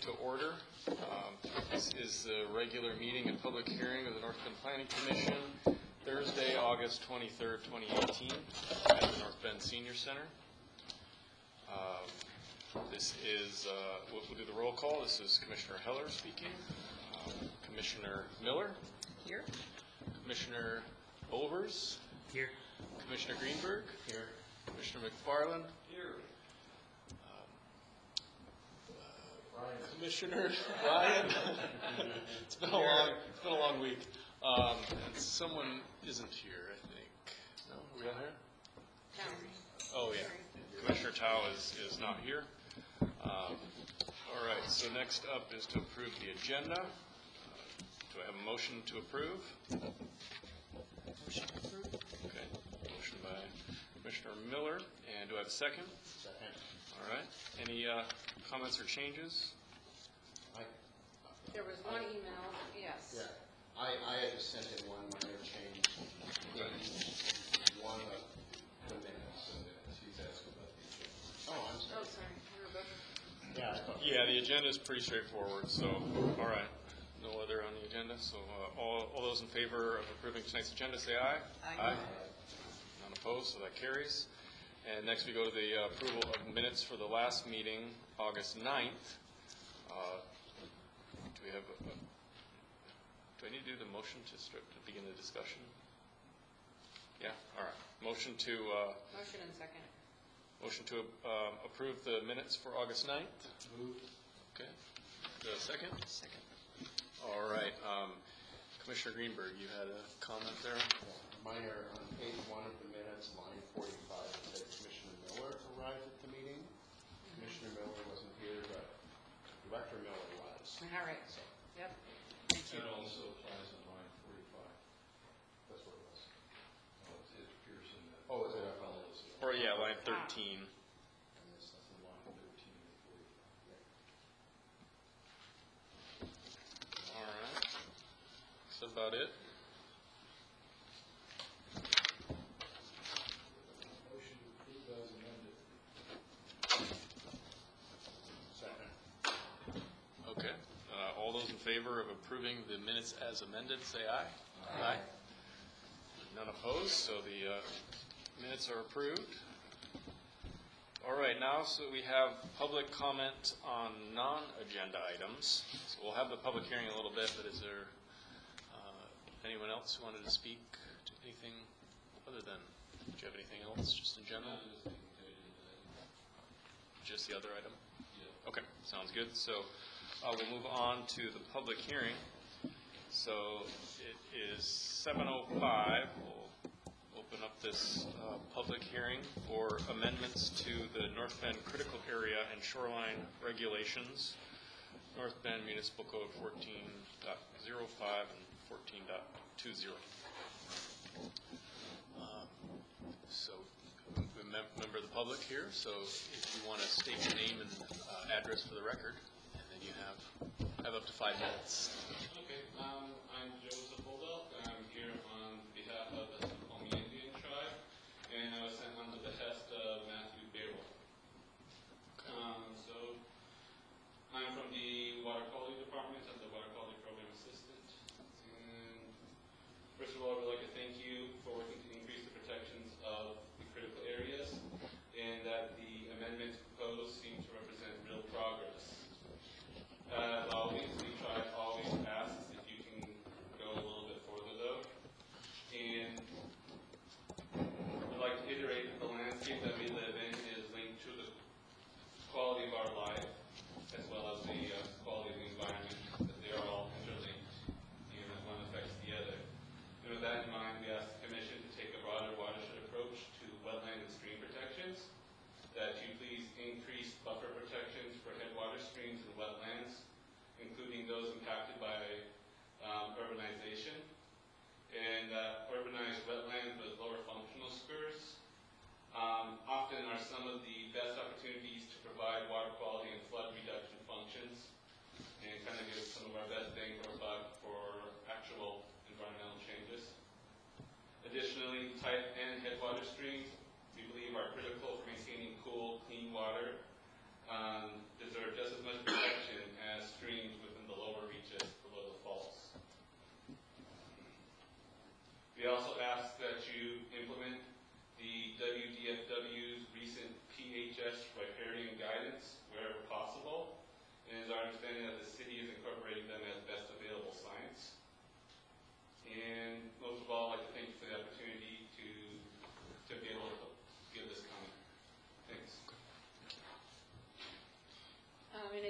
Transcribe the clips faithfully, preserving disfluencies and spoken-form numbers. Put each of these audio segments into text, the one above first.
to order. Um, this is the regular meeting and public hearing of the North Bend Planning Commission, Thursday, August twenty-third, twenty eighteen, at the North Bend Senior Center. Uh, this is, uh, we'll, we'll do the roll call. This is Commissioner Heller speaking. Um, Commissioner Miller. Here. Commissioner Overs. Here. Commissioner Greenberg. Here. Commissioner McFarland. Here. Ryan. Commissioner Ryan. It's been a long, it's been a long week. Um, and someone isn't here, I think. No, are we all here? Town. Oh yeah, Commissioner Tao is is not here. Um, all right. So next up is to approve the agenda. Uh, do I have a motion to approve? Motion approved. Okay. Motion by Commissioner Miller, and do I have a second? Second. All right. Any uh, comments or changes? I, There was one email, yes. yeah, I, I had just sent in one minor change. Okay. One of the minutes, and then she's asking about the agenda. Oh, I'm Oh, sorry. sorry, Rebecca. Yeah, I thought. Yeah, the agenda is pretty straightforward. So, all right. No other on the agenda. So, uh, all all those in favor of approving tonight's agenda, say aye. Aye. None opposed, so that carries. And next we go to the uh, approval of minutes for the last meeting, August ninth. Uh, do we have, a, a, do I need to do the motion to start to begin the discussion? Yeah, all right. Motion to, uh, Motion and second. motion to uh, approve the minutes for August ninth. Moved. Okay. The second? Second. All right. Um, Commissioner Greenberg, you had a comment there? Minor on page one of the minutes, line forty-five, it said Commissioner Miller arrived at the meeting. Commissioner Miller wasn't here, but Director Miller was. All right. So Yep. Thank you. That also applies on line forty-five. that's what it was. Oh, it appears in the. Oh, is it? policy. Or, yeah, line thirteen. I missed That's something. the line thirteen and forty-five. All right. That's about it. Motion to approve as amended. Second. Okay. Uh, all those in favor of approving the minutes as amended, say aye. Aye. None opposed, so the uh, minutes are approved. All right, now so we have public comment on non-agenda items. So we'll have the public hearing in a little bit, but is there uh, anyone else who wanted to speak to anything other than, do you have anything else just in general? Just the other item? Yeah. Okay, sounds good. So uh, we'll move on to the public hearing. So it is seven oh five. We'll open up this uh, public hearing for amendments to the North Bend Critical Area and Shoreline Regulations, North Bend Municipal Code fourteen point oh five and fourteen point twenty. Um, so we mem- member of the public here, so if you want to state your name and uh, address for the record, and then you have have up to five minutes. Okay, um, I'm Joseph Bulldog. I'm here on behalf of the Snoqualmie Indian tribe, and I was sent on the behest of Matthew Barrow. Um, so, I'm from the Water Quality Department as the Water Quality Program Assistant. And first of all, I would like to thank you for working to increase the protections of the critical areas, and that the amendments proposed seem to represent real progress. As always, we try to always ask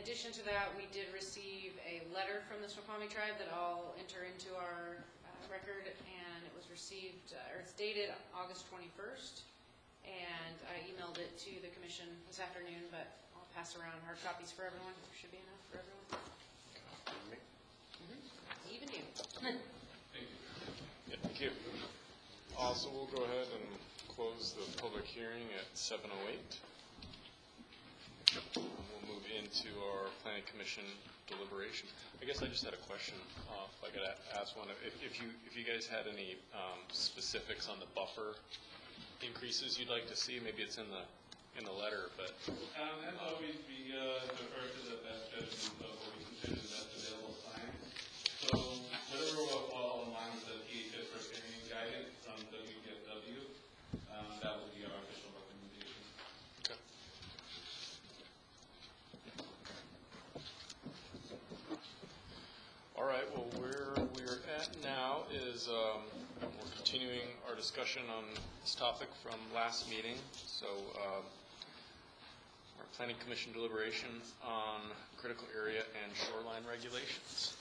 addition to that, we did receive a letter from the Snoqualmie tribe that I'll enter into our uh, record, and it was received, uh, or it's dated August twenty-first, and I emailed it to the commission this afternoon, but I'll pass around hard copies for everyone. There should be enough for everyone. Mm-hmm. Even you. Thank you. Yeah, thank you. Also, we'll go ahead and close the public hearing at seven oh eight. We'll move into our planning commission deliberation. I guess I just had a question, uh, if I could a- ask one. If, if you if you guys had any um, specifics on the buffer increases you'd like to see, maybe it's in the in the letter, but Um, as always, we uh, defer to the best judgment of what we consider the best available science. So whatever will fall in line with the P H S riparian guidance from W D F W, um, that would be our official recommendation. okay. All right. Well, where we're at now is um, we're continuing our discussion on this topic from last meeting. So. Um, Our Planning Commission deliberation on critical area and shoreline regulations.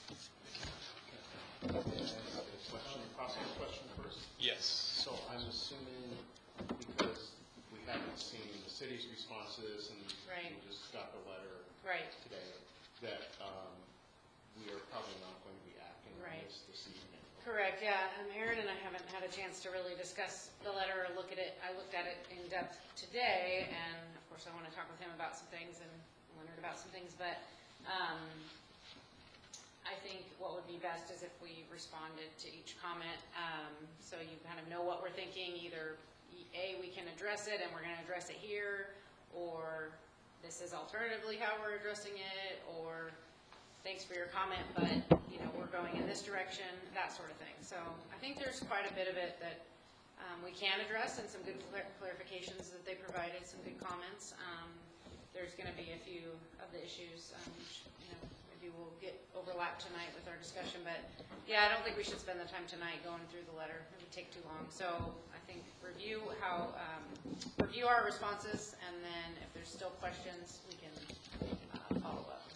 Question, possible question first. Yes. So I'm assuming because we haven't seen the city's responses and Right. we just got the letter Right. today, that um, we are probably not going to be acting on Right. this this evening. Correct, yeah. Um, Aaron and I haven't had a chance to really discuss the letter or look at it. I looked at it in depth today, and of course I want to talk with him about some things and Leonard about some things, but um, I think what would be best is if we responded to each comment, um, so you kind of know what we're thinking. Either A, we can address it and we're going to address it here, or this is alternatively how we're addressing it, or thanks for your comment, but, you know, we're going in this direction, that sort of thing. So I think there's quite a bit of it that um, we can address, and some good clar- clarifications that they provided, some good comments. Um, there's going to be a few of the issues, um, which, you know, maybe we'll get overlapped tonight with our discussion, but yeah, I don't think we should spend the time tonight going through the letter. It would take too long. So I think review how, um, review our responses, and then if there's still questions, we can uh, follow up.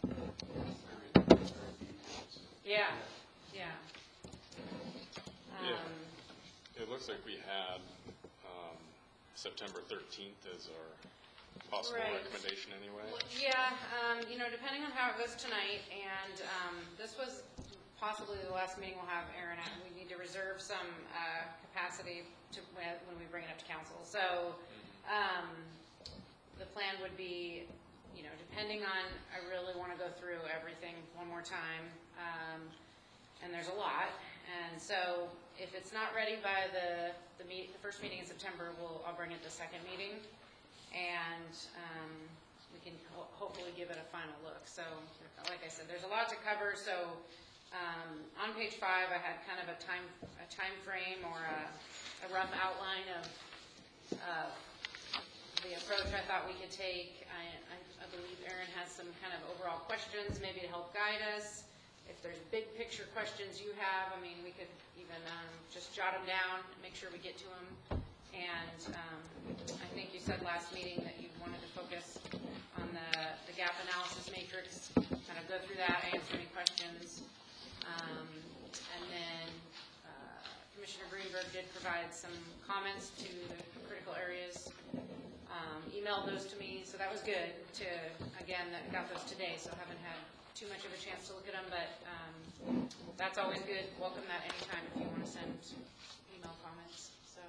Yeah, yeah. Yeah. Um, It looks like we had um, September thirteenth as our possible Right. recommendation anyway. well, Yeah, um, you know, depending on how it goes tonight, and um, this was possibly the last meeting we'll have Aaron at, and we need to reserve some uh, capacity to when when we bring it up to council. So um, the plan would be, you know, depending on, I really want to go through everything one more time, um, and there's a lot. And so if it's not ready by the the, meet, the first meeting in September, we'll I'll bring it the second meeting, and um, we can ho- hopefully give it a final look. So, like I said, there's a lot to cover. So, um, on page five, I had kind of a time a time frame or a, a rough outline of uh, the approach I thought we could take. I, I, I believe Aaron has some kind of overall questions, maybe to help guide us. If there's big picture questions you have, I mean, we could even um, just jot them down, make sure we get to them. And um, I think you said last meeting that you wanted to focus on the, the gap analysis matrix, kind of go through that, answer any questions. Um, and then uh, Commissioner Greenberg did provide some comments to the critical areas, um, emailed those to me, so that was good to, again, that got those today, so haven't had too much of a chance to look at them, but um, that's always good. Welcome that anytime if you want to send email comments. So,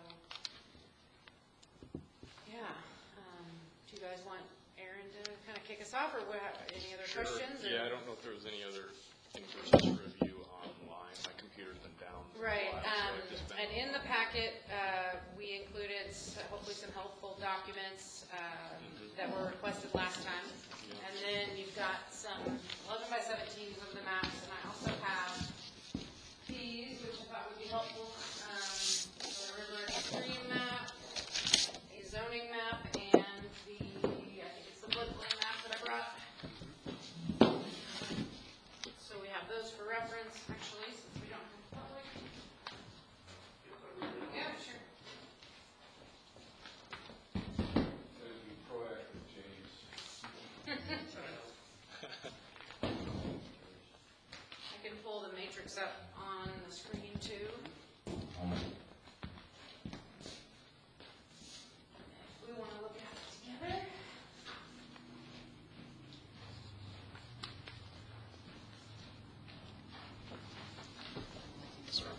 yeah. Um, do you guys want Aaron to kind of kick us off, or what, any other Sure. questions? Or? Yeah, I don't know if there was any other things for us to review online. My computer's been down for a Right, while, so um, I've just been- and in the packet, uh, we included s- hopefully some helpful documents uh, that were requested last time. Yeah. And then you've got some eleven by seventeens of the maps, and I also have these, which I thought would be helpful. Um, the river and stream map, a zoning map, and the, I think it's the floodplain map that I brought. So we have those for reference, actually, since we don't have public. Yeah, sure. That'd be proactive, James. brings up on the screen too. We want to look at it together. Sorry.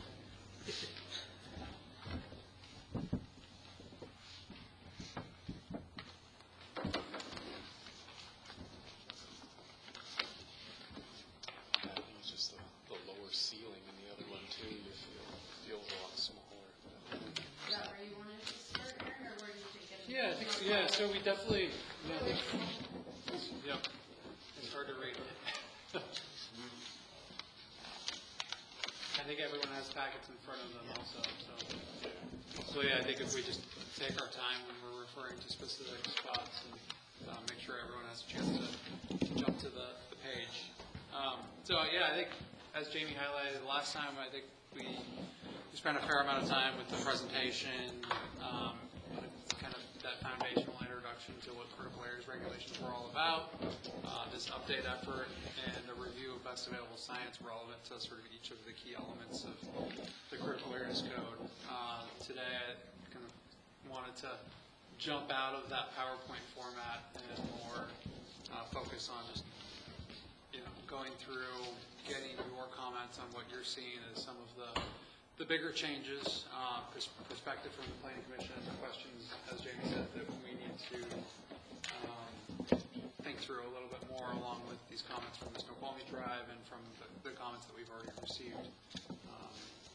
I think it's just the, the lower ceiling in the other one too. You feel feels a lot smaller. Is that where you wanted to start, Aaron, or where do you think it? Yeah, I think, so, yeah, so we definitely, yeah, I think- yep, it's hard to read. I think everyone has packets in front of them also, so. So, yeah, I think if we just take our time when we're referring to specific spots and uh, make sure everyone has a chance to jump to the, the page. Um, so, yeah, I think, as Jamie highlighted last time, I think we, we spent a fair amount of time with the presentation, um, kind of that foundational introduction to what critical areas regulations were all about, uh, this update effort, and a review of best available science relevant to sort of each of the key elements of the critical areas code. Uh, today, I kind of wanted to jump out of that PowerPoint format and more uh, focus on just you know going through, getting your comments on what you're seeing as some of the the bigger changes, uh, pers- perspective from the Planning Commission, and the questions, as Jamie said, that we need to um, think through a little bit more, along with these comments from the Snoqualmie Tribe and from the, the comments that we've already received um,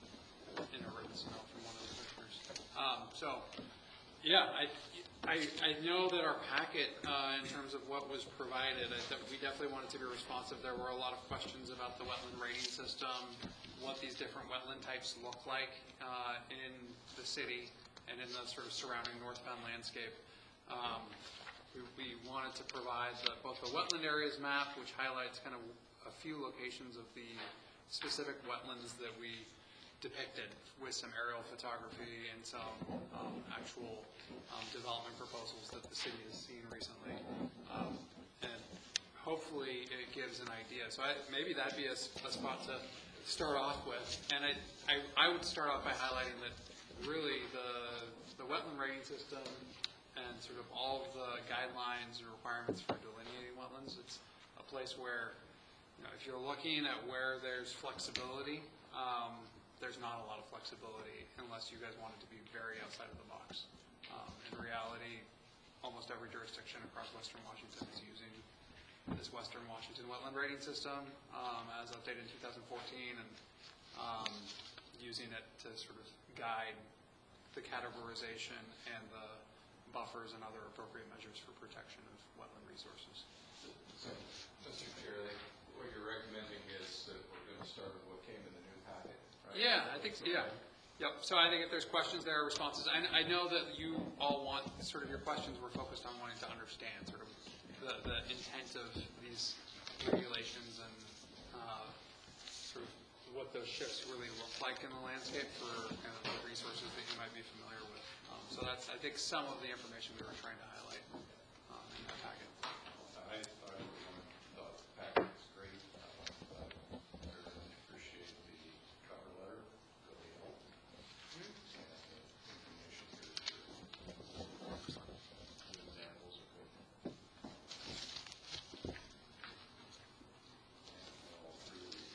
in a written note from one of the commissioners. Um, so, yeah, I, I, I know that our packet, uh, in terms of what was provided, I, that we definitely wanted to be responsive. There were a lot of questions about the wetland rating system, what these different wetland types look like uh, in the city and in the sort of surrounding northbound landscape. Um, we, we wanted to provide the, both the wetland areas map, which highlights kind of a few locations of the specific wetlands that we depicted with some aerial photography and some um, actual um, development proposals that the city has seen recently. Um, and hopefully it gives an idea. So I, maybe that'd be a, a spot to start off with. And I, I, I would start off by highlighting that really the, the wetland rating system and sort of all of the guidelines and requirements for delineating wetlands, it's a place where, you know, if you're looking at where there's flexibility, um, there's not a lot of flexibility unless you guys want it to be very outside of the box. Um, in reality, almost every jurisdiction across Western Washington is using this Western Washington wetland rating system um, as updated in two thousand fourteen, and um, using it to sort of guide the categorization and the buffers and other appropriate measures for protection of wetland resources. So, Mister Chair, what you're recommending is that we're going to start with what came in the new packet, right? Yeah, I think so, yeah. Yep, so I think if there's questions there, responses, I, I know that you all want, sort of your questions were focused on wanting to understand sort of the, the intent of these regulations and uh, sort of what those shifts really look like in the landscape for kind of the resources that you might be familiar with. Um, so that's, I think, some of the information we were trying to highlight um, in that packet. I, I thought the packet was great. Uh, I really appreciate the cover letter. Really helped. And the information here is good. The examples are good. And all through the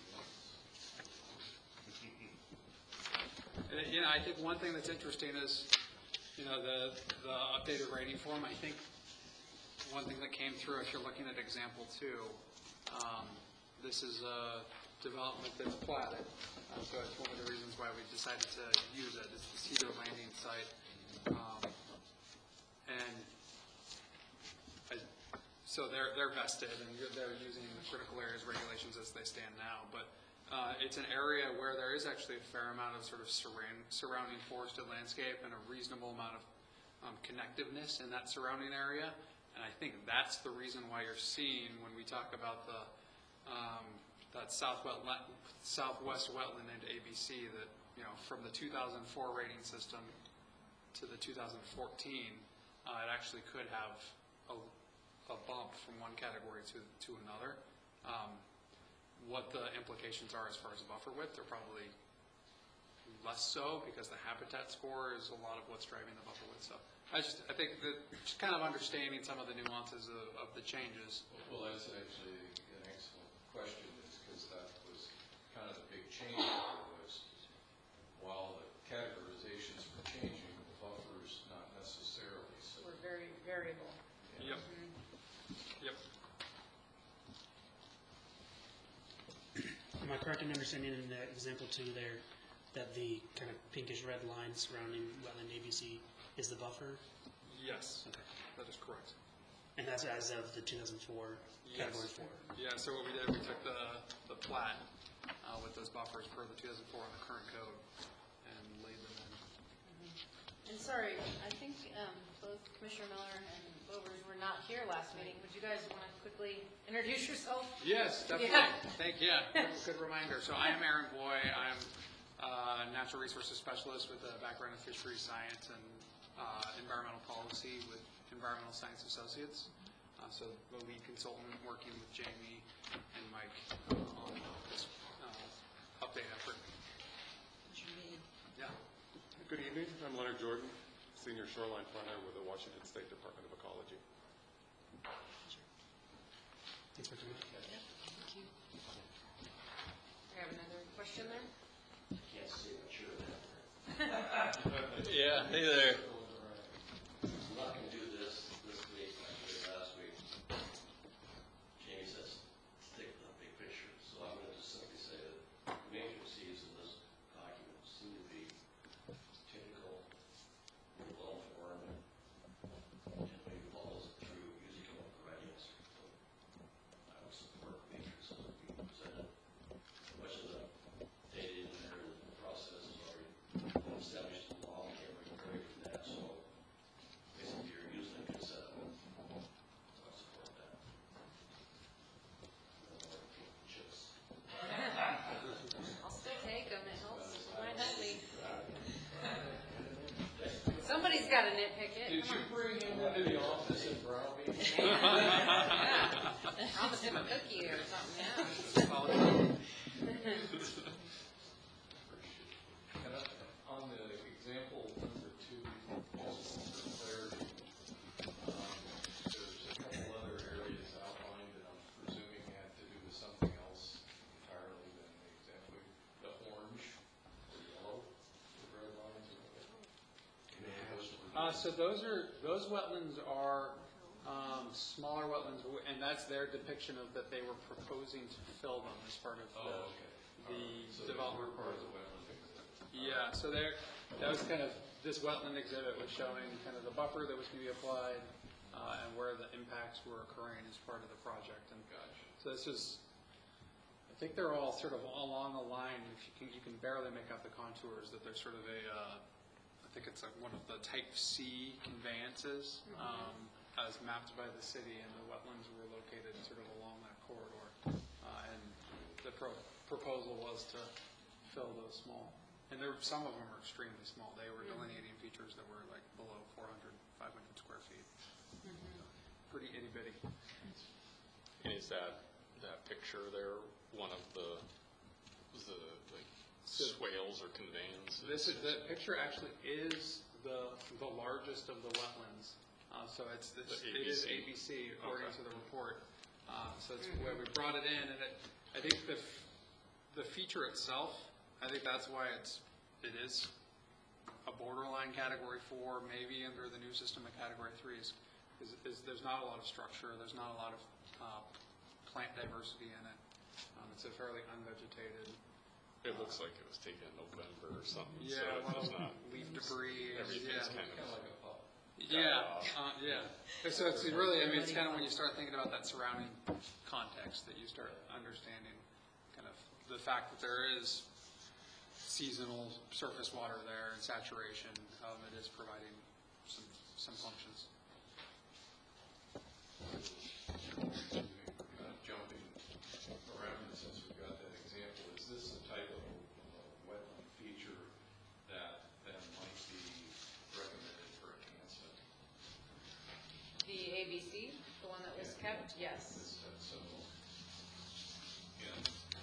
And, you know, I think one thing that's interesting is, you know, the, the updated rating form. I think one thing that came through, if you're looking at example two, um, this is a development that's platted. Uh, so it's one of the reasons why we decided to use it. It's the Cedar Landing site. Um, and I, so they're, they're vested and they're using the critical areas regulations as they stand now. But Uh, it's an area where there is actually a fair amount of sort of surround, surrounding forested landscape and a reasonable amount of um, connectiveness in that surrounding area. And I think that's the reason why you're seeing, when we talk about the um, that south wetland, southwest wetland into A B C, that, you know, from the two thousand four rating system to the two thousand fourteen, uh, it actually could have a, a bump from one category to, to another. Um, what the implications are as far as buffer width, they're probably less so because the habitat score is a lot of what's driving the buffer width. So I just, I think that just kind of understanding some of the nuances of, of the changes. Well, that's actually an excellent question, is because that was kind of the big change here was, while the categorizations were changing, the buffers not necessarily. So We're very variable. Yep. Yep. Am I correct in understanding in the example two there that the kind of pinkish red line surrounding wetland A B C is the buffer? Yes, Okay. that is correct. And that's as of the two thousand four category Yes. four? Yeah, so what we did, we took the, the plat uh, with those buffers per the two thousand four on the current code and laid them in. And sorry, I think um, both Commissioner Miller and Bovers were not here last meeting. Would you guys want to quickly introduce yourself? Yes, definitely. Yeah. Thank you. Yeah, good, good reminder. So I am Aaron Boy. I'm a natural resources specialist with a background in fisheries science and uh, environmental policy with Environmental Science Associates. Uh, so the lead consultant working with Jamie and Mike uh, on this uh, update effort. Yeah. Good evening. I'm Leonard Jordan, Senior Shoreline Planner with the Washington State Department of Ecology. Thanks for coming. Thank you. I have another question there. Yeah, hey there. I'm not going to do this this week like I did last week. Jamie says, stick with the big picture. So I'm going to just simply say that the matrices in this document seem to be typical, well formed, and maybe follows it through using come up with the right answer. So I would support matrices as being presented. Much of the data in there, the process is already established in law, we can't really vary from that. So basically, you're using a good setup. I'll support that. No more pink chips. I'll still take them. It helps. It might help me. Somebody's got to nitpick it. Did you bring him into the office and browbeat? Yeah. Promise him a cookie or something. Yeah. And uh, on the example number two, just for clarity, um, there's a couple other areas outlined that I'm presuming had to do with something else entirely than the example. The orange or yellow, the red lines or whatever. You know, those were- Uh, so those are, those wetlands are um, smaller wetlands, and that's their depiction of that they were proposing to fill them as part of Oh, the, okay. the So they development. were part of the wetland exhibit. Yeah, so there, that was kind of, this wetland exhibit was showing kind of the buffer that was going to be applied uh, and where the impacts were occurring as part of the project. And Gotcha. so this is, I think they're all sort of along a line. If you can, you can barely make out the contours. That they're sort of a, uh, I think it's like one of the Type C conveyances um, as mapped by the city, and the wetlands were located sort of along that corridor. Uh, and the pro- proposal was to fill those small. And there, some of them are extremely small. They were delineating features that were like below four hundred, five hundred square feet. Pretty itty bitty. And is that, that picture there, one of the, the, like, swales or conveyance? This is, the picture actually is the, the largest of the wetlands. Uh, so it's, it's, The it is A A B B C according Okay. to the report. Uh, so it's where we brought it in, and it, I think the, f- the feature itself, I think that's why it's, it is a borderline category four, maybe under the new system of category three is, is, is there's not a lot of structure, there's not a lot of, uh, plant diversity in it. Um, it's a fairly unvegetated. It looks like it was taken in November or something, so Yeah, it well, was not, leaf debris. everything's yeah. kind Kind of of, like a pup. Yeah, uh, yeah. So it's really, I mean, it's kind of when you start thinking about that surrounding context that you start understanding kind of the fact that there is seasonal surface water there and saturation, um, it is providing some, some functions. Uh, Jumping around, and since we've got that example, is this the type of uh, wetland feature that then might be recommended for enhancement? The A B C, the one that was kept, yes. Is that so? And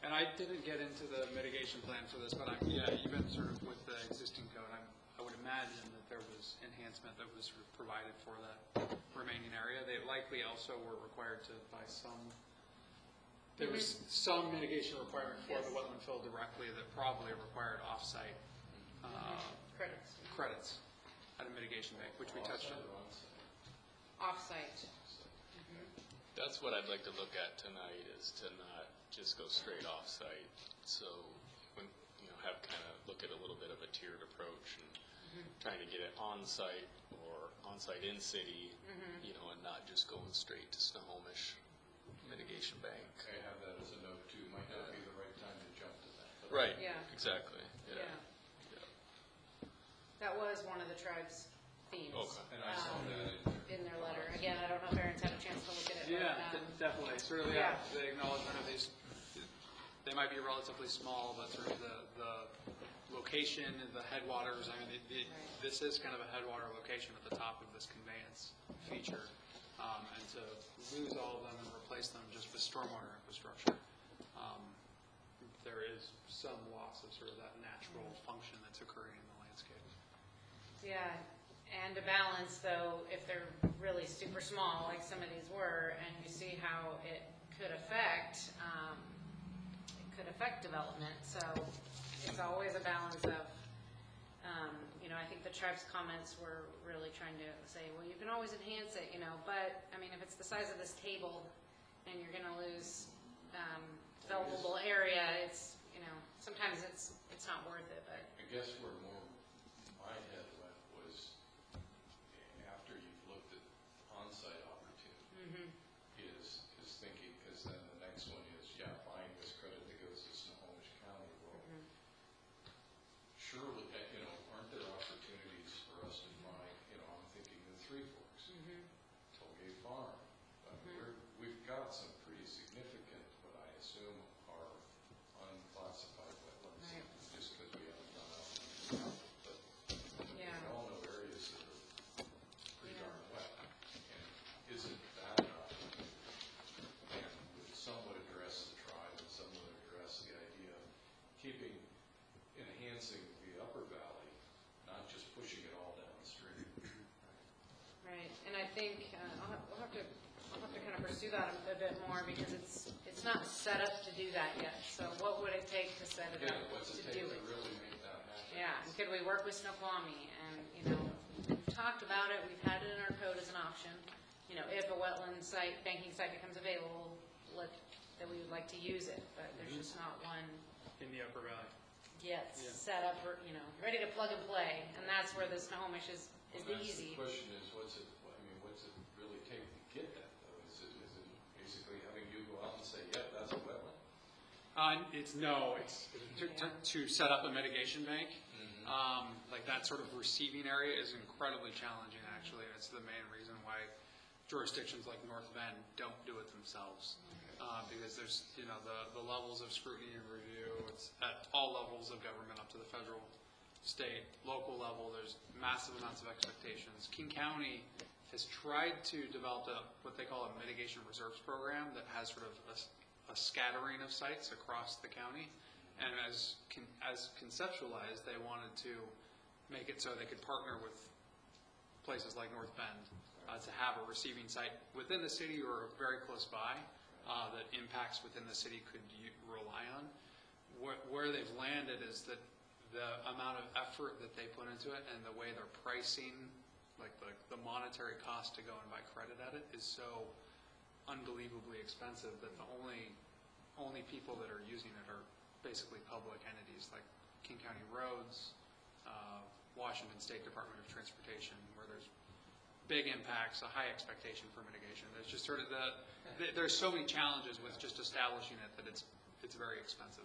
and I didn't get into the mitigation plan for this, but I'm, yeah, even sort of with the existing code, I'm, I would imagine that there was enhancement that was sort of provided for that remaining area. They likely also were required to, by some, there was some mitigation requirement for the Yes. wetland fill directly that probably required off-site uh, Credits. credits at a mitigation bank, which we touched on. Off-site. That's what I'd like to look at tonight, is to not just go straight off-site. So, when, you know, have kind of, look at a little bit of a tiered approach and trying to get it on-site or on-site in-city, you know, and not just going straight to Snohomish Mitigation Bank. I have that as a note too, might not be the right time to jump to that. but- Right, Yeah. exactly, yeah. Yeah. That was one of the tribe's themes. Okay. And I saw um, that in there. In their letter. Again, I don't know if Aaron's had a chance to look at it. but, Yeah, um, de- definitely. Sort of, yeah. yeah, the acknowledgement of these, they might be relatively small, but sort of the, the location and the headwaters, I mean, it, it, Right. this is kind of a headwater location at the top of this conveyance feature. Um, and to lose all of them and replace them just with stormwater infrastructure, um, there is some loss of sort of that natural function that's occurring in the landscape. Yeah, and to balance though, if they're really super small, like some of these were, and you see how it could affect, um, it could affect development, so it's always a balance of, um, you know, I think the tribe's comments were really trying to say, well, you can always enhance it, you know, but, I mean, if it's the size of this table, and you're gonna lose, um, developable area, it's, you know, sometimes it's, it's not worth it, but. I guess where more my head went was after you've looked at on-site opportunity, is, is thinking, because then the next one is, yeah, buying this credit that goes to Snohomish County. Well, surely, uh, you know, aren't there opportunities for us to find, you know, I'm thinking the Three Forks, Tollgate Farm. Uh, we're, we've got some pretty significant, what I assume are unclassified wetlands, Right. just because we haven't gone out and found it. But Yeah. we all know areas that are pretty Yeah. darn wet. And isn't that an opportunity? And would somewhat address the tribe and somewhat address the idea of keeping, enhancing the upper valley, not just pushing it all downstream. Right, and I think, uh, I'll have, we'll have to, I'll have to kind of pursue that a, a bit more, because it's, it's not set up to do that yet, so what would it take to set it Yeah, up what's to it take do to it? really make that happen? Yeah, and could we work with Snoqualmie, and, you know, we've talked about it, we've had it in our code as an option, you know, if a wetland site, banking site becomes available, let, that we would like to use it, but there's just not one In the upper valley. yet Yeah. set up, for you know, ready to plug and play, and that's where the Snohomish is, is the Well, that's easy. The question is, what's it, I mean, what's it really take to get that, though? Is it, is it basically having you go out and say, yep, that's a wetland? Uh, it's, no, it's to, to, to set up a mitigation bank. Um, like that sort of receiving area is incredibly challenging, actually. And it's the main reason why jurisdictions like North Bend don't do it themselves. Uh, because there's, you know, the, the levels of scrutiny and review, it's at all levels of government, up to the federal, state, local level, there's massive amounts of expectations. King County has tried to develop a, what they call a mitigation reserves program that has sort of a, a scattering of sites across the county. And as con, as conceptualized, they wanted to make it so they could partner with places like North Bend uh, to have a receiving site within the city or very close by uh, that impacts within the city could u- rely on. Where, where they've landed is that the amount of effort that they put into it and the way they're pricing, like the, the monetary cost to go and buy credit at it, is so unbelievably expensive that the only only people that are using it are basically public entities like King County Roads, uh, Washington State Department of Transportation, where there's big impacts, a high expectation for mitigation. There's just sort of the, the there's so many challenges with just establishing it that it's it's very expensive.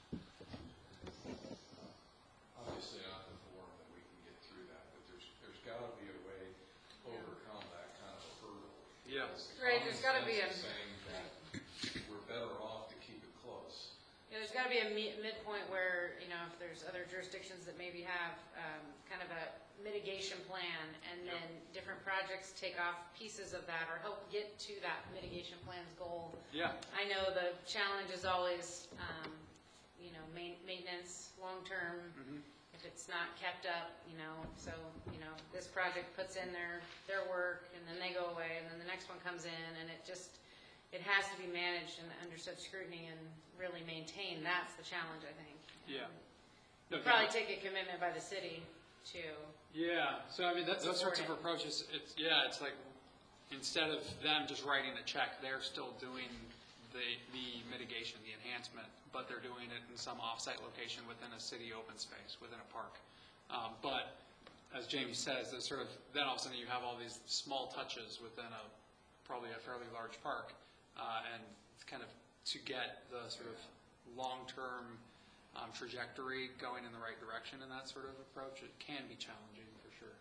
Obviously not the forum that we can get through that, but there's, there's got to be a way to overcome that kind of a hurdle. Yeah. Because the Right, common there's gotta be sense a- is saying that we're better off to keep it close. Yeah, there's got to be a mi- midpoint where, you know, if there's other jurisdictions that maybe have um, kind of a mitigation plan, and then different projects take off pieces of that or help get to that mitigation plan's goal. Yeah. I know the challenge is always, um, you know, main, maintenance, long-term, if it's not kept up, you know, so, you know, this project puts in their, their work, and then they go away, and then the next one comes in, and it just, it has to be managed and under such scrutiny and really maintained. That's the challenge, I think. Yeah. It'll probably take a commitment by the city to, Yeah, so I mean, that, those sorts of Support it. approaches, it's, yeah, it's like, instead of them just writing a check, they're still doing the, the mitigation, the enhancement, but they're doing it in some off-site location within a city open space, within a park. Um, but, as Jamie says, there's sort of, then all of a sudden you have all these small touches within a, probably a fairly large park, uh, and it's kind of to get the sort of long-term um, trajectory going in the right direction in that sort of approach, it can be challenging for sure.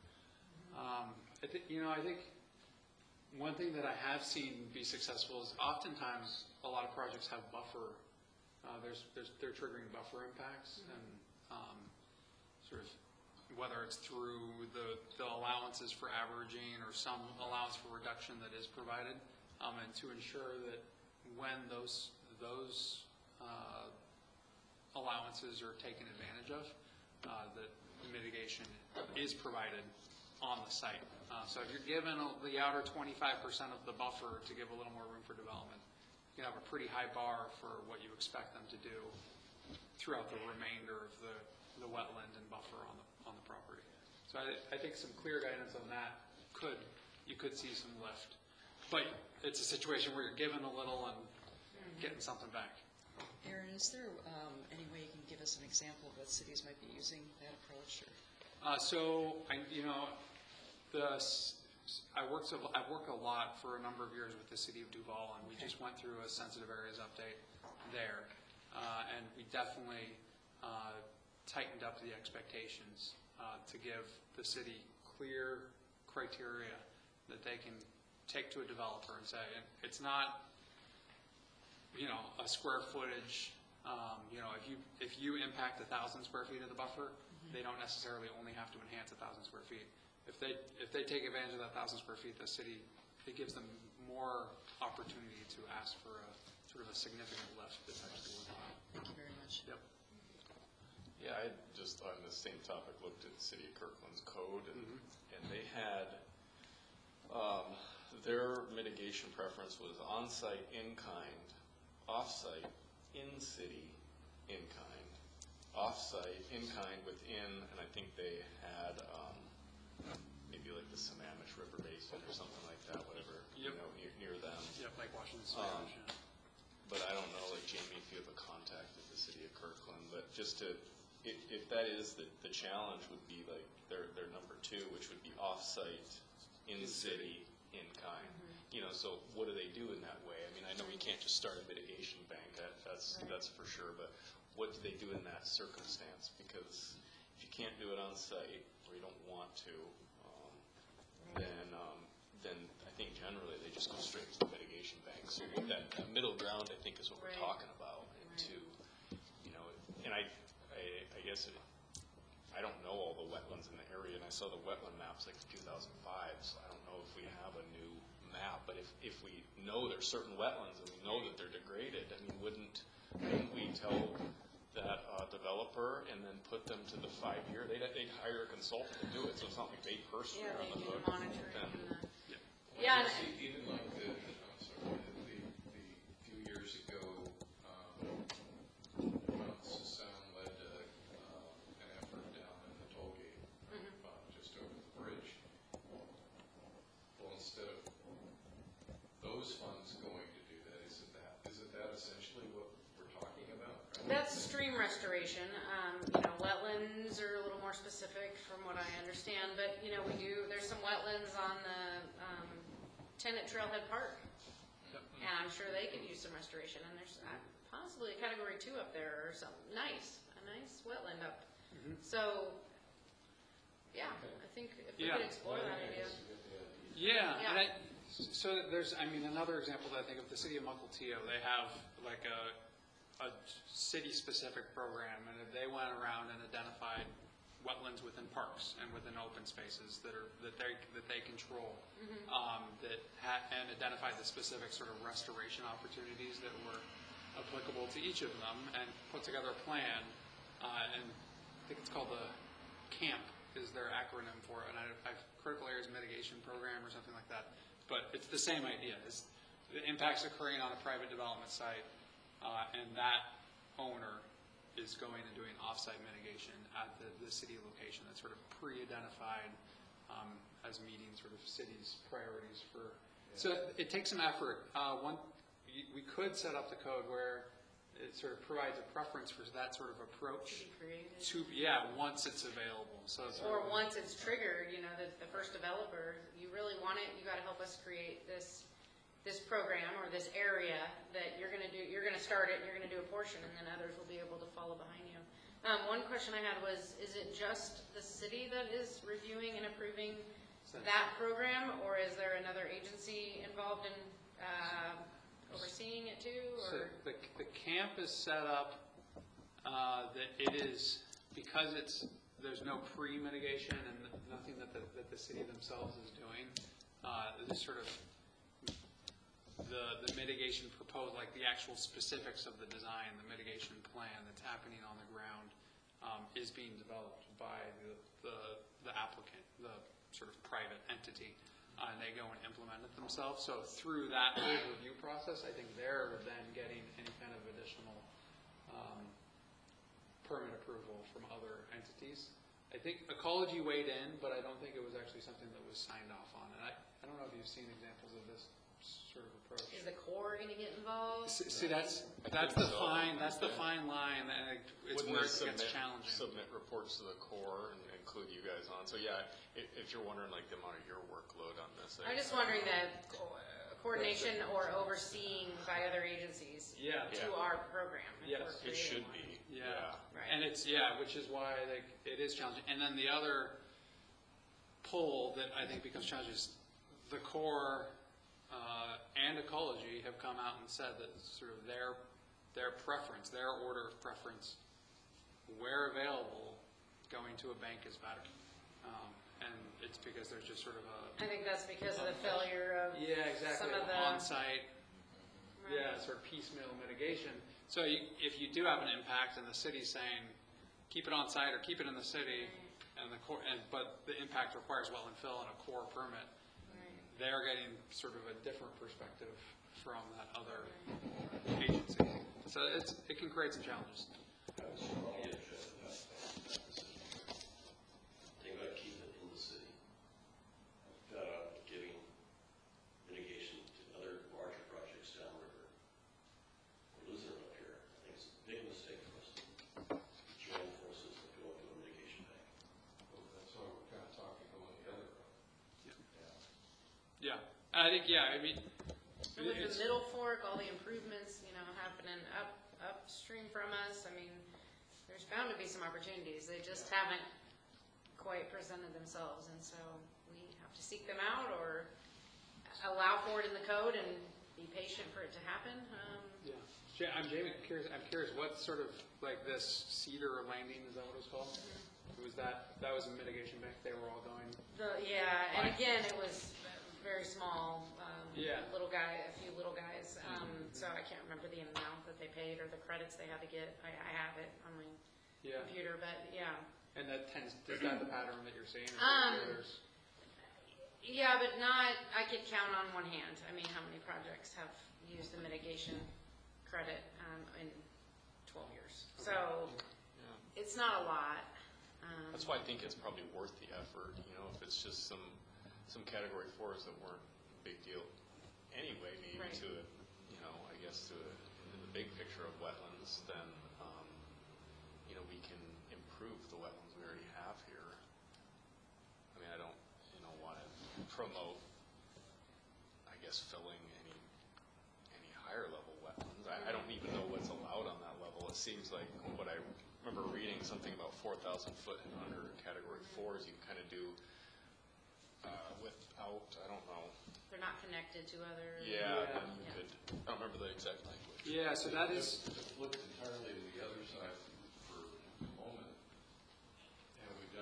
Um, I think, you know, I think one thing that I have seen be successful is oftentimes a lot of projects have buffer. Uh, there's, there's, they're triggering buffer impacts, and um, sort of whether it's through the, the allowances for averaging or some allowance for reduction that is provided, um, and to ensure that when those those uh, allowances are taken advantage of, uh, that mitigation is provided on the site. Uh, so if you're given a, the outer twenty-five percent of the buffer to give a little more room for development, you have a pretty high bar for what you expect them to do throughout the remainder of the, the wetland and buffer on the on the property. So I, I think some clear guidance on that could, you could see some lift. But it's a situation where you're given a little and getting something back. Aaron, is there um, any way you can give us an example of what cities might be using that approach? Or? Uh, so, I, you know, the I worked so I worked a lot for a number of years with the city of Duval, and we Okay. just went through a sensitive areas update there, uh, and we definitely uh, tightened up the expectations uh, to give the city clear criteria that they can take to a developer and say, and it's not, you know, a square footage. Um, you know, if you if you impact a thousand square feet of the buffer, mm-hmm. they don't necessarily only have to enhance a thousand square feet. If they if they take advantage of that thousand square feet, the city, it gives them more opportunity to ask for a sort of a significant lift that's actually worthwhile. Thank you very much. Yep. Yeah, I just on the same topic looked at the City of Kirkland's code, and mm-hmm. and they had um, their mitigation preference was on-site in kind, off-site in city in kind, off-site in kind within, and I think they had um, maybe like the Sammamish River Basin or something like that, whatever, Yep. you know, near, near them. Yep, like Washington Um, State. yeah. But I don't know, like Jamie, if you have a contact at the City of Kirkland, but just to, if, if that is the, the challenge would be like their, their number two, which would be off-site, in-city, in-kind. Mm-hmm. You know, so what do they do in that way? I mean, I know we can't just start a mitigation bank, that, that's, Right. that's for sure, but what do they do in that circumstance? Because if you can't do it on-site, or you don't want to, um, then, um, then I think generally they just go straight to the mitigation bank. So that, that middle ground, I think, is what we're Right. talking about. And Right. to, you know, and I, I, I guess it, I don't know all the wetlands in the area, and I saw the wetland maps like in two thousand five, so I don't know if we have a new map. But if, if we know there's certain wetlands and we know that they're degraded, I mean, wouldn't, wouldn't we tell that uh, developer and then put them to the five-year? They'd, they'd hire a consultant to do it, so it's not like they personally yeah, are they on the do hook. the monitoring And- and the, Well, yeah, and see, even like the, I'm sorry, the, the, the few years ago, um, Mount Sasan led uh, uh, an effort down in the toll gate, Mhm. uh, just over the bridge. Well, instead of those funds going to do that, isn't that, isn't that essentially what we're talking about? Right? That's stream restoration. Um, you know, wetlands are a little more specific from what I understand, but, you know, we do, there's some wetlands on the, um, Tenant Trailhead Park. Yep. And I'm sure they could use some restoration, and there's uh, possibly a category two up there or something, nice, a nice wetland up. Mhm. So, yeah, I think if we Yeah. could explore that idea. Yeah, Yeah. and I, so there's, I mean, another example that I think of, the city of Mukilteo, they have like a, a city-specific program, and if they went around and identified wetlands within parks and within open spaces that are, that they, that they control. Um, that ha, and identify the specific sort of restoration opportunities that were applicable to each of them, and put together a plan, uh, and I think it's called the CAMP is their acronym for it, and I, I've critical areas mitigation program or something like that. But it's the same idea. It's the impacts occurring on a private development site, uh, and that owner is going and doing offsite mitigation at the, the city location that's sort of pre-identified um, as meeting sort of city's priorities for. So it, it takes some effort. Uh, one, we could set up the code where it sort of provides a preference for that sort of approach. To be created. To, yeah, once it's available. So it's Or sort of- once it's triggered, you know, the, the first developer, you really want it, you gotta help us create this, this program or this area that you're gonna do, you're gonna start it, and you're gonna do a portion, and then others will be able to follow behind you. Um, one question I had was, is it just the city that is reviewing and approving that program, or is there another agency involved in, uh, overseeing it too, So or? the, the camp is set up uh, that it is, because it's, there's no pre-mitigation and nothing that the, that the city themselves is doing, uh, this sort of, the, the mitigation proposed, like the actual specifics of the design, the mitigation plan that's happening on the ground, um, is being developed by the, the, the applicant, the sort of private entity. Uh, and they go and implement it themselves. So through that whole review process, I think they're then getting any kind of additional um, permit approval from other entities. I think Ecology weighed in, but I don't think it was actually something that was signed off on. And I, I don't know if you've seen examples of this sort of approach. Is the Corps gonna get involved? See, see, that's that's the fine that's the fine line, and it's Wouldn't where they it gets submit, challenging. submit reports to the Corps and include you guys on? So yeah, if, if you're wondering like the amount of your workload on this. I- I'm just wondering that co- coordination or overseeing by other agencies Yeah. to Yeah. our program. if Yes. we're It should creating one. be. Yeah. Right. And it's, yeah, which is why like, it is challenging. And then the other pull that I think becomes challenging is the Corps uh, and Ecology have come out and said that sort of their, their preference, their order of preference, where available, going to a bank is better. Um, and it's because there's just sort of a, I think that's because of the failure of yeah, exactly, some of the. on-site, yeah, sort of piecemeal mitigation. So you, if you do have an impact and the city's saying, keep it on site or keep it in the city, and the core, and, but the impact requires wetland fill and a core permit, they're getting sort of a different perspective from that other agency. So it's, it can create some challenges. Think about keeping it in the city. Uh, giving mitigation to other larger projects downriver. We're losing it up here. I think it's a big mistake for us to join forces and go into a mitigation bank. Well, that's why we're kind of talking going the other route. Yeah, and I think, yeah, I mean, And with the it's, Middle Fork, all the improvements, you know, happening up, upstream from us, I mean, there's bound to be some opportunities. They just haven't quite presented themselves, and so we have to seek them out or allow for it in the code and be patient for it to happen. Um, yeah. Ja- I'm Jamie, I'm curious, I'm curious, what sort of, like this Cedar Landing, is that what it was called? Was that, that was a mitigation bank, they were all going? The, yeah, and again, it was very small, um, Yeah. little guy, a few little guys, um, so I can't remember the amount that they paid or the credits they had to get. I, I have it on my Yeah. computer, but yeah. And that tends, is that the pattern that you're seeing? or Um, there's- Yeah, but not, I could count on one hand, I mean, how many projects have used the mitigation credit, um, in twelve years. So, Yeah. it's not a lot. Um, That's why I think it's probably worth the effort, you know, if it's just some, some category fours that weren't a big deal anyway, maybe Right. to, you know, I guess to, in the big picture of wetlands, then, um, you know, we can improve the wetlands we already have here. I mean, I don't, you know, want to promote, I guess, filling any, any higher level wetlands. I, I don't even know what's allowed on that level. It seems like what I remember reading something about four thousand foot and under category fours, you can kind of do uh, without, I don't know. They're not connected to other. Yeah, Yeah. then you Yeah. could, I don't remember the exact language. Yeah, so that is, It flipped entirely to the other side for the moment. Have we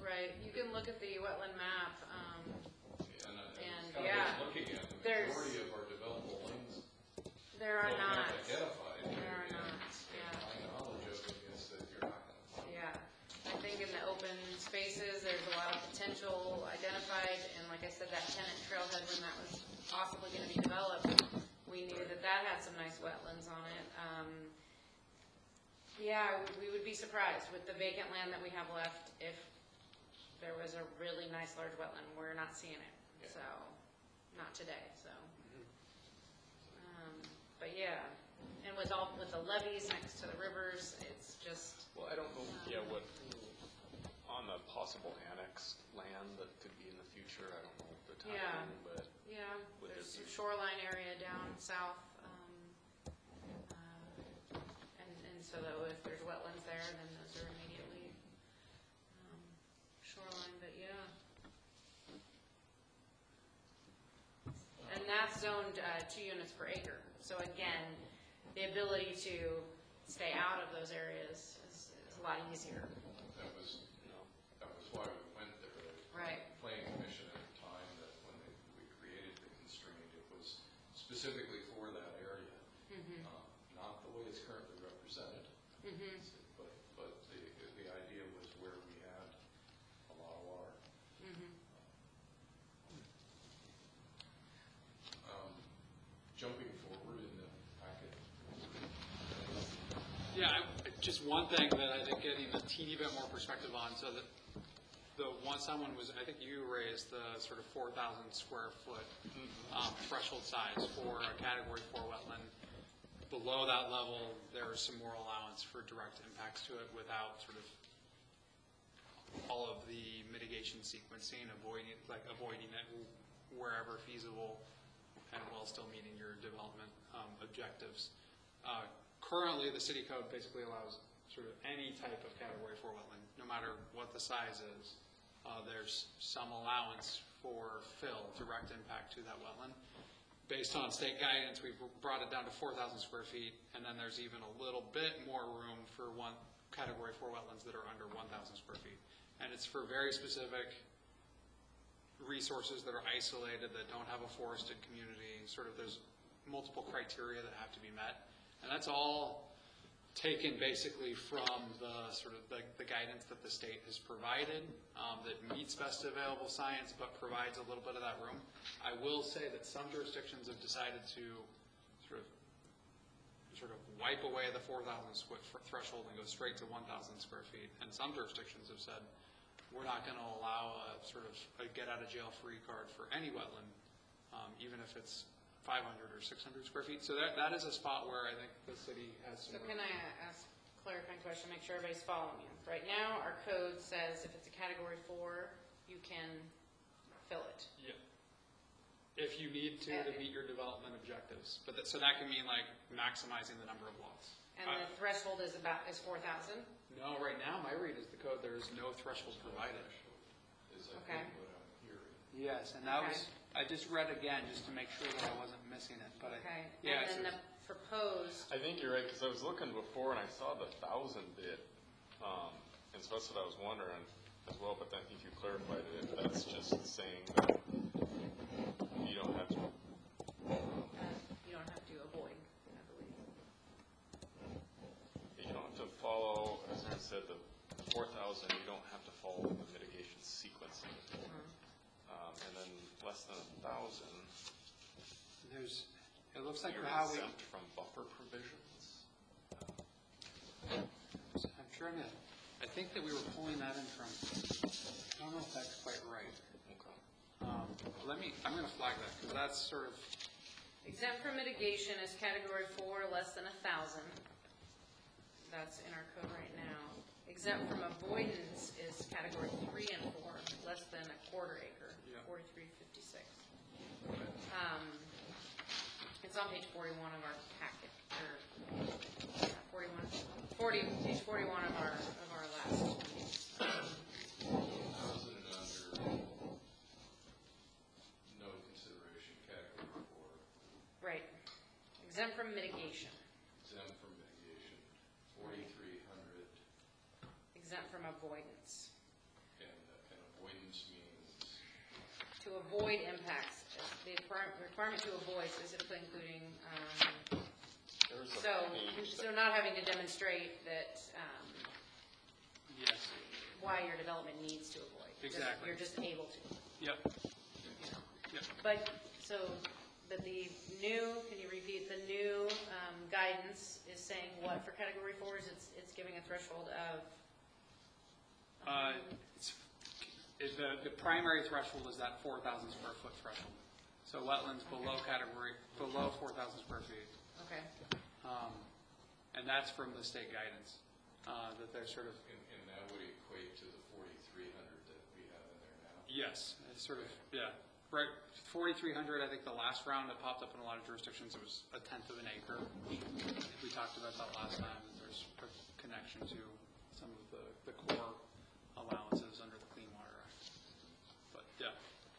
Right, you can look at the wetland map, um, And, uh, And, kind of yeah, was looking at, the there's- majority of our developable lanes there are don't not. have identified. There are and- not, and yeah. My knowledge of it is that you're not gonna find. Yeah, I think in the open spaces, there's a lot of potential identified, and like I said, that tenant trailhead, when that was possibly gonna be developed, we knew that that had some nice wetlands on it. Um, yeah, we would be surprised with the vacant land that we have left if there was a really nice large wetland. We're not seeing it, so, not today, so. Um, But yeah, and with all, with the levees next to the rivers, it's just, Well, I don't know, yeah, what, on the possible annexed land that could be in the future, I don't know the Yeah. timing, but yeah, Would there's there some be- shoreline area down south. um, uh, And, and so that if there's wetlands there, then those are immediately um, shoreline, but yeah. And that's zoned uh, two units per acre. So again, the ability to stay out of those areas is, is a lot easier. That was, you know, that was why we went there. The Right. Planning Commission at the time, that when they, we created the constraint, it was specifically for that area. Mhm. Uh, Not the way it's currently represented, Mhm. but, but the, the idea was where we had a lot of water. Mhm. Um, Jumping forward in the packet. Yeah, I- just one thing that I think getting a teeny bit more perspective on, so that the one someone was, I think you raised the sort of four thousand square foot um, threshold size for a category four wetland. Below that level, there is some more allowance for direct impacts to it without sort of all of the mitigation sequencing, avoiding, like avoiding it wherever feasible and while still meeting your development um, objectives. Uh, Currently, the city code basically allows sort of any type of category four wetland, no matter what the size is. Uh, there's some allowance for fill, direct impact to that wetland. Based on state guidance, we've brought it down to four thousand square feet, and then there's even a little bit more room for one category four wetlands that are under one thousand square feet. And it's for very specific resources that are isolated, that don't have a forested community. Sort of there's multiple criteria that have to be met. And that's all taken basically from the sort of the, the guidance that the state has provided um, that meets best available science but provides a little bit of that room. I will say that some jurisdictions have decided to sort of sort of wipe away the four thousand square foot threshold and go straight to one thousand square feet. And some jurisdictions have said, we're not going to allow a sort of a get out of jail free card for any wetland, um, even if it's five hundred or six hundred square feet. So that, that is a spot where I think the city has some. So can I ask a clarifying question, make sure everybody's following you? Right now, our code says if it's a category four, you can fill it. Yeah. If you need to, to meet your development objectives. But that, so that can mean like maximizing the number of lots. And the threshold is about, is four thousand? No, right now, my read is the code, there is no threshold provided. Is I Okay. think what I'm hearing. Yes, and that Okay. was, I just read again just to make sure that I wasn't missing it, but I, Okay, yeah. and then so- the proposed, I think you're right, because I was looking before and I saw the thousand bid, um, and so that's what I was wondering as well, but I think you clarified it, that's just saying that you don't have to, uh, you don't have to avoid, I believe. you don't have to follow, as Aaron said, the four thousand, you don't have to follow the mitigation sequencing. Um, and then less than a thousand, There's, it looks like you're for how we, exempt from buffer provisions. I'm trying to, I think that we were pulling that in from, I don't know if that's quite right. Okay. Um, let me, I'm gonna flag that, because that's sort of, Exempt from mitigation is category four, less than a thousand. That's in our code right now. Exempt from avoidance is category three and four, less than a quarter acre, Yeah. forty-three fifty-six. Um, it's on page forty-one of our packet, or uh, forty-one, forty, page forty-one of our, of our last. Um, Thousand and under, no consideration, category four, Right. Exempt from mitigation, exempt from mitigation, forty-three hundred, exempt from avoidance. and uh, to avoid impacts, the requir- requirement to avoid specifically including, um, There's a so, page so not having to demonstrate that, um, Yes, why your development needs to avoid. Just- Exactly. You're just able to. yep, yep. But, so, but the new, can you repeat, the new um, guidance is saying what for category fours? It's, it's giving a threshold of, Uh, it's, is the, the primary threshold is that four thousand square foot threshold. So wetlands below category, below four thousand square feet. okay, Um, and that's from the state guidance, uh, that they're sort of, And, and that would equate to the forty-three hundred that we have in there now? yes, it's sort of, yeah. Right, forty-three hundred, I think the last round that popped up in a lot of jurisdictions, it was a tenth of an acre. We talked about that last time, that there's a connection to some of the, the core allowances under the Clean Water Act. But, yeah.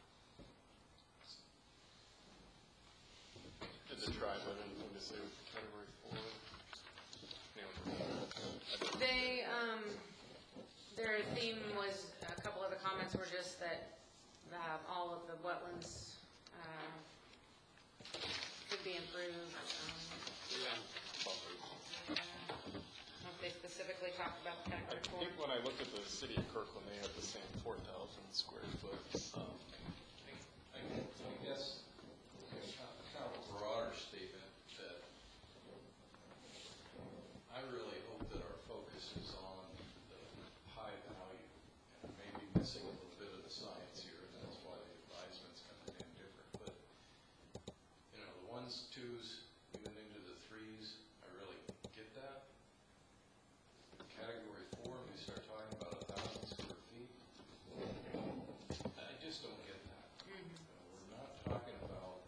Did the tribe have anything to say with category four? Anyone? they, um, their theme was, a couple of the comments were just that uh, all of the wetlands uh, could be improved. Um, Yeah. I don't know if they specifically talked about the I category four. think when I looked at the city of Kirkland, they had the same four thousand square foot. Um, I I guess, it's kind of kind of a broader statement that I really hope that our focus is on the high value, and I may be missing a little bit of the science here, and that's why the advisement's coming in different, but, you know, the ones, twos, even into the threes, I really get that. Category four, we start talking about a thousand square feet, I just don't get that. You know, we're not talking about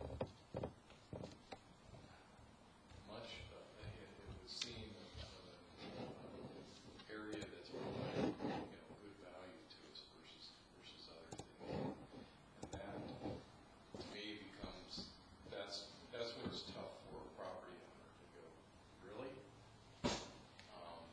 much, of it, it would seem of an area that's providing, you know, good value to us versus, versus other things. And that, to me, becomes, that's, that's where it's tough for a property owner to go, really? Um,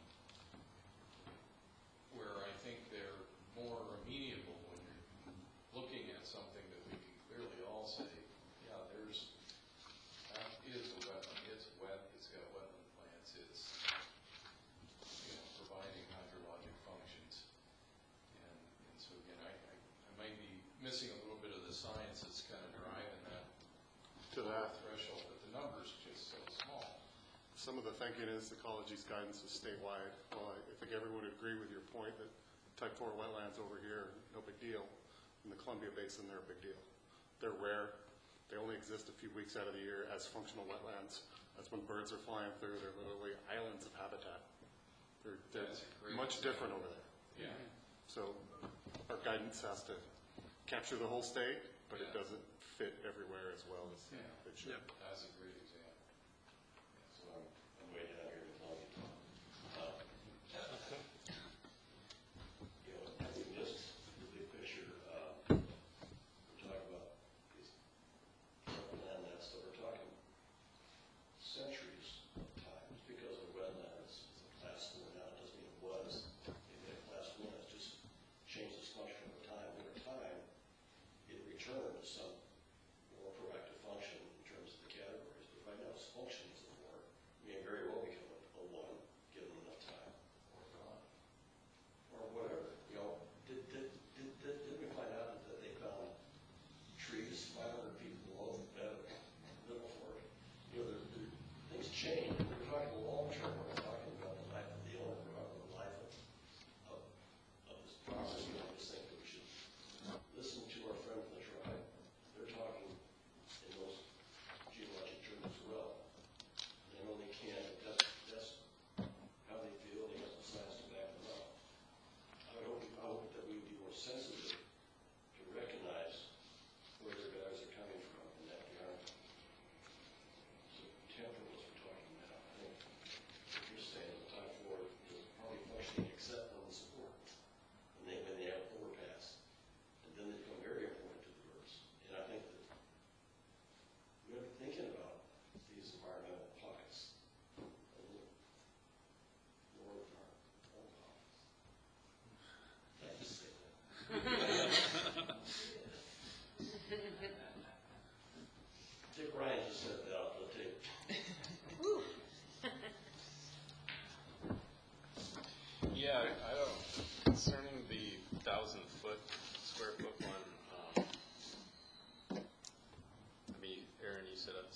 Where I think they're more amenable when you're looking at something that we can clearly all say, yeah, there's, that is a wetland, it's wet, it's got wetland plants, it's, you know, providing hydrologic functions. And, and so again, I, I, I might be missing a little bit of the science that's kind of driving that To that, threshold, but the number's just so small. some of the thinking is the ecology's guidance is statewide. Well, I I think everyone would agree with your point that type four wetlands over here, no big deal. In the Columbia Basin, they're a big deal. They're rare. They only exist a few weeks out of the year as functional wetlands. That's when birds are flying through. They're literally islands of habitat. They're, they're That's a great much different over there. Yeah. So our guidance has to capture the whole state, but it Yeah. doesn't fit everywhere as well as Yeah. it should. Yep. That's a great example. So I'm, I'm way down here to tell you. Uh, You know, I think just the big picture, uh, we're talking about these land that's, that we're talking centuries of times because a wetland is is a class four now, it doesn't mean it was. Maybe a class one has just changed its function over time. Over time, it returned to some more proactive function in terms of the categories. But if I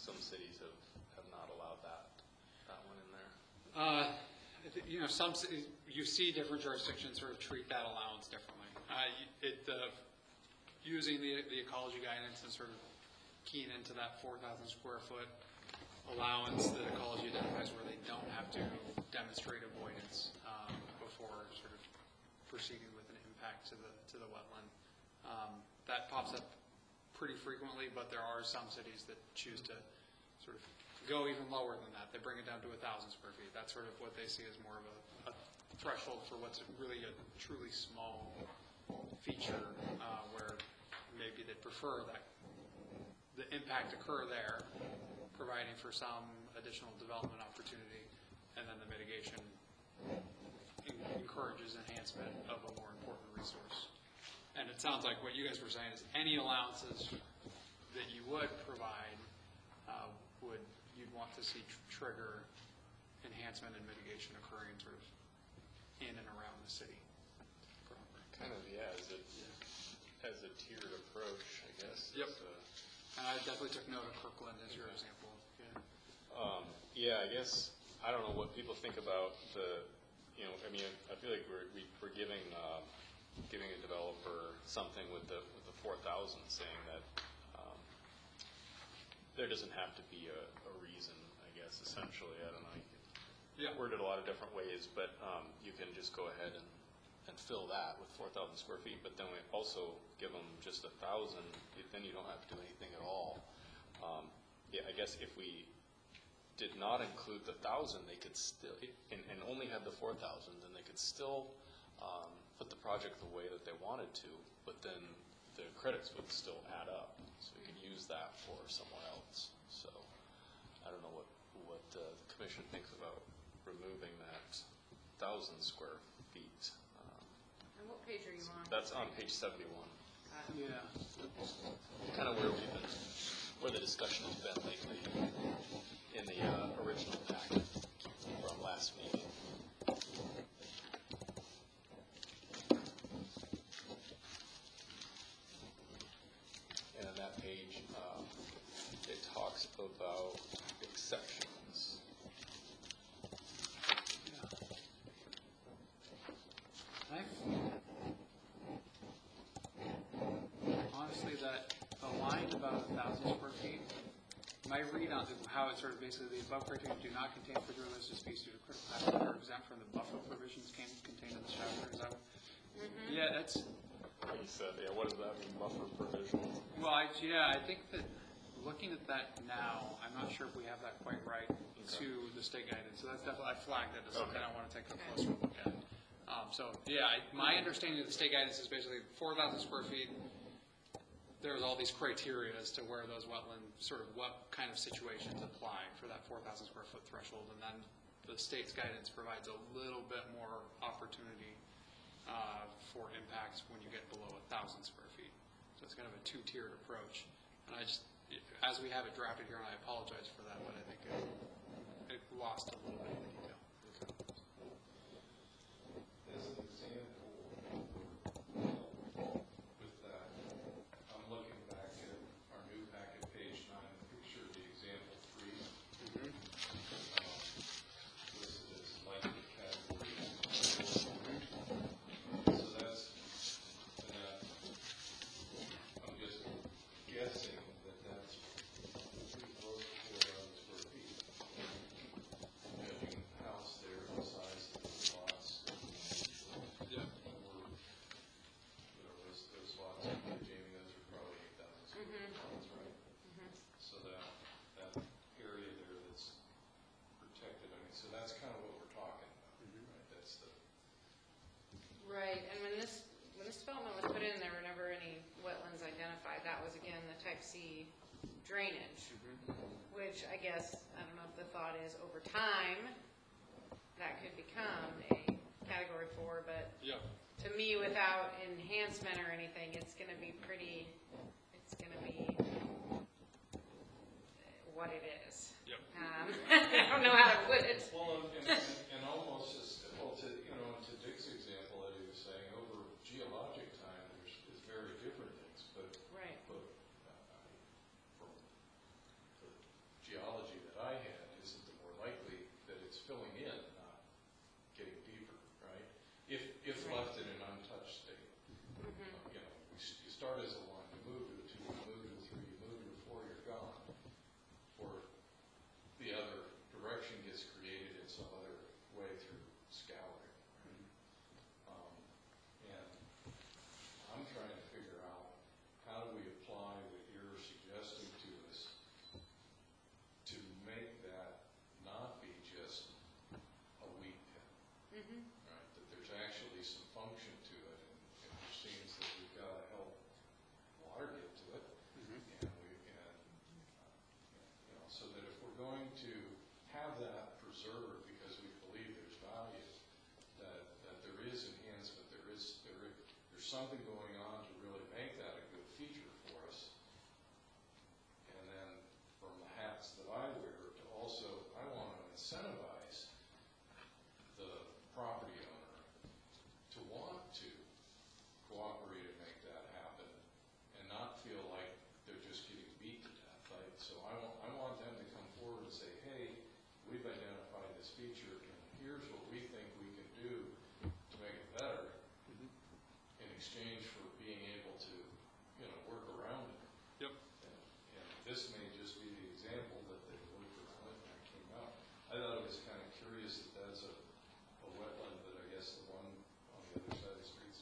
some cities have, have not allowed that, that one in there. Uh, I thi- You know, some, ci- you see different jurisdictions sort of treat that allowance differently. Uh, y- It, uh, using the, the ecology guidance and sort of keying into that four thousand square foot allowance that ecology identifies where they don't have to demonstrate avoidance um, before sort of proceeding with an impact to the, to the wetland. Um, That pops up pretty frequently, but there are some cities that choose to sort of go even lower than that. They bring it down to a thousand square feet. That's sort of what they see as more of a, a threshold for what's really a truly small feature, uh, where maybe they prefer that the impact occur there, providing for some additional development opportunity, and then the mitigation en- encourages enhancement of a more important resource. And it sounds like what you guys were saying is any allowances that you would provide uh, would, you'd want to see tr- trigger enhancement and mitigation occurring sort of in and around the city. Kind of, yeah, as a, as a tiered approach, I guess. Yep. It's, uh, And I definitely took note of Kirkland as your example. Yeah. Um, yeah, I guess, I don't know what people think about the, you know, I mean, I feel like we're, we- we're giving, um, giving a developer something with the, with the four thousand, saying that, um, there doesn't have to be a, a reason, I guess, essentially. I don't know, you Yeah. can word it a lot of different ways, but, um, you can just go ahead and, and fill that with four thousand square feet, but then we also give them just a thousand, then you don't have to do anything at all. Um, yeah, I guess if we did not include the thousand, they could still, and, and only had the four thousand, then they could still, um, put the project the way that they wanted to, but then the credits would still add up, so we could use that for somewhere else. So, I don't know what, what uh, the commission thinks about removing that thousand square feet. Um, And what page are you on? That's on page seventy-one. Yeah. Kind of where we've been, where the discussion has been lately in the uh, original packet from last meeting. And on that page, um, it talks about exceptions. I honestly, that the line about a thousand square feet, my read on it, how it sort of basically, the above criteria do not contain further listed species due to critical habitat or exempt from the buffer provisions can contained in this chapter. Is that? Yeah, that's. Like you said, yeah, what does that mean, buffer provisions? Well, I, yeah, I think that looking at that now, I'm not sure if we have that quite right to the state guidance. So that's definitely, I flagged that as something Okay. I want to take a closer look at. Um, so, yeah, I, my understanding of the state guidance is basically four thousand square feet. There's all these criteria as to where those wetland, sort of what kind of situations apply for that four thousand square foot threshold. And then the state's guidance provides a little bit more opportunity uh, for impacts when you get below one thousand square feet. So it's kind of a two-tiered approach. And I just, as we have it drafted here, and I apologize for that, but I think it, it lost a little bit of the detail. As an example, with that, I'm looking back at our new packet, page nine, the picture of the example three. Um, Listed as likely category. So that's, and that, I'm just guessing that that's pretty close to four thousand square feet. Judging the house there, the size of the lots. Yeah. Or, you know, those, those lots, Jamie, those are probably eight thousand square feet lots, right? So that, that area there that's protected, I mean, so that's kind of what we're talking about, right? That's the, Right, and when this, when this development was put in, there were never any wetlands identified. That was, again, the type C drainage, which I guess, I don't know if the thought is over time, that could become a category four, but Yeah. to me, without enhancement or anything, it's gonna be pretty, it's gonna be what it is. Yep. Um, I don't know how to put it. well, and, and, and almost just, well, to, you know, to Dick's example that he was saying, over geologic time, there's, is very different things, but Right. But uh, for, for something going on to really make that a good feature for us. And then from the hats that I wear to also, I want to incentivize the property owner to want to cooperate and make that happen and not feel like they're just getting beat to death. Like, so I want, I want them to come forward and say, hey, we've identified this feature and here's what we think we can do to make it better in exchange for being able to, you know, work around it. Yep. And, and this may just be the example that they worked around it when it came out. I thought it was kind of curious that that's a, a wetland that I guess the one on the other side of the street's.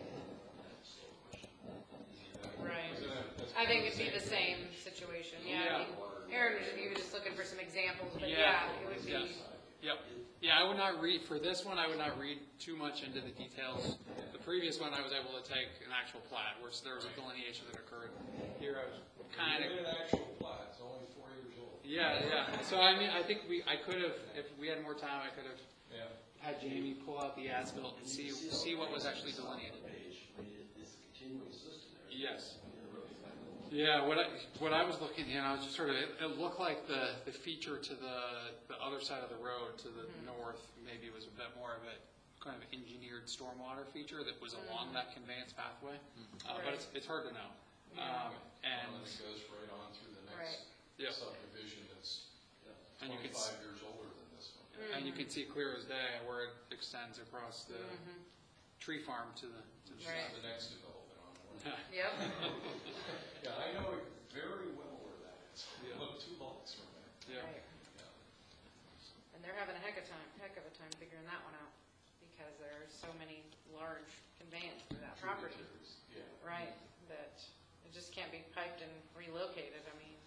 Right. Isn't that- that's I think kind of it'd be the same situation, yeah. I mean, Aaron, was- you were just looking for some examples, but Yeah. yeah, it would be, Yes. Yep. Yeah, I would not read, for this one, I would not read too much into the details. The previous one, I was able to take an actual plat, where there was a delineation that occurred. Here, I was kind You of, did an actual plat, it's only four years old. yeah, yeah. So I mean, I think we, I could have, if we had more time, I could have Yeah. had Jamie pull out the as-built and see, see what was actually delineated. Page, I mean, it- it's a continuing system there. Yes. You know, really find out. Yeah, what I, what I was looking, you know, just sort of, it, it looked like the, the feature to the, the other side of the road, to the north, maybe was a bit more of a kind of engineered stormwater feature that was along that conveyance pathway. Uh, but it's, it's hard to know. Um, and, Well, it goes right on through the Right. next Yep. subdivision that's and you can, s- twenty-five years older than this one. and you can see clear as day where it extends across the tree farm to the, to the Right. The next development on the way. yep, Yeah, I know it very well where that is. Yeah. Look, two blocks from there. yeah. right. Yeah. And they're having a heck of time, heck of a time figuring that one out, because there are so many large conveyance through that property, Tributaries, Yeah. right, that it just can't be piped and relocated, I mean.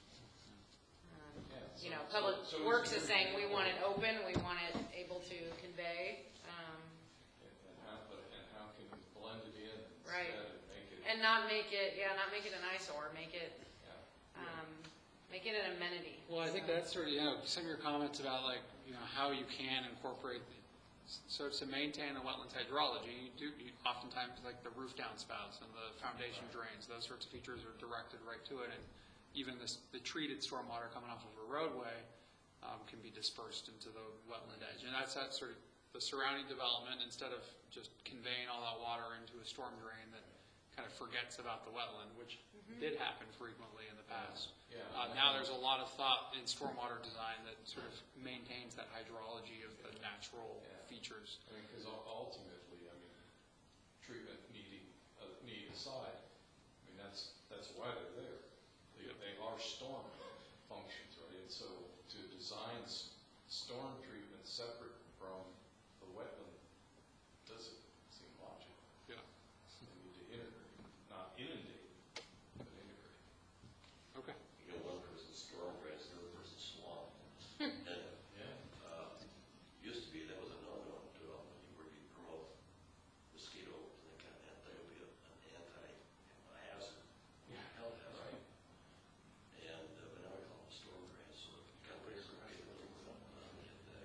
um, Yeah, You so- know, so- Public so is Works there is saying we an want it example- open, we want it able to convey, um, And and how, but, and how can you blend it in Right. instead and make it, and not make it, yeah, not make it an eyesore, make it, yeah. um, make it an amenity. Well, I think So- that's sort of, you know, some of your comments about like, you know, how you can incorporate, so to maintain a wetlands hydrology, you do, you oftentimes like the roof downspouts and the foundation drains, those sorts of features are directed right to it. And even this, the treated stormwater coming off of a roadway um, can be dispersed into the wetland edge. And that's that sort of, the surrounding development, instead of just conveying all that water into a storm drain that kind of forgets about the wetland, which did happen frequently in the past. Yeah. Uh, now there's a lot of thought in stormwater design that sort of maintains that hydrology of the natural Yeah. features. I mean, because ultimately, I mean, treatment needing, uh, need aside, I mean, that's, that's why they're there. They, they are storm functions, right? And so to design s- storm treatment separate from the wetland doesn't seem logical. Yeah. They need to integrate, not inundate, but integrate. Okay. You know, one person's storm drains, the other person's swamp. And, Yeah. uh, used to be, that was a no-no development, where you promote mosquito, and kind of, that would be a- an anti-hazard. Yeah. Health hazard. And, uh, but now we call them storm drains, so if you kind of put your, uh, that,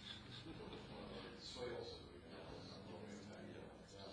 Soils that we have, low impact, yeah.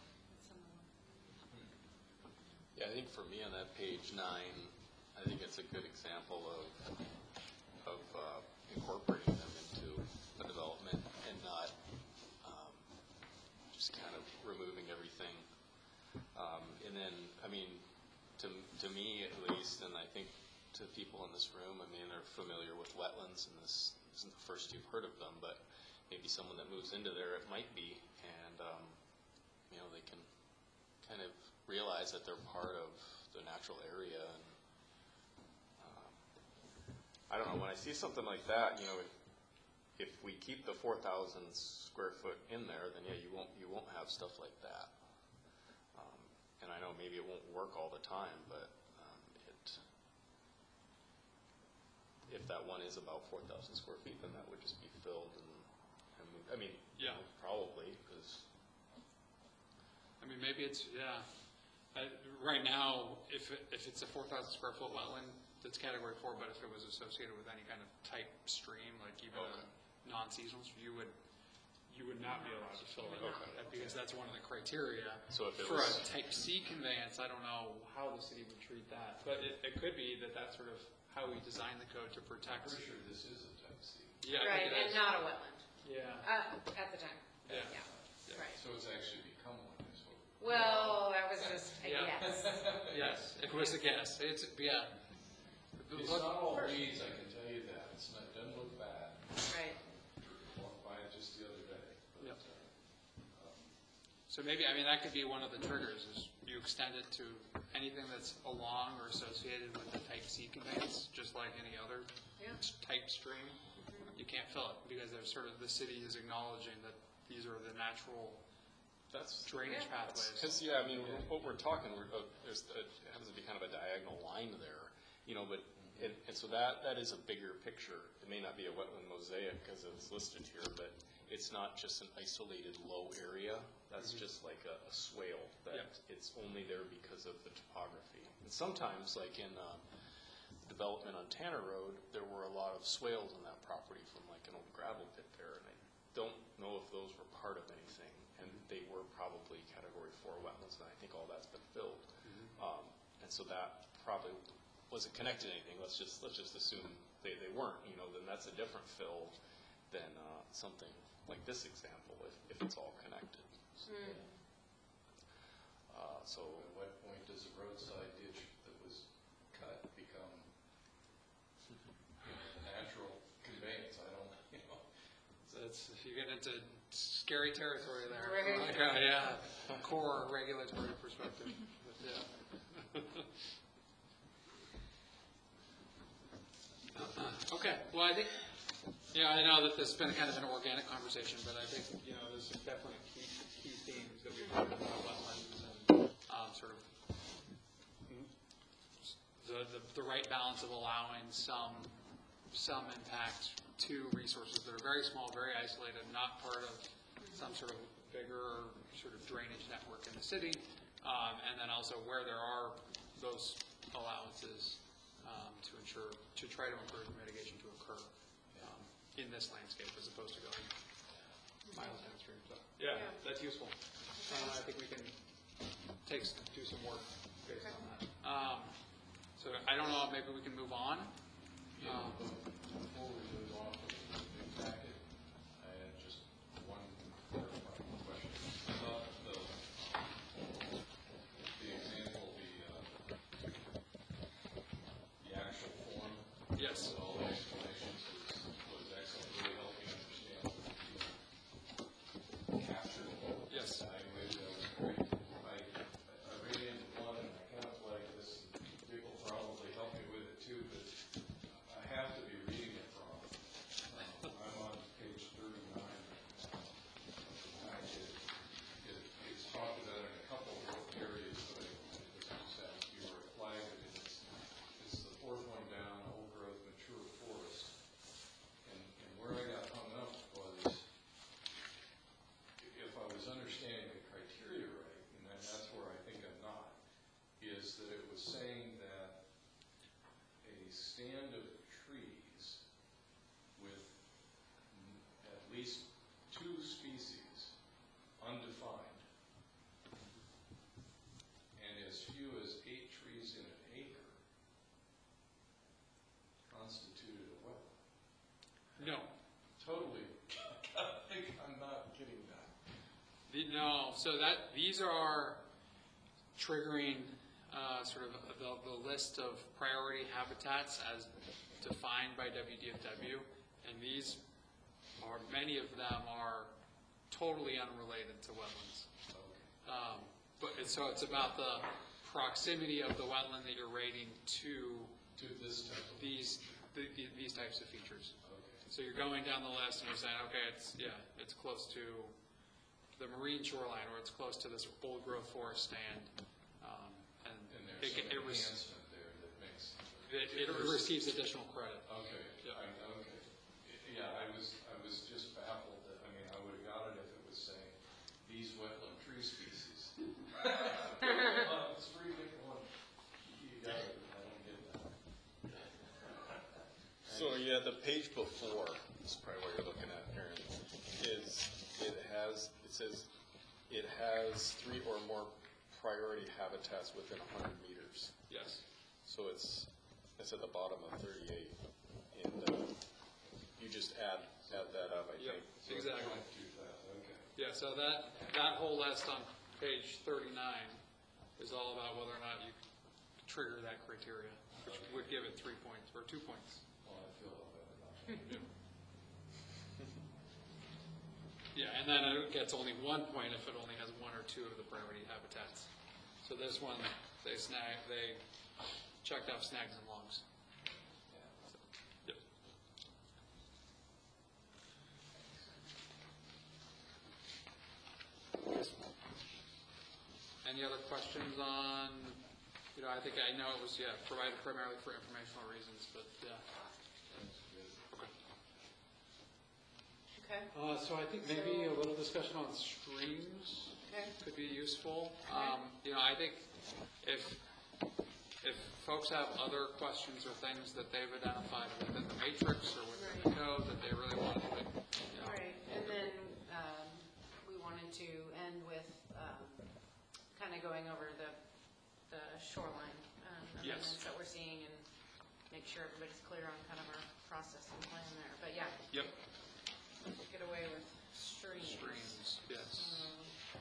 Yeah, I think for me on that page nine, I think it's a good example of, of uh, incorporating them into a development and not um, just kind of removing everything. Um, And then, I mean, to, to me at least, and I think to people in this room, I mean, they're familiar with wetlands, and this isn't the first you've heard of them, but maybe someone that moves into there, it might be, and, um, you know, they can kind of realize that they're part of the natural area. And um, I don't know, when I see something like that, you know, if, if we keep the four thousand square foot in there, then yeah, you won't you won't have stuff like that. Um, and I know maybe it won't work all the time, but um, it if that one is about four thousand square feet, then that would just be filled and, and moved. I mean, you Yeah. know, probably because. I mean, maybe it's, yeah. Uh, right now, if, it, if it's a four thousand square foot wetland, that's category four, but if it was associated with any kind of tight stream, like even Okay. a non-seasonal, you would, you would not be allowed to fill it, Okay. because that's one of the criteria. So if it For a was- type C conveyance, I don't know how the city would treat that, but it, it could be that that's sort of how we design the code to protect. Pretty sure this is a type C. Yeah, I Right, think it and is. not a wetland, Yeah, uh, at the time, yeah. yeah, right. So it's actually become one, is what. Well, that was just a Yeah. guess. Yes, it was a guess. It's, yeah. It's not all weeds, I can tell you that. It's not, it doesn't look bad. Right. Walked by it just the other day. But, Yep. uh, um, So maybe, I mean, that could be one of the triggers, is you extend it to anything that's along or associated with the type C conveyance, just like any other Yeah. type stream. You can't fill it, because there's sort of, the city is acknowledging that these are the natural That's drainage Yeah. pathways. Because, yeah, I mean, what we're talking, we're, uh, there's, it happens to be kind of a diagonal line there, you know, but, and, and so that, that is a bigger picture. It may not be a wetland mosaic because it's listed here, but it's not just an isolated low area. That's just like a, a swale, that Yep. it's only there because of the topography. And sometimes, like in, uh, development on Tanner Road, there were a lot of swales on that property from like an old gravel pit there, and I don't know if those were part of anything, and they were probably category four wetlands, and I think all that's been filled. Um, and so that probably wasn't connected to anything. Let's just, let's just assume they, they weren't, you know, then that's a different fill than, uh, something like this example, if, if it's all connected. So, Uh, so, At what point does a roadside ditch that was cut become, you know, natural conveyance? I don't, you know. So it's, you get into scary territory there. Right. Like, uh, yeah, core regulatory perspective, but yeah. Okay, well, I think, yeah, I know that this has been kind of an organic conversation, but I think, you know, there's definitely key, key themes that we've talked about wetlands and, um, sort of the, the, the right balance of allowing some, some impact to resources that are very small, very isolated, not part of some sort of bigger sort of drainage network in the city, um, and then also where there are those allowances, um, to ensure, to try to encourage mitigation to occur, um, in this landscape as opposed to going miles downstream. So, yeah, Yeah. that's useful. Um, I think we can take, s- do some work based on that. Um, so I don't know, maybe we can move on. Yeah, Um, but before we move on from the big packet, I had just one clarifying question. I thought the, the example, the, uh, the actual form. Yes. With all the explanations was, was excellent, really helped me understand what you captured. Yes. I agree, that was great. I, I read into one and I kind of like this, Dick will probably help me with it too, but I have to be reading it wrong. Um, I'm on page thirty-nine. I did, it, it's talked about in a couple of areas, but I, I just have to be where it flagged it. It's, it's the fourth one down, old growth mature forest. And, and where I got hung up was, if I was understanding the criteria right, and that, that's where I think I'm not, is that it was saying that a stand of trees with mm, at least two species, undefined, and as few as eight trees in an acre constituted a wetland. No. Totally, I think I'm not getting that. The- No, so that, these are triggering, uh, sort of the, the list of priority habitats as defined by W D F W, and these are, many of them are totally unrelated to wetlands. Um, but it's, so it's about the proximity of the wetland that you're rating to To this type of, these, the, the- these types of features. okay. So you're going down the list and you're saying, okay, it's, yeah, it's close to the marine shoreline, or it's close to this old growth forest stand. Um, and And it, there's some it, rec- enhancement there that makes. it, it receives additional credit. Okay, Yeah. I, okay. Yeah, I was, I was just baffled that, I mean, I would have got it if it was saying, these wetland tree species. Well, it's three different ones. You got it, I don't get that. so yeah, the page before, this is probably what you're looking at, Aaron, is it has, it says, it has three or more priority habitats within one hundred meters. Yes. So it's, it's at the bottom of thirty-eight, and uh, you just add, add that up, I Yep, think. exactly. Too fast, okay. Yeah, so that, that whole list on page thirty-nine is all about whether or not you trigger that criteria, which would give it three points, or two points. Well, I feel a little better now. Yeah, and then it gets only one point if it only has one or two of the priority habitats. So this one, they snag, they checked off snags and logs. So, yep. Any other questions on, you know, I think I know it was, yeah, provided primarily for informational reasons, but, yeah. Okay. Okay. Uh, so I think maybe a little discussion on streams Okay. could be useful. Um, you know, I think if, if folks have other questions or things that they've identified within the matrix or within the code that they really want to, you know. Right, and then um, we wanted to end with kind of going over the, the shoreline um, amendments Yes. that we're seeing and make sure everybody's clear on kind of our process and plan there. But yeah, Yep, get away with streams. streams, yes. Um,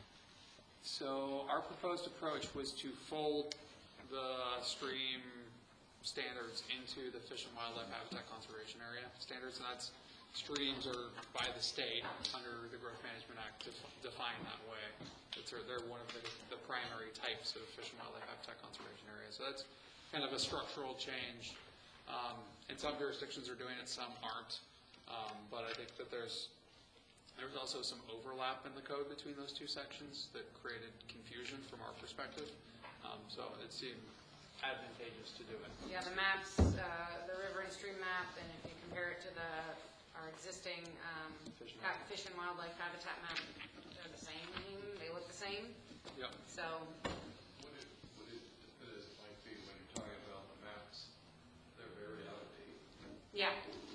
So our proposed approach was to fold the stream standards into the Fish and Wildlife Habitat Conservation Area standards, and that's, streams are by the state under the Growth Management Act def- defined that way. It's, they're one of the, the primary types of Fish and Wildlife Habitat Conservation Area. So that's kind of a structural change. Um, and some jurisdictions are doing it, some aren't. Um, but I think that there's There's also some overlap in the code between those two sections that created confusion from our perspective. Um, so it seemed advantageous to do it. Yeah, the maps, uh, the river and stream map, and if you compare it to the, our existing um, Fish and ha- fish and wildlife habitat map, they're the same, they look the same. Yep. So, Would it, would it, but it might be when you're talking about the maps, they're very out of date. yeah.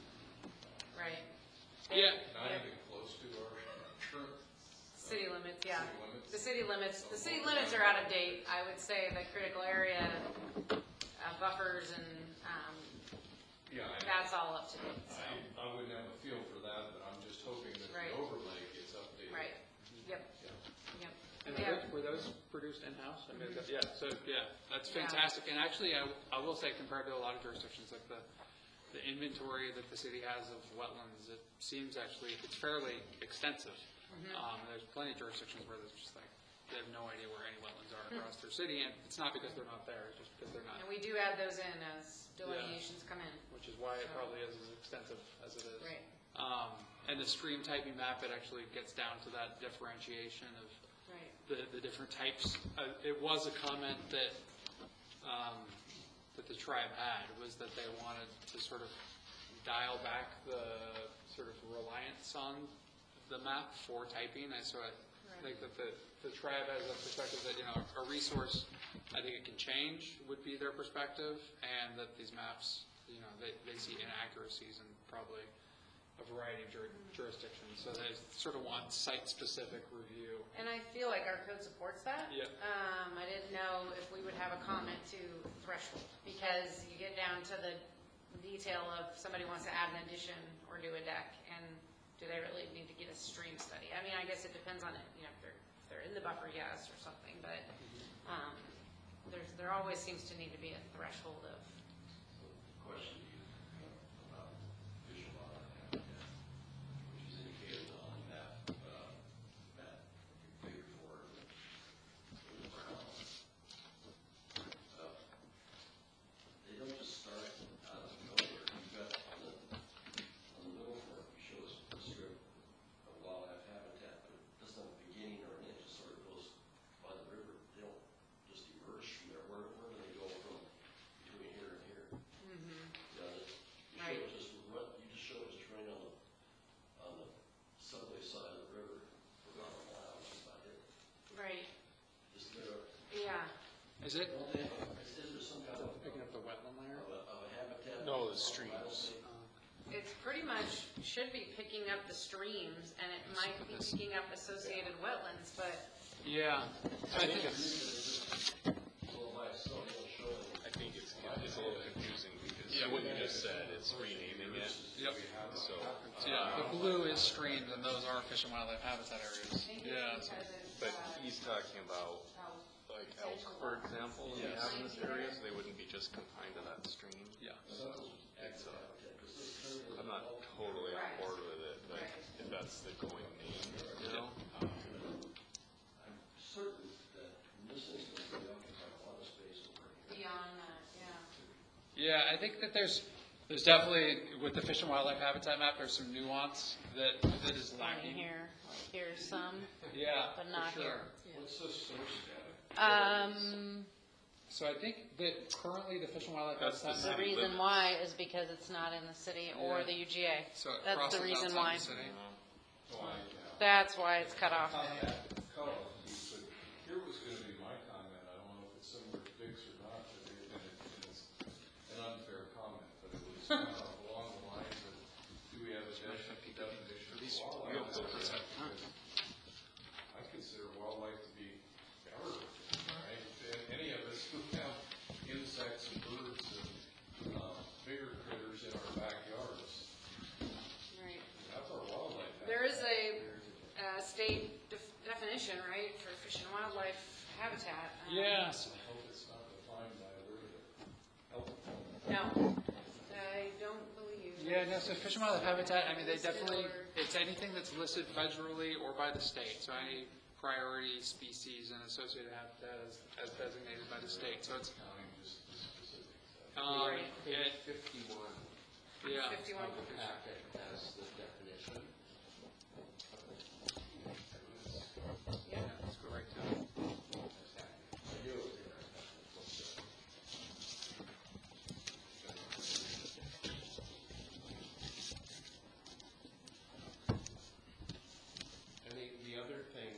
Right. Yeah. Not Yeah. even close to our current City limits, yeah. City limits. The city limits, the city limits are out of date. I would say the critical area uh, buffers and, um, Yeah, I, that's all up to date, so, I, I wouldn't have a feel for that, but I'm just hoping that Right. the overlay gets updated. right. Yep, Yeah. yep. And Yeah. were those, were those produced in-house? I mean, yeah, so, yeah, that's fantastic. And actually, I, I will say, compared to a lot of jurisdictions, like the, the inventory that the city has of wetlands, it seems actually, it's fairly extensive. Um, there's plenty of jurisdictions where there's just like, they have no idea where any wetlands are across their city, and it's not because they're not there, it's just because they're not, And we do add those in as delineations come in. which is why it So- probably is as extensive as it is. Right, Um, and the stream typing map, it actually gets down to that differentiation of right. the, the different types. Uh, it was a comment that, um, that the tribe had, was that they wanted to sort of dial back the sort of reliance on the map for typing. And so I think that the, the tribe has a perspective that, you know, a resource, I think it can change, would be their perspective, and that these maps, you know, they, they see inaccuracies in probably a variety of jur- jurisdictions. So they sort of want site-specific review. And I feel like our code supports that. Yep. Um, I didn't know if we would have a comment to threshold, because you get down to the detail of somebody wants to add an addition or do a deck, and do they really need to get a stream study? I mean, I guess it depends on it, you know, if they're, if they're in the buffer, yes, or something, but, um, there's, there always seems to need to be a threshold of, So the question to you about fish and wildlife habitat, which is indicated on map, uh, map figure four in the, in the brown. Uh, They don't just start out of nowhere. You've got on the, on the middle part, you show us a strip of wildlife habitat, but it doesn't have a beginning or an end, it just sort of goes by the river. They don't just emerge from there. Where, where do they go from between here and here? Yeah, that- you show Right. it just, right- you just show it just right on the, on the subway side of the river for about a mile, which is about it. right, Just there, yeah. Is it don't they, is there some kind of, picking up the wetland layer? of a, of a habitat? No, the streams. Uh, it's pretty much, should be picking up the streams, and it might be picking up associated wetlands, but Yeah. I think it's, I think it's, it's a little confusing because what you just said, it's renaming it. Yep. So, Yeah, the blue is streams, and those are fish and wildlife habitat areas. Yeah. but he's talking about like elk, for example, that we have in this area, so they wouldn't be just confined to that stream. Yeah. So it's, uh, I'm not totally on board with it, but if that's the going name, you know? I'm certain that in this instance, we occupy a lot of space over here. beyond that, yeah. Yeah, I think that there's there's definitely with the fish and wildlife habitat map, there's some nuance that that is In lacking. here, here's some, Yeah, but for not sure. here. What's the source data? Um, So I think that currently the fish and wildlife That's the habitat the map. city reason limits. why is because it's not in the city or Yeah. the U G A. So it That's crosses the reason outside why. the city. That's why it's cut off. Contact the colors, but here was gonna be my comment, I don't know if it's similar to Dick's or not, but it, and it, and it's an unfair comment, but it was kind of along the lines of, do we have a definition of wildlife? I consider wildlife to be everything, right? And any of us who have insects and birds and, uh, bigger critters in our backyards, Right. that's our wildlife. There is a, uh state def- definition, right, for fish and wildlife habitat. Um, Yes. I hope it's not defined by a word that help. No, I don't believe. Yeah, no, so fish and wildlife habitat, I mean, they Listed definitely, or- it's anything that's listed federally or by the state. So any priority species and associated habitat is, as designated by the state. So it's, Counting just the specifics. um, Right. it, Fifty-one yeah. Fifty-one. of the packet has the definition. Yeah, let's go right to it. I knew it was in there. And the, the other thing,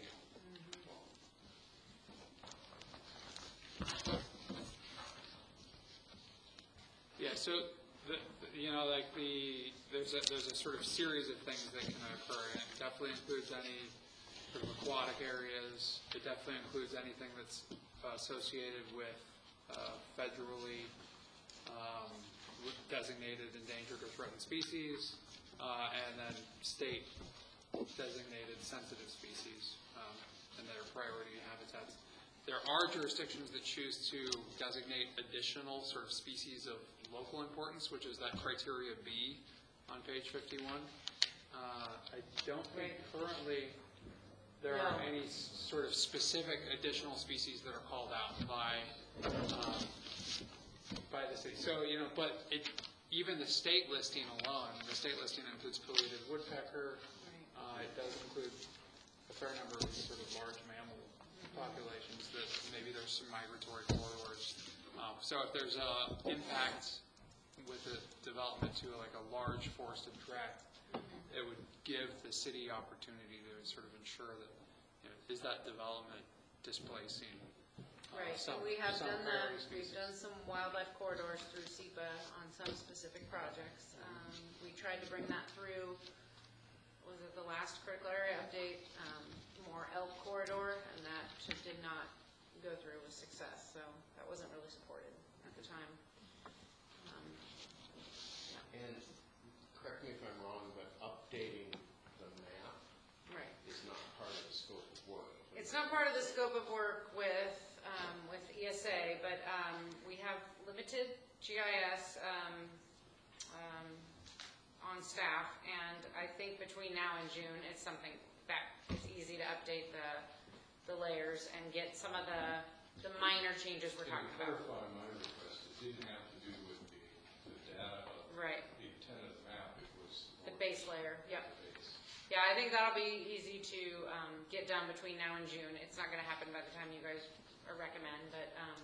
Yeah, so, the, the- you know, like the, there's a, there's a sort of series of things that can occur, and it definitely includes any sort of aquatic areas. It definitely includes anything that's uh, associated with uh, federally um, with designated endangered or threatened species, uh, and then state designated sensitive species, um, and their priority habitats. There are jurisdictions that choose to designate additional sort of species of local importance, which is that criteria B on page fifty-one. Uh, I don't think currently there are No. any s- sort of specific additional species that are called out by, um, by the city. So, you know, but it, even the state listing alone, the state listing includes pileated woodpecker. Uh, it does include a fair number of sort of large mammal populations that maybe there's some migratory corridors. Um, so if there's a impact with the development to like a large forested tract, it would give the city opportunity to sort of ensure that, you know, is that development displacing uh, Right, some, and we have some done that, priority we've species? done some wildlife corridors through SEPA on some specific projects. Um, we tried to bring that through, was it the last critical area update, um, more elk corridor, and that just did not go through with success, so that wasn't really supported at the time. Um, and correct me if I'm wrong, but updating the map Right. is not part of the scope of work. It's not part of the scope of work with, um, with E S A, but, um, we have limited G I S, um, um, on staff, and I think between now and June, it's something that is easy to update the, the layers and get some of the, the minor changes we're Can talking you about. clarify my request? It didn't have to do with the, the data of Right, the intent of the map, it was. the base layer, yep. The base. Yeah, I think that'll be easy to, um, get done between now and June. It's not gonna happen by the time you guys uh, recommend, but, um,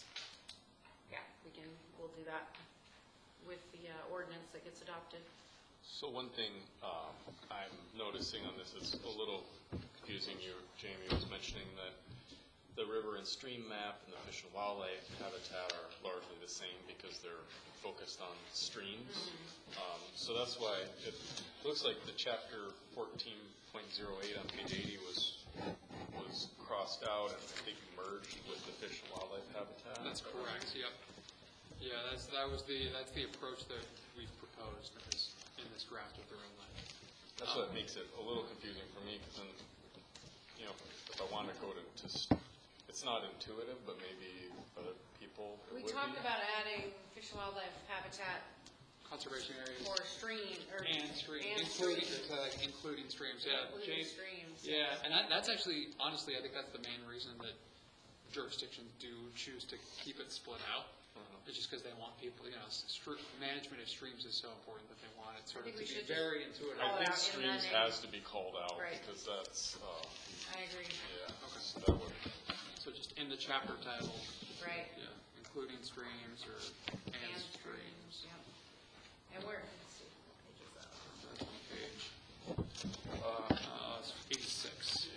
yeah, we can, we'll do that with the, uh, ordinance that gets adopted. So one thing um, I'm noticing on this is a little confusing. You, Jamie, was mentioning that the river and stream map and the fish and wildlife habitat are largely the same because they're focused on streams. Um, so that's why it looks like the chapter fourteen point oh eight on page eighty was, was crossed out and I think merged with the Fish and Wildlife Habitat. That's correct, yep. Yeah, that's, that was the, that's the approach that we've proposed in this, in this draft of the red line. That's what makes it a little confusing for me, because then, you know, if I want to go to, to, s- it's not intuitive, but maybe other people it We would talked be. about adding Fish and Wildlife Habitat Conservation areas. for stream, or. And streams, and including, streams. uh, including streams, yeah. Including Jane- streams. Yeah, and that, that's actually, honestly, I think that's the main reason that jurisdictions do choose to keep it split out. Uh-huh. It's just because they want people, you know, str- management of streams is so important that they want it sort I of to think we be should just very intuitive. call I it think out in streams that name. has to be called out, Right. because that's, uh, I agree, yeah, Okay. so that would, So just in the chapter title, right. yeah, including streams or and And streams. streams, yeah. And where, let's see, what page is that? That's on page, uh, uh, it's eighty-six.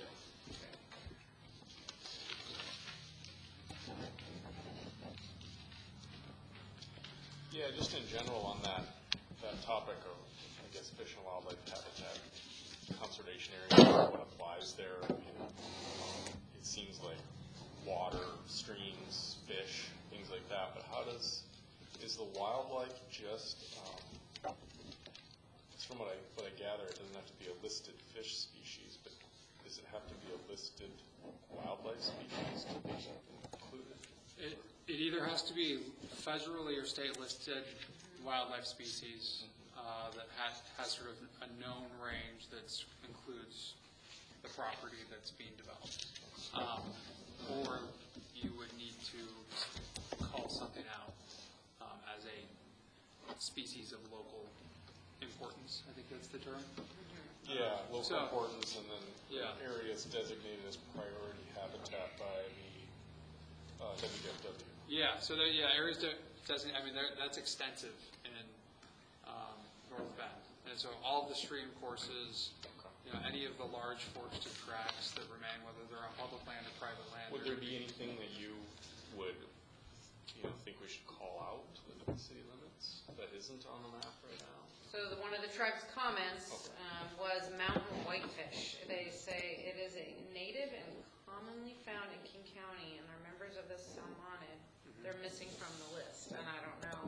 yeah, just in general on that, that topic of, I guess, fish and wildlife habitat conservation area, what applies there. I mean, it seems like water, streams, fish, things like that, but how does, is the wildlife just, um, it's from what I, what I gather, it doesn't have to be a listed fish species, but does it have to be a listed wildlife species to be included? It, it either has to be federally or state listed wildlife species uh, that has, has sort of a known range that includes the property that's being developed. Um, or you would need to call something out um, as a species of local importance. I think that's the term. Yeah, local So- importance, and then Yeah. areas designated as priority habitat by the uh, W W W. Yeah, so there, yeah, areas that doesn't, I mean, there- that's extensive in um, North Bend. And so all of the stream courses, you know, any of the large forested tracts that remain, whether they're on public land or private land. Would there be anything that you would, you know, think we should call out within the city limits that isn't on the map right now? So the, one of the tribe's comments um, was mountain whitefish. They say it is a native and commonly found in King County, and are members of the Salmonid. They're missing from the list, and I don't know.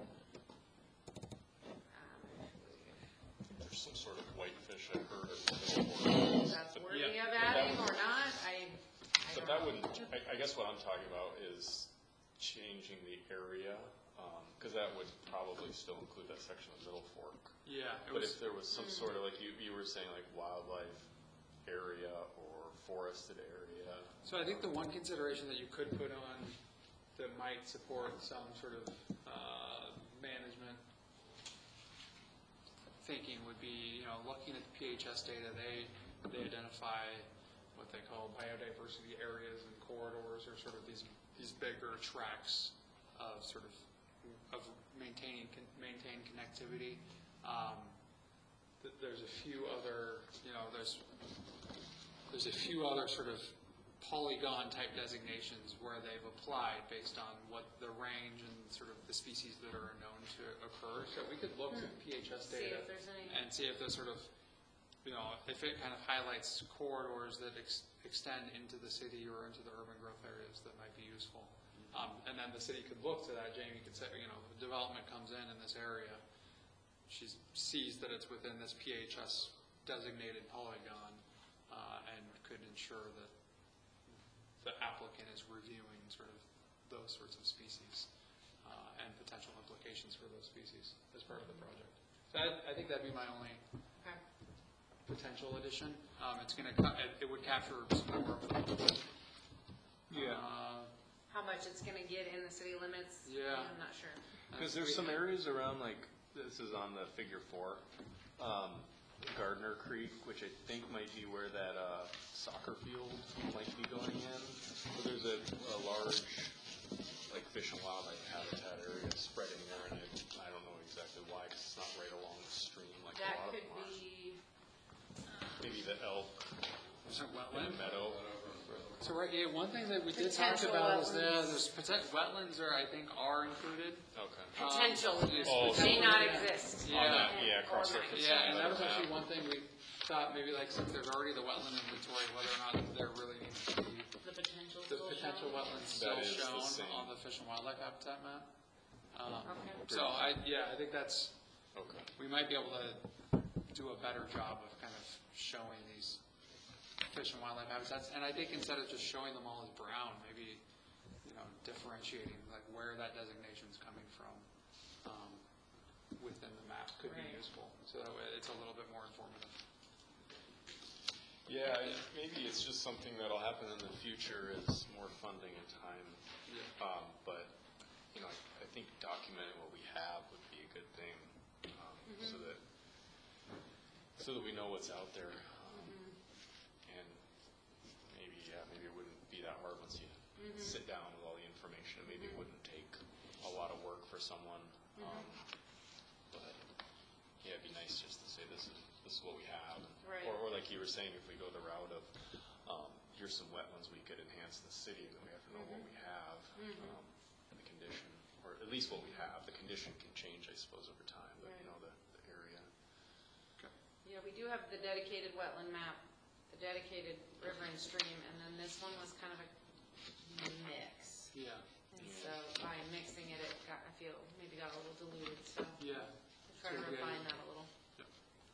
Um, There's some sort of whitefish I've heard of. if That's worthy Yeah. of adding or not, I, I But don't that know. wouldn't, I, I guess what I'm talking about is changing the area, because that would probably still include that section of Middle Fork. Yeah, it But was, if there was some sort of, like you, you were saying, like wildlife area or forested area. so I think the one consideration that you could put on that might support some sort of uh, management thinking would be, you know, looking at the P H S data, they, they identify what they call biodiversity areas and corridors, or sort of these, these bigger tracts of sort of, of maintaining, con- maintain connectivity. Um, th- there's a few other, you know, there's, there's a few other sort of polygon type designations where they've applied based on what the range and sort of the species that are known to occur. So we could look at the P H S See data if there's any. and see if there's sort of, you know, if it kind of highlights corridors that ex- extend into the city or into the urban growth areas that might be useful. Um, and then the city could look to that. Jamie could say, you know, the development comes in in this area. She sees that it's within this P H S designated polygon uh, and could ensure that the applicant is reviewing sort of those sorts of species uh, and potential implications for those species as part of the project. So I, I think that'd be my only Okay. potential addition. Um, it's going to, it, it would capture some more of the. Yeah. Uh, How much it's gonna get in the city limits? Yeah. I'm not sure. Because there's some areas around, like, this is on the figure four, um, Gardner Creek, which I think might be where that, uh, soccer field might be going in. But there's a, a large, like, fish and wildlife habitat area spreading there, and it, I don't know exactly why, 'cause it's not right along the stream like a That lot of could them are. be, Maybe the elk Is it in wetland? the meadow. So right, yeah, one thing that we did talk Potential about is the, wetlands. there's poten- wetlands are, I think, are included. Okay. Um, potential, is Oh, may potential- not yeah. exist. Yeah, yeah, cross-reference. Yeah, and that was another actually map. one thing we thought, maybe like since there's already the wetland inventory, whether or not there really needs to be The potential the still potential shown? wetlands still That is the shown same. on the Fish and Wildlife Habitat map. Um, Okay. So I, yeah, I think that's, Okay. we might be able to do a better job of kind of showing these fish and wildlife habitats. And I think instead of just showing them all as brown, maybe, you know, differentiating like where that designation's coming from um, within the map could be Right. useful. So that way it's a little bit more informative. Yeah, and maybe it's just something that'll happen in the future as more funding and time. Yeah. Um, but, you know, I, I think documenting what we have would be a good thing, um, so that, so that we know what's out there. Um, And maybe, yeah, maybe it wouldn't be that hard once you sit down with all the information. And maybe it wouldn't take a lot of work for someone. Um, but, yeah, it'd be nice just to say this is, this is what we have. Right. Or, or like you were saying, if we go the route of, um, here's some wetlands we could enhance in the city, then we have to know what we have, um, and the condition, or at least what we have. The condition can change, I suppose, over time, but you know, the, the area. Yeah, we do have the dedicated wetland map, the dedicated river and stream, and then this one was kind of a mix. Yeah. And so by mixing it, it got, I feel, maybe got a little diluted, so Yeah. we'll try to So, yeah, refine yeah. that a little. Yep.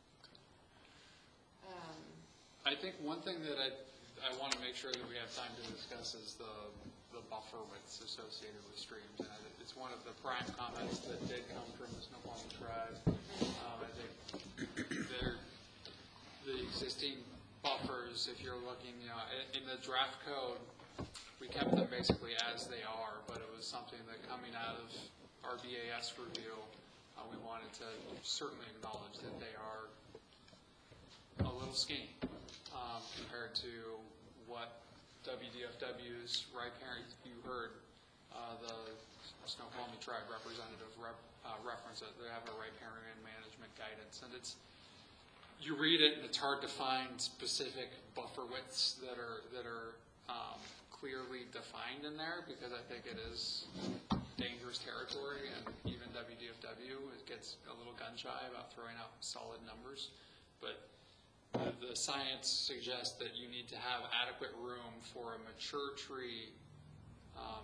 Um, I think one thing that I, I want to make sure that we have time to discuss is the, the buffer widths associated with streams. And I- it's one of the prime comments that did come from the Snoqualmie tribe. Um, I think they're, the existing buffers, if you're looking, you know, in, in the draft code, we kept them basically as they are, but it was something that coming out of our B A S review, uh, we wanted to certainly acknowledge that they are a little skinny um, compared to what W D F W's riparian, you heard uh, the Snoqualmie Tribe representative rep, uh, reference it. They have a riparian management guidance, and it's, you read it and it's hard to find specific buffer widths that are that are um, clearly defined in there, because I think it is dangerous territory, and even W D F W it gets a little gun shy about throwing out solid numbers. But uh, the science suggests that you need to have adequate room for a mature tree. Um,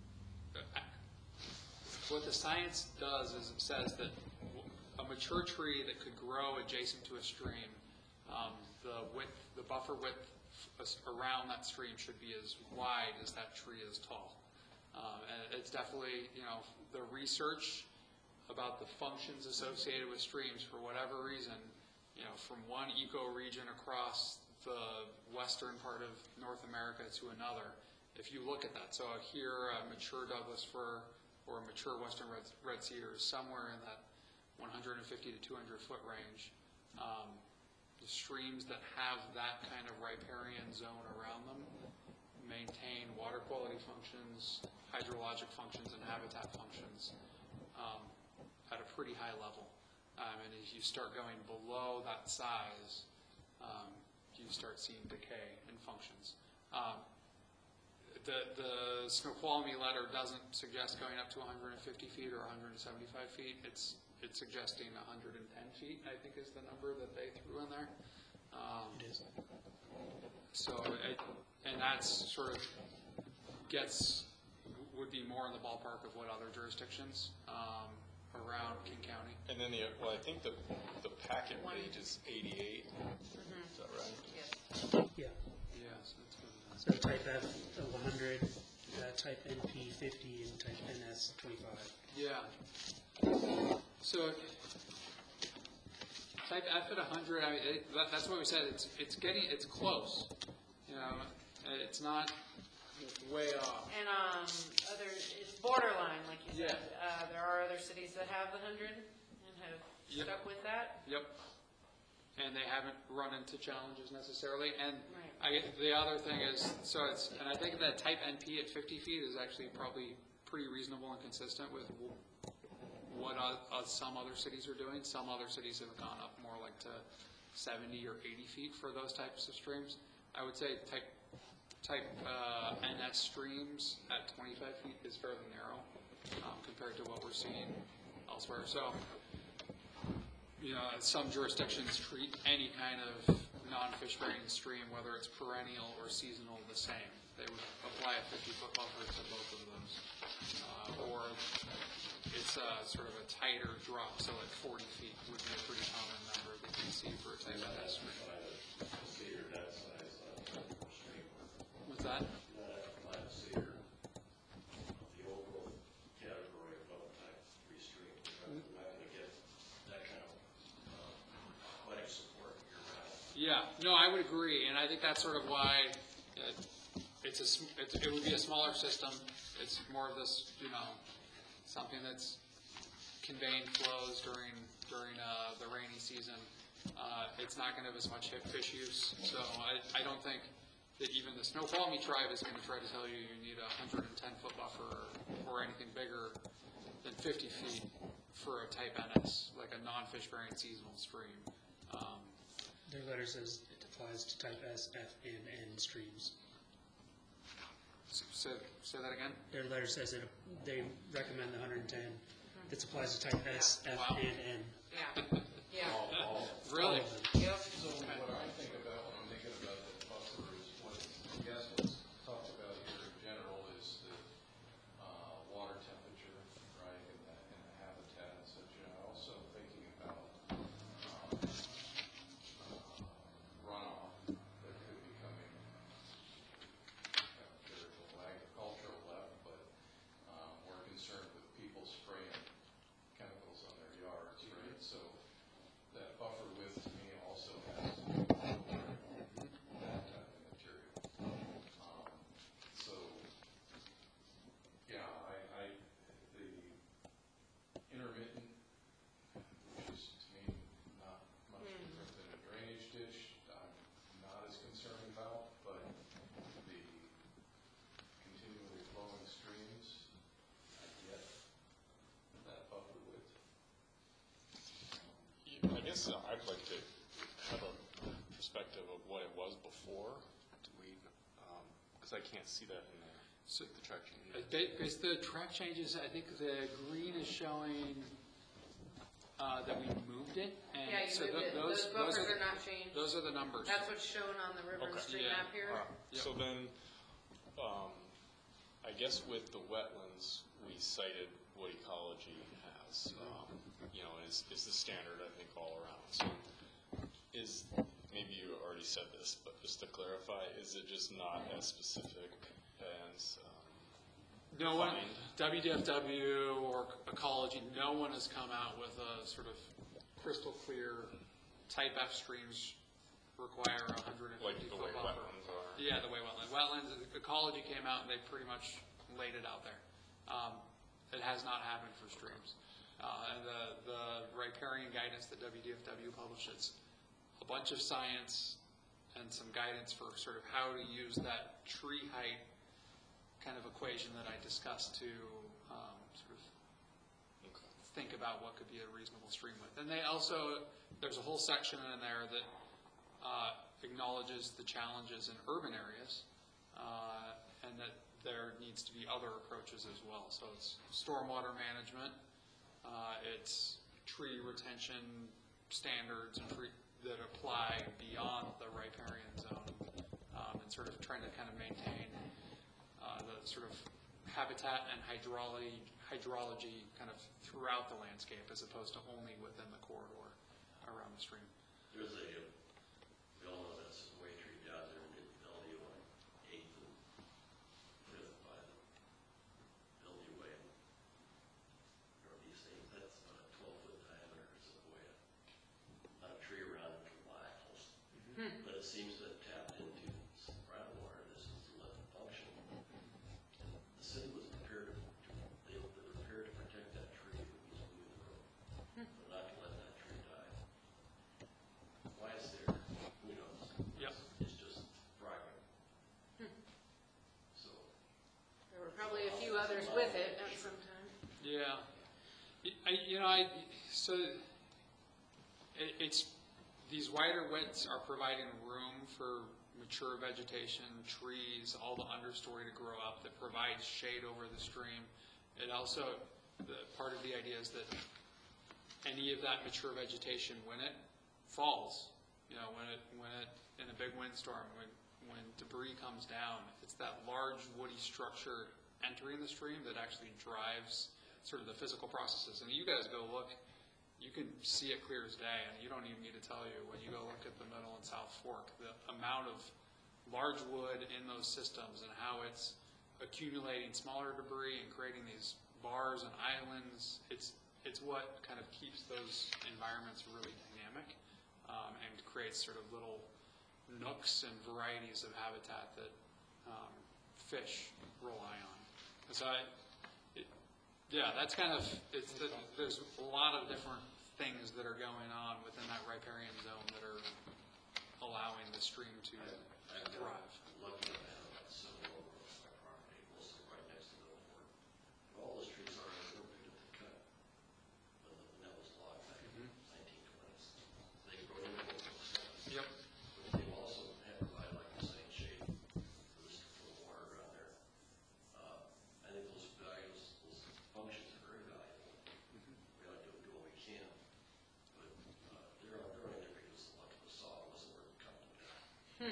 what the science does is it says that a mature tree that could grow adjacent to a stream, um, the width, the buffer width around that stream should be as wide as that tree is tall. Um, and it's definitely, you know, the research about the functions associated with streams, for whatever reason, you know, from one ecoregion across the western part of North America to another, if you look at that, so here a mature Douglas fir or a mature western red, red cedar is somewhere in that one hundred fifty to two hundred foot range. Um, the streams that have that kind of riparian zone around them maintain water quality functions, hydrologic functions, and habitat functions um, at a pretty high level. Um, and as you start going below that size, um, you start seeing decay in functions. Um, the, the Snoqualmie letter doesn't suggest going up to one hundred fifty feet or one hundred seventy-five feet. It's it's suggesting one hundred ten feet, I think, is the number that they threw in there. Um, It is. so, it, and that's sort of gets, would be more in the ballpark of what other jurisdictions um, around King County. And then the, well, I think the, the packet page is eighty-eight, is that right? yes. Yeah. Yeah, so that's good. So type F, uh, one hundred, uh, type N P fifty, and type N S twenty-five. Yeah. So type F at one hundred, I mean, it, that, that's what we said. It's it's getting it's close. You know, it's not way off. And um, other, it's borderline, like you said. Yeah. Uh, there are other cities that have the hundred and have Yep. stuck with that. Yep. And they haven't run into challenges necessarily. And Right. I, the other thing is, so it's, and I think that type N P at fifty feet is actually probably pretty reasonable and consistent with what uh, uh, some other cities are doing. Some other cities have gone up more like to seventy or eighty feet for those types of streams. I would say type type uh, N S streams at twenty-five feet is fairly narrow um, compared to what we're seeing elsewhere. So, you know, some jurisdictions treat any kind of non-fish bearing stream, whether it's perennial or seasonal, the same. They would apply a fifty-foot buffer to both of those. Uh, or it's a sort of a tighter drop, so like forty feet would be a pretty common number that you see for a type of that stream. Cedar that size on a stream. What's that? You don't have to find a cedar of the overall category of other type three stream. You're not going to get that kind of uh, buddy support year round. Yeah, no, I would agree, and I think that's sort of why uh, it's a, sm- it's, it would be a smaller system. It's more of this, you know, something that's conveying flows during during uh, the rainy season. Uh, it's not going to have as much hip fish use, so I, I don't think that even the Snoqualmie tribe is going to try to tell you you need a one hundred ten foot buffer or, or anything bigger than fifty feet for a type N S, like a non-fish bearing seasonal stream. Um, Their letter says it applies to type S, F, and N streams. Say, say that again? Their letter says that they recommend the one hundred ten. This applies to type S, F, Wow. and N. Yeah, yeah. All, all. Really? Yep. So what I think about when I'm thinking about that buffer is what, I guess what's talked about here in general is the, uh, water temperature, right, and the, and the habitat and such. And I'm also thinking about, um, uh, runoff that could be coming, uh, there's a agricultural left, but, um, we're concerned with people spraying chemicals on their yards, right? So that buffer width to me also has to do with that type of material. Um, so, yeah, I, I, the intermittent, which is to me not much different than a drainage ditch, I'm not as concerned about, but the continually flowing streams, I get that buffer width. I guess uh, I'd like to have a perspective of what it was before. Do we, because I can't see that in the, So, the track change. Uh, ba- Based the track changes, I think the green is showing uh, that we moved it. And Yeah, you so moved tho- it. Those, Those those buffers are, are not changed. those are the numbers. That's what's shown on the river and Okay. stream Yeah. map here. All right. Yep. So then, um, I guess with the wetlands, we cited what ecology has, um, you know, is, is the standard, I think, all around. So is, maybe you already said this, but just to clarify, is it just not as specific as, um, No one, Defined. W D F W or ecology, no one has come out with a sort of crystal clear type F streams require a hundred and like fifty the way foot buffer. wetlands are? Yeah, the way wetland. Wetlands, ecology came out and they pretty much laid it out there. Um, it has not happened for streams. Uh, and the, the riparian guidance that W D F W publishes, a bunch of science and some guidance for sort of how to use that tree height kind of equation that I discussed to um, sort of Okay. think about what could be a reasonable stream width. And they also, there's a whole section in there that uh, acknowledges the challenges in urban areas uh, and that there needs to be other approaches as well. So it's stormwater management, uh, it's tree retention standards and tree, that apply beyond the riparian zone, um, and sort of trying to kind of maintain uh, the sort of habitat and hydrology, hydrology kind of throughout the landscape as opposed to only within the corridor around the stream. There's a, uh, we all know that's a way tree down there in Bellevue on eighth and fifth by the Bellevue Way. Northeast eighth, that's about a twelve foot diameter, it's a way, not a tree around it for miles. But it seems to have tapped into some groundwater, this is to let it function. And the city was prepared to, they were prepared to protect that tree if it was moving the road, but not to let that tree die. Why it's there, who knows? Yep. It's just private. So, There were probably a few others with it at some time. Yeah, I, you know, I, so it, it's, these wider widths are providing room for mature vegetation, trees, all the understory to grow up that provides shade over the stream. It also, the, part of the idea is that any of that mature vegetation, when it falls, you know, when it, when it, in a big windstorm, when, when debris comes down, if it's that large woody structure entering the stream that actually drives sort of the physical processes. And you guys go look, you can see it clear as day, and you don't even need to tell you when you go look at the Middle and South Fork, the amount of large wood in those systems and how it's accumulating smaller debris and creating these bars and islands. It's it's what kind of keeps those environments really dynamic um, and creates sort of little nooks and varieties of habitat that um, fish rely on. And so I, it, yeah, that's kind of, it's the, there's a lot of different things that are going on within that riparian zone that are allowing the stream to I- I thrive. I'm looking at that, about seven over my property, mostly right next to the fort. And all those trees are real big at the cut. But that was a lot back in the nineteen twenties. They grow in the forest. Yep. But they've also had, I like the same shade for this, for the water around there. Uh, I think those values, those functions are very valuable. We ought to do what we can. But, uh, they're, they're only there because the luck of the saw wasn't worth cutting them down.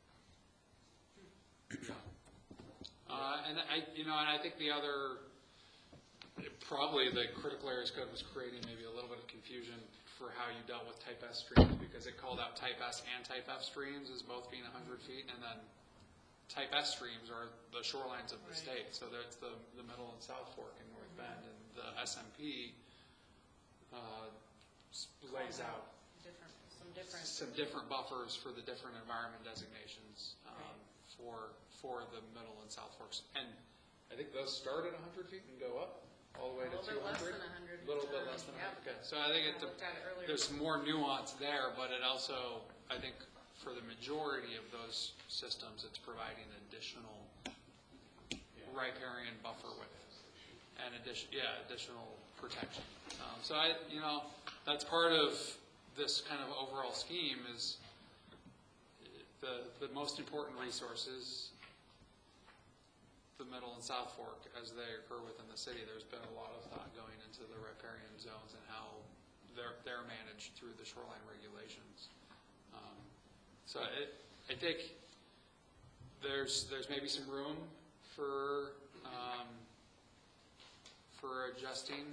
Uh, and I, you know, and I think the other, probably the critical areas code was creating maybe a little bit of confusion for how you dealt with type S streams, because it called out type S and type F streams as both being one hundred feet, and then type S streams are the shorelines of the state. So there's the, the Middle and South Fork in North Bend, and the S M P uh, lays out Different, some different. some different buffers for the different environment designations um, for for the Middle and South Forks. And I think those start at one hundred feet and go up all the way A to little two bit less hundred. than one hundred. A little bit Um, less than yep. one hundred. Okay. So I think it, I looked at it earlier. there's more nuance there, but it also, I think, for the majority of those systems, it's providing additional riparian buffer width and addition, yeah, additional protection. Um, so I, you know, that's part of this kind of overall scheme is the the most important resources, the Middle and South Fork, as they occur within the city. There's been a lot of thought going into the riparian zones and how they're they're managed through the shoreline regulations. Um, so it, I think there's there's maybe some room for um, for adjusting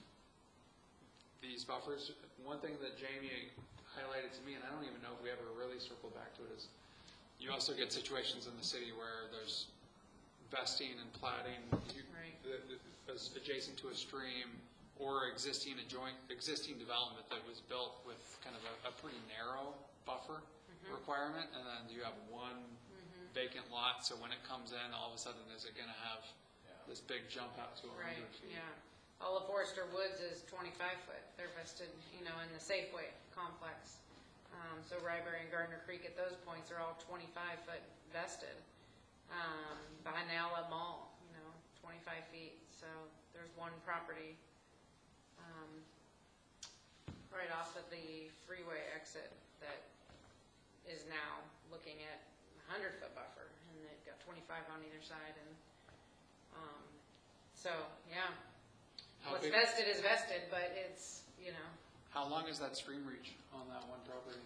these buffers. One thing that Jamie highlighted to me, and I don't even know if we ever really circled back to it, is you also get situations in the city where there's vesting and platting you, Right. the, the, as adjacent to a stream or existing adjoint existing development that was built with kind of a, a pretty narrow buffer requirement, and then you have one vacant lot. So when it comes in, all of a sudden, is it going to have this big jump out to one Right, hundred feet? yeah. All of Forester Woods is twenty-five foot. They're vested, you know, in the Safeway complex. Um, so Ryberry and Gardner Creek at those points are all twenty-five foot vested. Um, behind the Outlet Mall, you know, twenty-five feet. So there's one property, um, right off of the freeway exit that is now looking at a hundred foot buffer, and they've got twenty-five on either side, and, um, so, yeah. How What's big- vested is vested, but it's, you know, How long is that stream reach on that one property?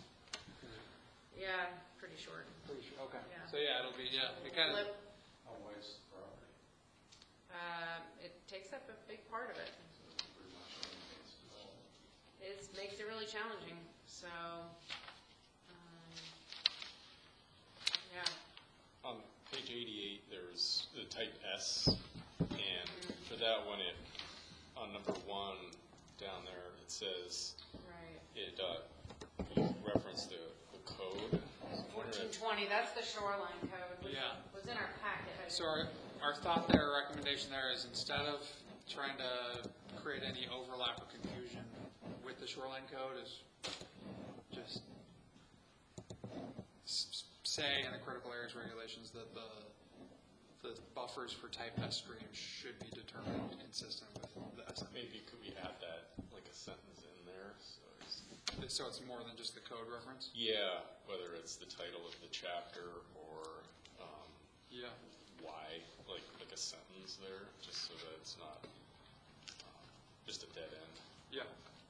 yeah, pretty short. Pretty sure. Okay. Yeah. So yeah, it'll be yeah. It kind of Flip, How wide's the property? um, it takes up a big part of it. Pretty much eliminates development. It makes it really challenging, so, um, yeah. On page eighty-eight, there's the type S, and for that one, it, on number one, down there, it says, Right. it, uh, you reference the, the code. I'm wondering Fourteen if- twenty, that's the shoreline code, which Yeah. was in our packet. I So our, our thought there, our recommendation there is instead of trying to create any overlap or confusion with the shoreline code is just s- s- say in the critical areas regulations that the the buffers for type S streams should be determined consistent with the S M P. maybe could we add that, like a sentence in there, so it's, So it's more than just the code reference? yeah, whether it's the title of the chapter or, um, Yeah. why, like, like a sentence there, just so that it's not, um, just a dead end. Yeah.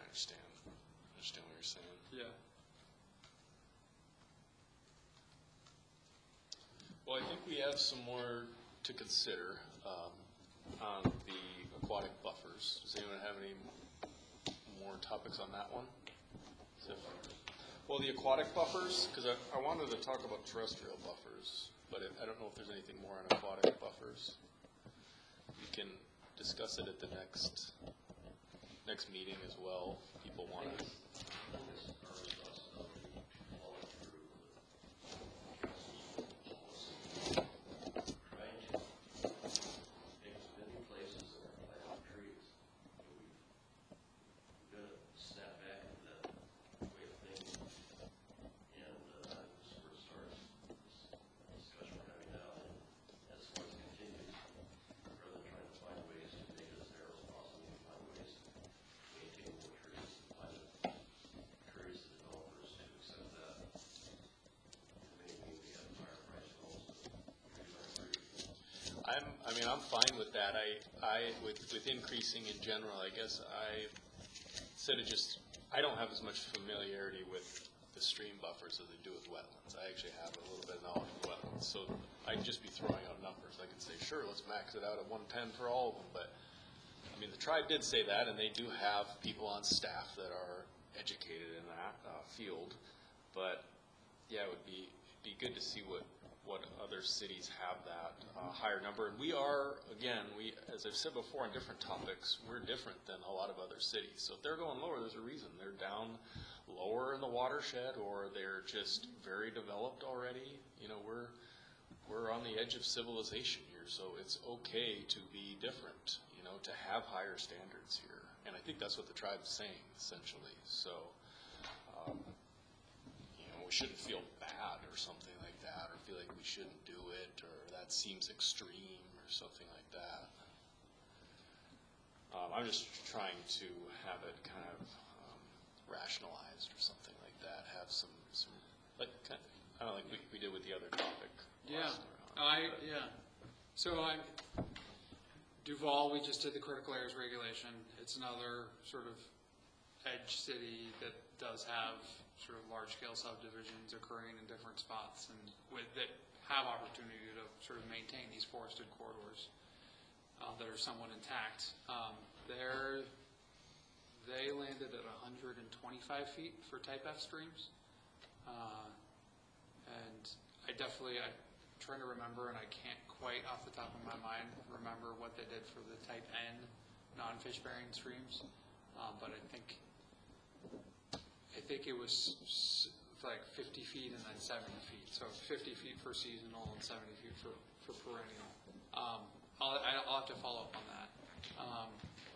understand, I understand what you're saying. Yeah. Well, I think we have some more to consider um, on the aquatic buffers. Does anyone have any more topics on that one? Is it- Well, the aquatic buffers, because I, I wanted to talk about terrestrial buffers, but it, I don't know if there's anything more on aquatic buffers. We can discuss it at the next next meeting as well. People want to. I'm, I mean, I'm fine with that. I, I, with, with increasing in general, I guess I, instead of just, I don't have as much familiarity with the stream buffers as I do with wetlands. I actually have a little bit of knowledge of wetlands, so I'd just be throwing out numbers. I could say, sure, let's max it out at one ten for all of them, but, I mean, the tribe did say that, and they do have people on staff that are educated in that uh, field, but, yeah, it would be, be good to see what, what other cities have that uh, higher number. And we are, again, we, as I've said before on different topics, we're different than a lot of other cities. So if they're going lower, there's a reason. They're down lower in the watershed, or they're just very developed already. You know, we're, we're on the edge of civilization here, so it's okay to be different, you know, to have higher standards here. And I think that's what the tribe's saying, essentially. So, um, you know, we shouldn't feel bad or something like that, or feel like we shouldn't do it, or that seems extreme, or something like that. Um, I'm just trying to have it kind of um, rationalized, or something like that. Have some, some like, kind of, I don't know, like we, we did with the other topic. Yeah. last round. I, But- yeah. So I, Duval, we just did the critical areas regulation. It's another sort of edge city that does have sort of large-scale subdivisions occurring in different spots and with, that have opportunity to sort of maintain these forested corridors uh, that are somewhat intact. Um, they're, they landed at one hundred twenty-five feet for type F streams. Uh, and I definitely, I'm trying to remember, and I can't quite off the top of my mind remember what they did for the type N non-fish bearing streams. Uh, but I think I think it was s- like fifty feet and then seventy feet. So fifty feet for seasonal and seventy feet for, for perennial. Um, I'll, I'll have to follow up on that. Um,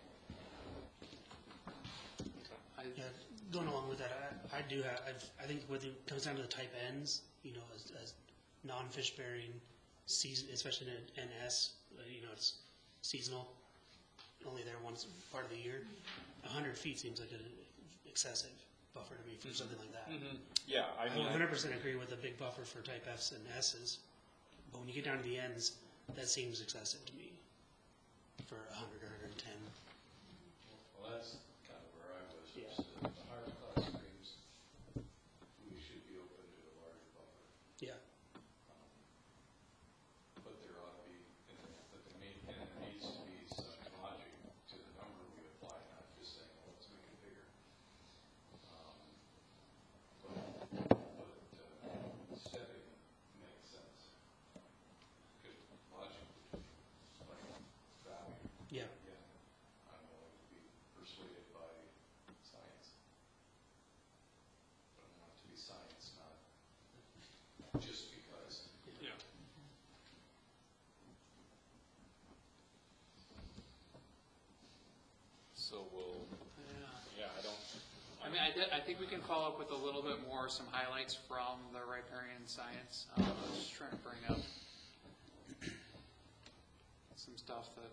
I, Yeah, going along with that, I, I do have, I've, I think when it comes down to the type Ns, you know, as, as non-fish bearing season, especially in N S, uh, you know, it's seasonal, only there once part of the year. A hundred feet seems like an excessive buffer to me for something like that. Yeah, I I mean, one hundred percent agree with the big buffer for type Fs and Ss, but when you get down to the Ns, that seems excessive to me for a hundred or a hundred and ten. Well, that's kind of where I was. Yeah. Is that the higher class streams, we should be open to a larger buffer. Yeah. But there ought to be, and but there may, and there needs to be some logic to the number we apply, not just saying, well, let's make it bigger. Um, But, but uh, stepping makes sense. Because logic, like value. Yeah. Yeah, I'm willing to be persuaded by science. But I want it to be science, not just because. yeah. so we'll, Yeah. yeah, I don't, I mean, I, did, I think we can follow up with a little bit more, some highlights from the riparian science. Um, I was just trying to bring up some stuff that,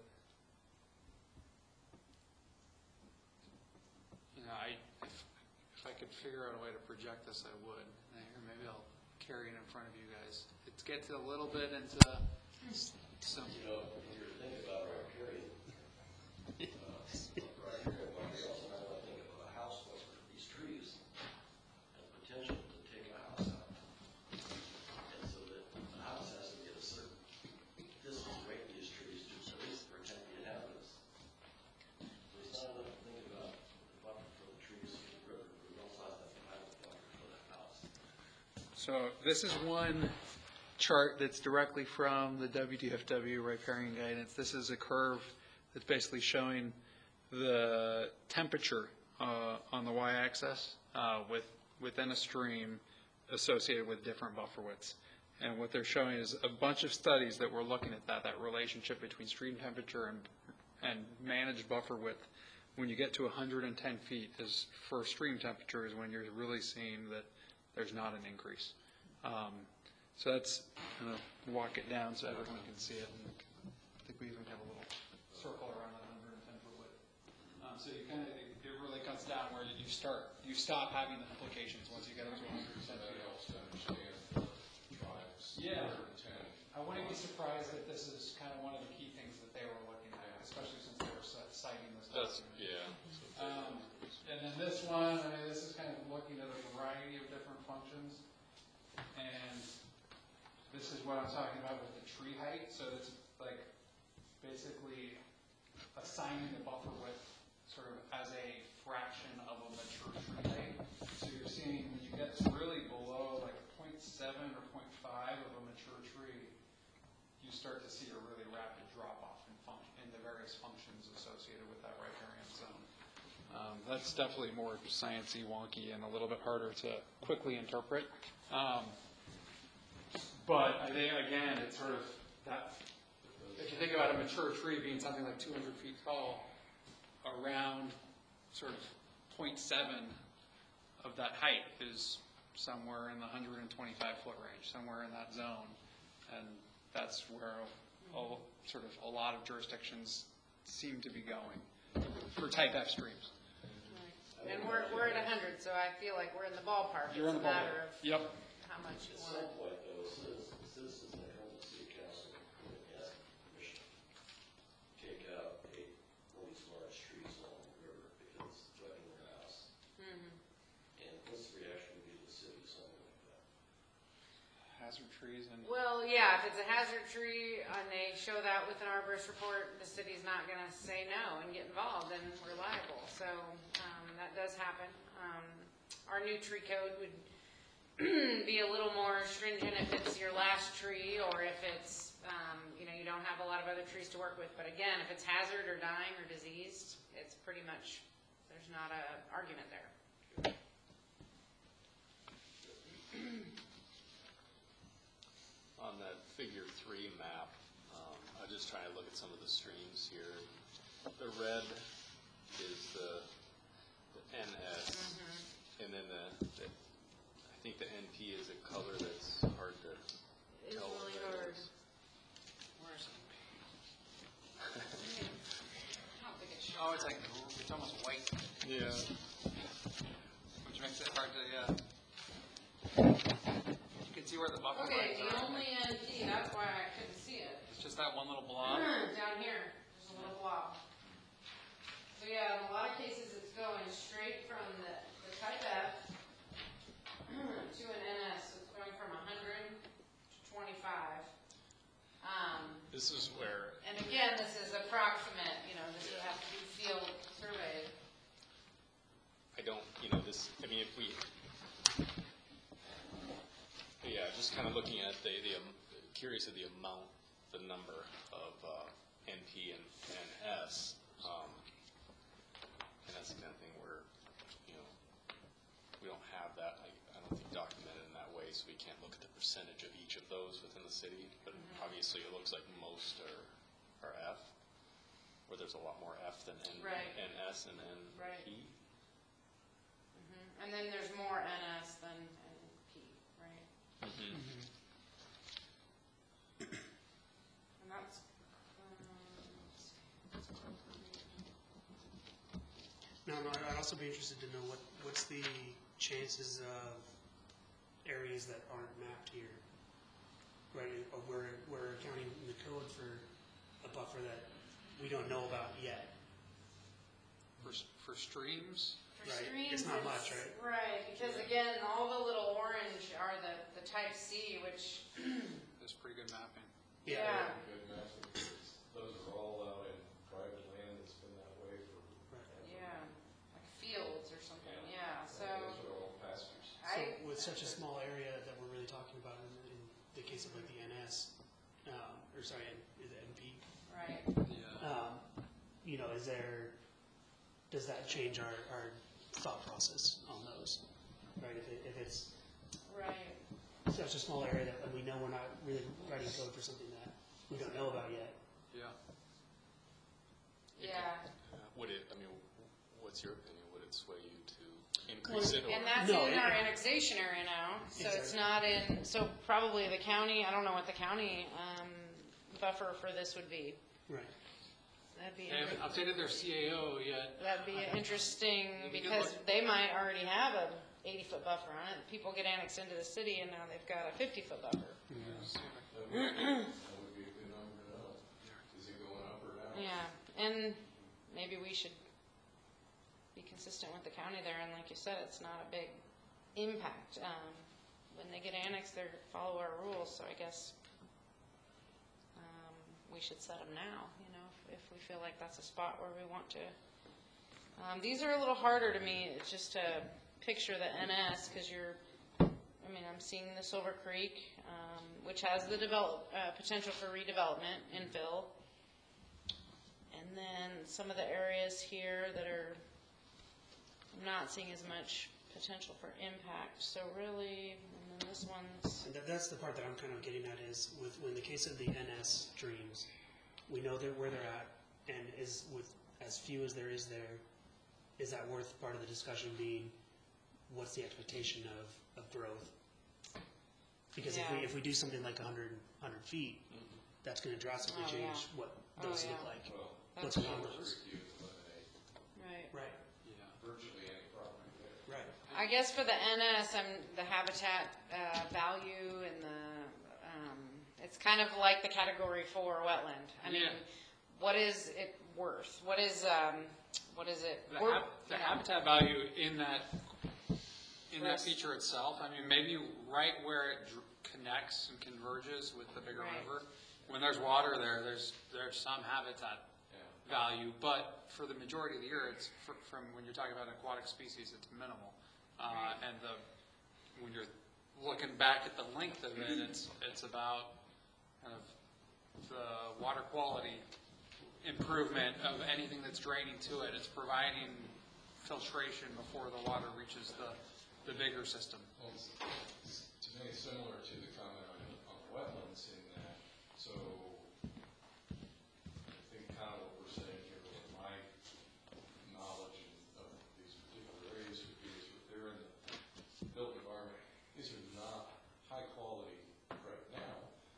you know, I, if, if I could figure out a way to project this, I would. Or maybe I'll carry it in front of you guys. It gets a little bit into some, You know, when you're thinking about riparian, uh, riparian, what else, I think of a house So this is one chart that's directly from the W D F W riparian guidance. This is a curve that's basically showing the temperature uh, on the y-axis uh, with within a stream associated with different buffer widths. And what they're showing is a bunch of studies that were looking at that, that relationship between stream temperature and, and managed buffer width. When you get to one hundred ten feet is for stream temperature is when you're really seeing that there's not an increase. Um, so that's, I'm going to walk it down so everyone can see it. And I think we even have a little circle around that one hundred ten foot width. Um, so you kind of, it, it really cuts down where you start, you stop having the implications once you get up to one hundred ten feet. That helps to understand the tribes. Yeah. one hundred ten. I wouldn't be surprised if this is kind of one of the key things that they were looking at, especially since they were ci- citing this That's, document. yeah. Um, and then this one, I mean, this is kind of looking at a variety of different functions. And this is what I'm talking about with the tree height. So it's like basically assigning the buffer width sort of as a fraction of a mature tree height. So you're seeing when you get really below like zero point seven or zero point five of a mature tree, you start to see a really rapid drop off in function in the various functions associated with that riparian zone. Um, that's definitely more sciencey, wonky, and a little bit harder to quickly interpret. Um, but I think again, it's sort of that. If you think about a mature tree being something like two hundred feet tall, around sort of zero point seven of that height is somewhere in the one hundred twenty-five foot range, somewhere in that zone, and that's where a, sort of a lot of jurisdictions seem to be going for type F streams. And we're, we're at one hundred, so I feel like we're in the ballpark. You're in It's the a matter ballpark. of Yep. how much you At want. some point, though, citizens, citizens that come to city council and ask permission to take out a, one of these large trees along the river because it's threatening their house. Mhm. And what's the reaction be to the city, something like that? Hazard trees and Well, yeah, if it's a hazard tree and they show that with an arborist report, the city's not gonna say no and get involved, and we're liable. So, um, that does happen. Um, our new tree code would be a little more stringent if it's your last tree or if it's, um, you know, you don't have a lot of other trees to work with. But again, if it's hazard or dying or diseased, it's pretty much, there's not a argument there. On that figure three map, um, I'm just trying to look at some of the streams here. The red is the, the N S, and then the, the, I think the N P is a color that's hard to It's tell what really that hard. is. where's it? I don't think it shows. Oh, it's like it's almost white, Yeah. which makes it hard to yeah. You can see where the buffer Okay, lines the are. only N P, that's why I couldn't see it. It's just that one little blob. Down here, there's a little blob. So yeah, in a lot of cases, it's going straight from the, the type F to an N S. So it's going from one hundred to twenty-five. Um, This is where, and again, this is approximate, you know, this would have to be field surveyed. I don't, you know, this, I mean, if we, yeah, just kind of looking at the, the, um, curious of the amount, the number of uh, N P and, and S. Um, and that's the kind of thing where, you know, we don't have that, I, I don't think documented in that way, so we can't look at the percentage of each of those within the city. But obviously, it looks like most are, are F, where there's a lot more F than N, Right. N S and N P. Right. And then there's more N S than N P, right? Mm-hmm. And that's, um, No, no, I'd also be interested to know what, what's the chances of areas that aren't mapped here? Right, or we're, we're accounting in the code for a buffer that we don't know about yet. For, for streams, for Right, streams, it's not much, right? Right, because again, all the little orange are the, the type C, which, there's pretty good mapping. yeah. Good mapping, because those are all out in private land that's been that way for. Yeah, like fields or something, yeah, so Those are all pastures. So I, with such a small area that we're really case of like the N S, um, or sorry, is it N P? Right. Yeah. Um, you know, is there, does that change our, our thought process on those? Right, if it, if it's Right. such a small area that we know we're not really writing code for something that we don't know about yet. Yeah. Yeah. Uh, Would it, I mean, what's your opinion? Would it sway you to increase it? Or And that's No, in it- our annexation area now, so it's Exactly. not in, so probably the county, I don't know what the county, um, buffer for this would be. Right. That'd be, They haven't updated their C A O yet. that'd be interesting, It'd be good because look. they might already have a eighty-foot buffer on it. People get annexed into the city, and now they've got a fifty-foot buffer. That would, that would be a good number to know. Is it going up or down? Yeah, and maybe we should be consistent with the county there, and like you said, it's not a big impact. Um, when they get annexed, they follow our rules, so I guess um, we should set them now, you know, if, if we feel like that's a spot where we want to. Um, these are a little harder to me, it's just to picture the N S, because you're, I mean, I'm seeing the Silver Creek, um, which has the develop, uh, potential for redevelopment, infill. And then some of the areas here that are, I'm not seeing as much potential for impact. So really, and then this one's, And that, that's the part that I'm kind of getting at is with, when the case of the N S streams, we know they're where they're at, and is with as few as there is there, is that worth part of the discussion being, what's the expectation of, of growth? Because if we, Yeah. if we do something like one hundred, one hundred feet, that's going to drastically Oh, change yeah. what Oh, those look yeah. like. Well, What's That's around Silver those. Creek, you eliminate right. Right, Yeah. virtually any property there. right. I guess for the N S, I'm, the habitat uh, value and the, um, it's kind of like the category four wetland. I mean, Yeah. what is it worth? What is, um, what is it? The, We're- hab- the you know, habitat value in that in that Yes. feature itself. I mean, maybe right where it dr- connects and converges with the bigger Right. river. When there's water there, there's there's some habitat Yeah. value, but for the majority of the year, it's fr- from when you're talking about aquatic species, it's minimal. Uh, Right. and the when you're looking back at the length of it, it's it's about kind of the water quality improvement of anything that's draining to it. It's providing filtration before the water reaches the, the bigger system. Well, it's, it's to me similar to the comment on, on wetlands in that, so I think kind of what we're saying here with my knowledge of these particular areas would be is if they're in the built environment, these are not high quality right now,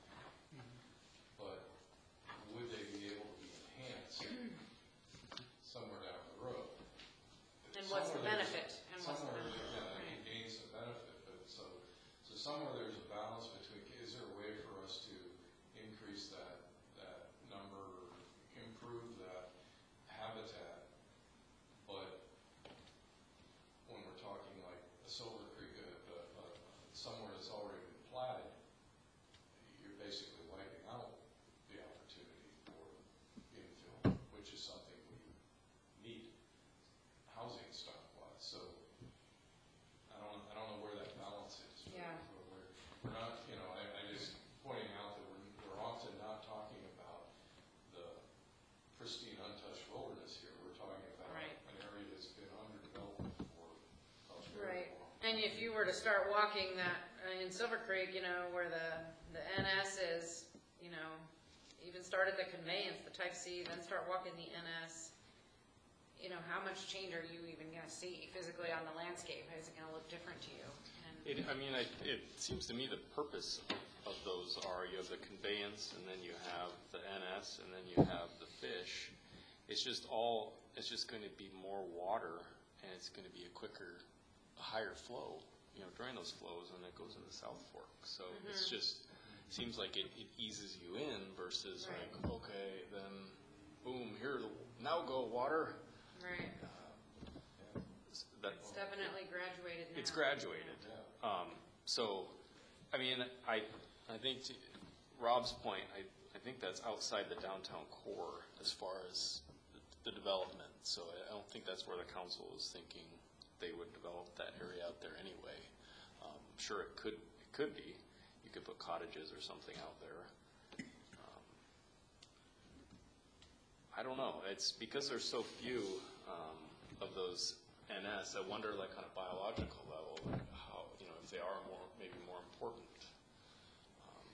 but would they be able to be enhanced somewhere down the road? And what's the Somewhere there's- benefit? And what's the Somewhere, benefit? yeah, Right. it gains the benefit, but so, so somewhere there's a balance between, is there a way for us to increase that, that number, improve that habitat? But when we're talking like a Silver Creek, uh, uh, uh, somewhere that's already been platted, you're basically wiping out the opportunity for infill, which is something we need housing stock wise. So I don't, I don't know where that balance is. but Yeah. We're, we're not, you know, I, I just pointing out that we're, we're often not talking about the pristine untouched wilderness here. We're talking about Right. an area that's been underdeveloped for a Right. very long. And if you were to start walking that, uh, in Silver Creek, you know, where the, the N S is, you know, even start at the conveyance, the type C, then start walking the N S, you know, how much change are you even gonna see physically on the landscape? Is it gonna look different to you? And It, I mean, I, it seems to me the purpose of, of those are you have the conveyance, and then you have the N S, and then you have the fish. It's just all, it's just going to be more water, and it's going to be a quicker, a higher flow, you know, during those flows, and it goes into South Fork. So it's just, seems like it, it eases you in versus Right. like, okay, then boom, here, now go water. Right, That, it's definitely graduated now. it's graduated. Um, so, I mean, I, I think to Rob's point, I, I think that's outside the downtown core as far as the, the development. So I, I don't think that's where the council is thinking they would develop that area out there anyway. Um, sure, it could, it could be. You could put cottages or something out there. Um, I don't know. It's because there's so few um, of those N S. I wonder, like, on a biological level, like how, you know, if they are more, maybe more important. Um,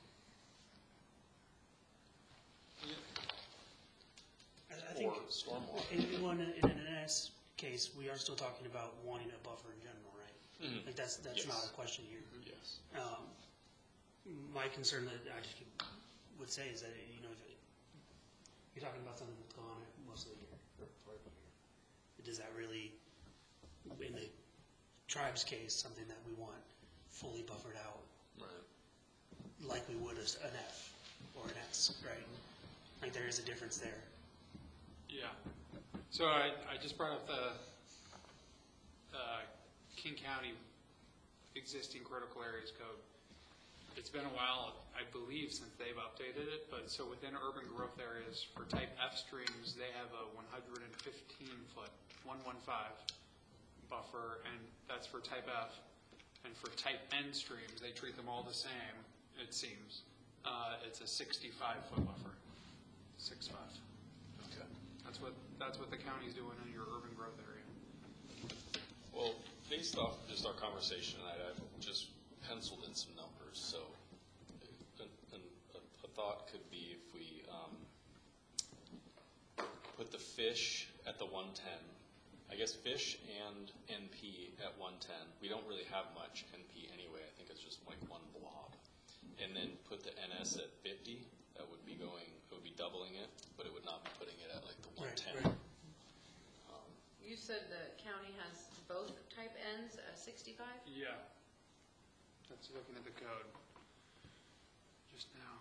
I, I think or stormwater. in, in, one, in an N S case, we are still talking about wanting a buffer in general, right? Mhm. Like that's that's Yes. not a question here. Yes. Um, my concern that I just would say is that, you know, if it, you're talking about something that's gone most of the year, or part of the year. Does that really, in the tribe's case, something that we want fully buffered out, Right. like we would as an F or an S, right? Like there is a difference there. Yeah. So I, I just brought up the uh, King County existing critical areas code. It's been a while, I believe, since they've updated it, but so within urban growth areas for type F streams, they have a one hundred fifteen foot, one fifteen buffer, and that's for type F. And for type N streams, they treat them all the same, it seems. Uh, it's a sixty-five foot buffer, six five. Okay. That's what, that's what the county's doing in your urban growth area. Well, based off just our conversation tonight, I've just penciled in some numbers. So, and, and a, a thought could be if we um, put the fish at the one ten. I guess fish and N P at one ten. We don't really have much N P anyway. I think it's just like one blob. And then put the N S at fifty. That would be going. It would be doubling it, but it would not be putting it at like the one ten. Right, right. Um, You said the county has both type Ns at sixty-five? Yeah. That's looking at the code just now.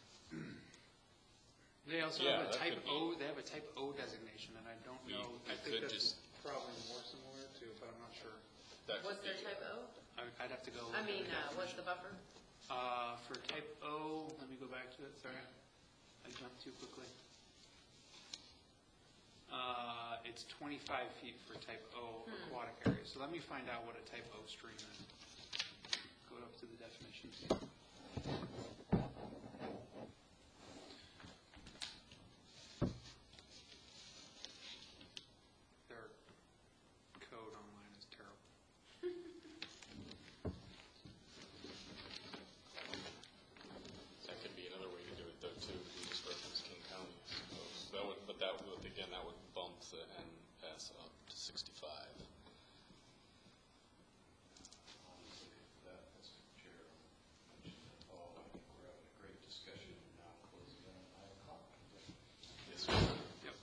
They also Yeah, have a that type could be- O, they have a type O designation, and I don't We- know, we I think could that's just- probably more similar to, but I'm not sure. that What's could their be- type O? I- I'd have to go. I look at mean, the uh, what's the definition. buffer? Uh, for type O, let me go back to it, sorry. I jumped too quickly. Uh, it's twenty-five feet for type O aquatic area. So let me find out what a type O stream is. Go up to the definitions. Their code online is terrible. That could be another way to do it though too. We just reference King County, I suppose. That would, but that would, again, that would bump the N S up to sixty-five. Honestly, that, Mister Chair, mentioned it all. I think we're having a great discussion and now closing in at nine o'clock. Yes, sir. Yep.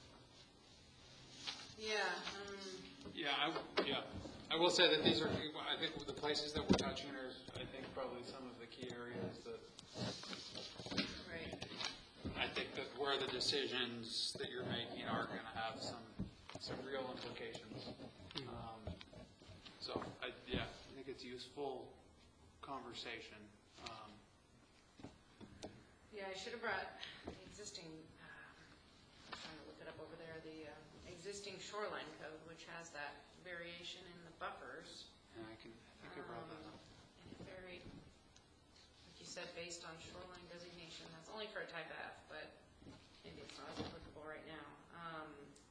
Yeah, um, Yeah, I, yeah. I will say that these are, I think the places that we're touching are, I think, probably some of the key areas that right. I think that where the decisions that you're making are going to have some, some real implications. Um, so, I, yeah, I think it's useful conversation. Um, Yeah, I should have brought the existing, uh, I'm trying to look it up over there, the uh, existing shoreline code, which has that variation in the buffers. and I can, I think I brought that up. Um, And it varied, like you said, based on shoreline designation. That's only for a type F, but maybe it's not as applicable right now. Um,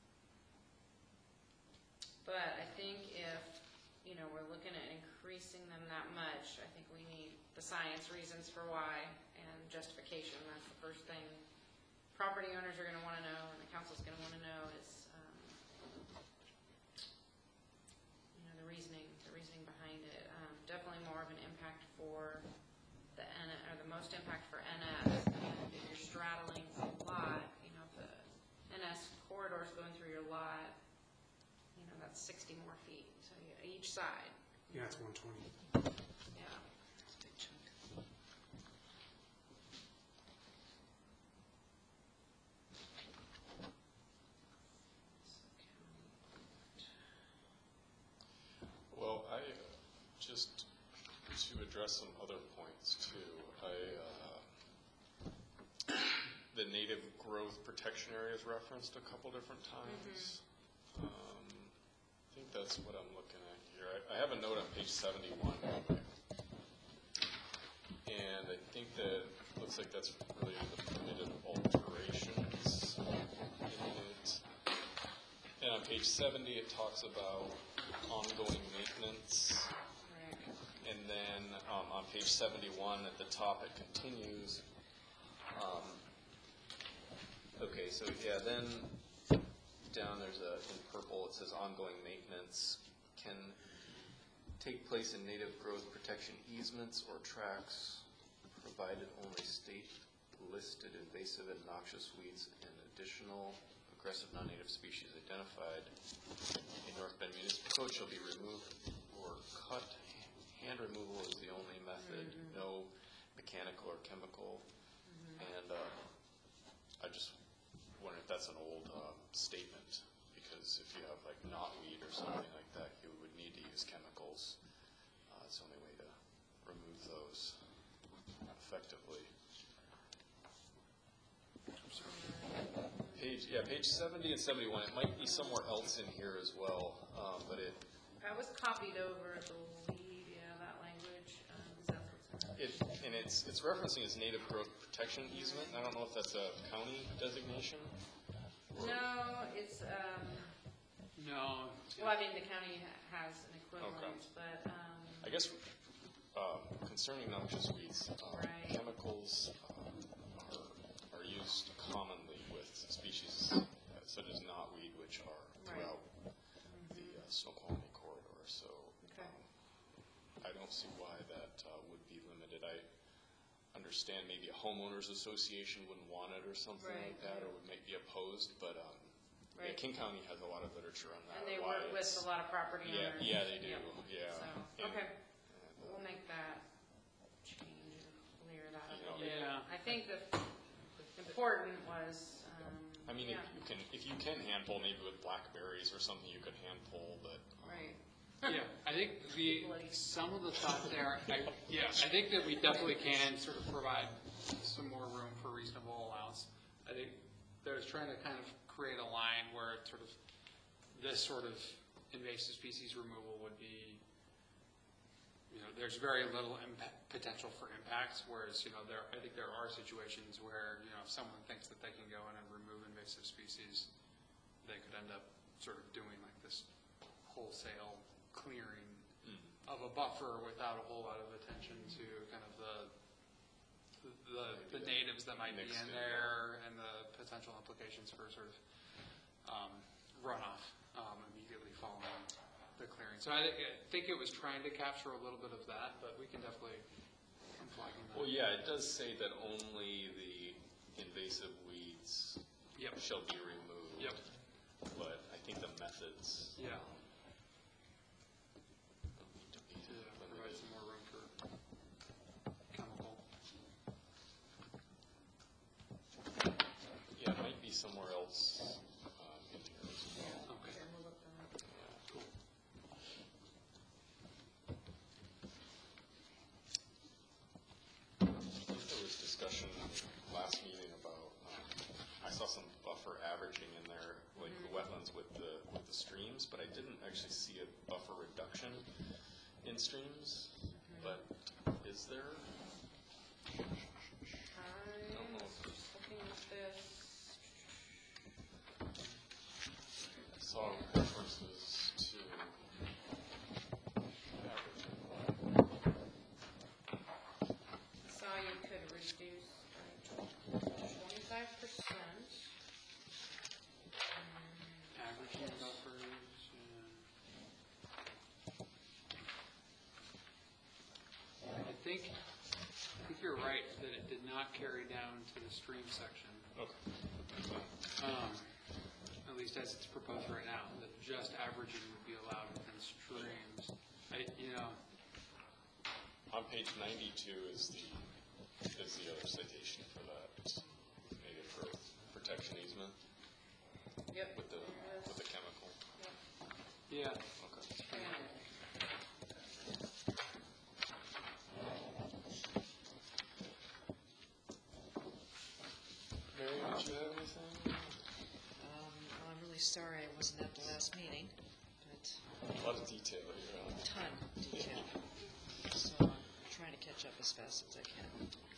But I think if, you know, we're looking at increasing them that much, I think we need the science reasons for why and justification. That's the first thing property owners are gonna wanna know and the council's gonna wanna know is, um, you know, the reasoning, the reasoning behind it. Um, definitely more of an impact for the N, or the most impact for N S. And if you're straddling a lot, you know, if the N S corridor's going through your lot, you know, that's sixty more feet, so you, each side, Yeah, it's one twenty. yeah. That's a big chunk. Well, I, uh, just to address some other points too, I, uh, the native growth protection area is referenced a couple different times. Um, I think that's what I'm looking at here. I, I have a note on page seventy-one. And I think that, looks like that's really the permitted alterations in it. And on page seventy, it talks about ongoing maintenance. And then um, on page seventy-one, at the top, it continues. Um, okay, so yeah, then down there's a, in purple, it says ongoing maintenance can take place in native growth protection easements or tracts, provided only state-listed invasive and noxious weeds and additional aggressive non-native species identified in North Bend Municipal Code shall be removed or cut. Hand removal is the only method, mm-hmm. no mechanical or chemical. Mm-hmm. And uh, I just wonder if that's an old uh, statement, because if you have like knotweed or something like that, you would need to use chemicals. Uh, it's the only way to remove those effectively. Page, yeah, page seventy and seventy-one. It might be somewhere else in here as well, um, but it. That was copied over, I believe, yeah, that language. Um, is that what's in It, and it's it's referencing as native growth protection easement. I don't know if that's a county designation. or- No, it's, um, No. well, I mean, the county ha- has an equivalent, Okay. but, um, I guess um, concerning noxious weeds, um, Right. chemicals um, are, are used commonly with species uh, such as knotweed, which are Right. throughout the uh, Snoqualmie corridor. So Okay. um, I don't see why that uh, would be limited. I understand maybe a homeowners association wouldn't want it or something Right. like that, or would make be opposed. But um, yeah, Right. King County has a lot of literature on that. and they why work with it's- a lot of property Yeah, owners. yeah, they do. Yep. Yeah. So, And- okay, and, uh, we'll make that change or clear that You up a know, bit. Yeah. I think the important was, um, I mean, yeah, if you can, if you can hand pull maybe with blackberries or something, you could hand pull, but. um, right. Yeah, I think the, some of the thought there, I, yeah, I think that we definitely can sort of provide some more room for reasonable allowance. I think there's trying to kind of create a line where it sort of, this sort of invasive species removal would be, you know, there's very little impact, potential for impacts, whereas, you know, there, I think there are situations where, you know, if someone thinks that they can go in and remove invasive species, they could end up sort of doing like this wholesale clearing of a buffer without a whole lot of attention to kind of the the, the natives that might be Mixed in in, there and the potential implications for sort of um, runoff um, immediately following the clearing. So I, thi- I think it was trying to capture a little bit of that, but we can definitely, I'm flagging that. Well, yeah, it does say that only the invasive weeds Yep. shall be removed. Yep. But I think the methods. Yeah. um, don't need to be To provide limited. some more room for chemical. Yeah, it might be somewhere else um, in here as well. Okay. Okay, we'll look that up. Yeah. Cool. I think there was discussion last meeting about, um, I saw some buffer averaging in there, like the wetlands with the, with the streams, but I didn't actually see a buffer reduction in streams, but is there? I'm don't know if- just looking at this. I saw references to averaging. Saw you could reduce twenty-five percent. Averaging buffers, yeah. I think, I think you're right that it did not carry down to the stream section, Okay. um, at least as it's proposed right now, that just averaging would be allowed within streams. I, you know, On page ninety-two is the, is the other citation for that native growth protection easement Yep. with the, with the chemical. yeah, Okay. Mary, did you have anything? Um, well, I'm really sorry I wasn't at the last meeting, but A lot of detail here. a ton of detail. So I'm trying to catch up as fast as I can.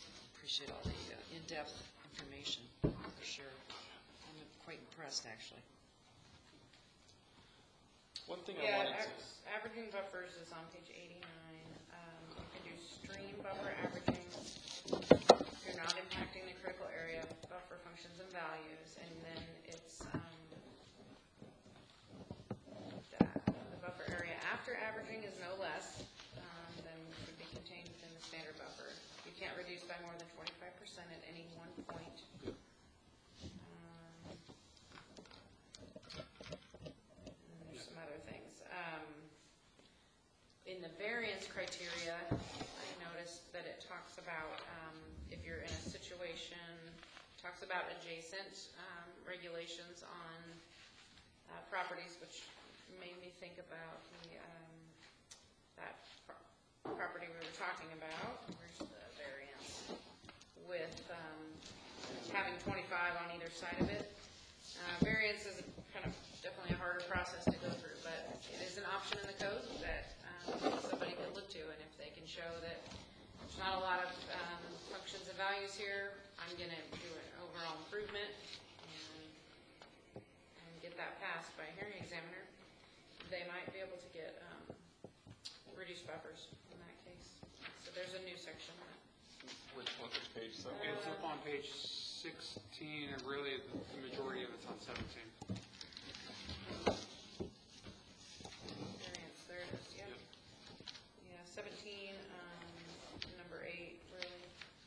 appreciate all the uh, in-depth information, for sure. I'm quite impressed, actually. One thing I Yeah, wanted to, aver- averaging buffers is on page eighty-nine. Um, you can do stream buffer averaging. If you're not impacting the critical area, buffer functions and values, and then it's, um, that the buffer area after averaging is no less, um, than would be contained within the standard buffer. You can't reduce by more than twenty-five percent at any one point. Um, and there's some other things. Um, in the variance criteria, I noticed that it talks about, um, if you're in a situation, talks about adjacent, um, regulations on, uh, properties, which made me think about the, um, that pro- property we were talking about. Where's the variance? With, um, having twenty-five on either side of it. Uh, variance is kind of definitely a harder process to go through, but it is an option in the code that, um, somebody could look to, and if they can show that there's not a lot of, um, functions and values here, I'm gonna do an overall improvement and, and get that passed by a hearing examiner, they might be able to get, um, reduced buffers in that case. So there's a new section that which one, which page is that? It's up on page sixteen, and really the the majority of it's on seventeen. variance, there it is, yep. Yep. Yeah, seventeen, um, number eight, really.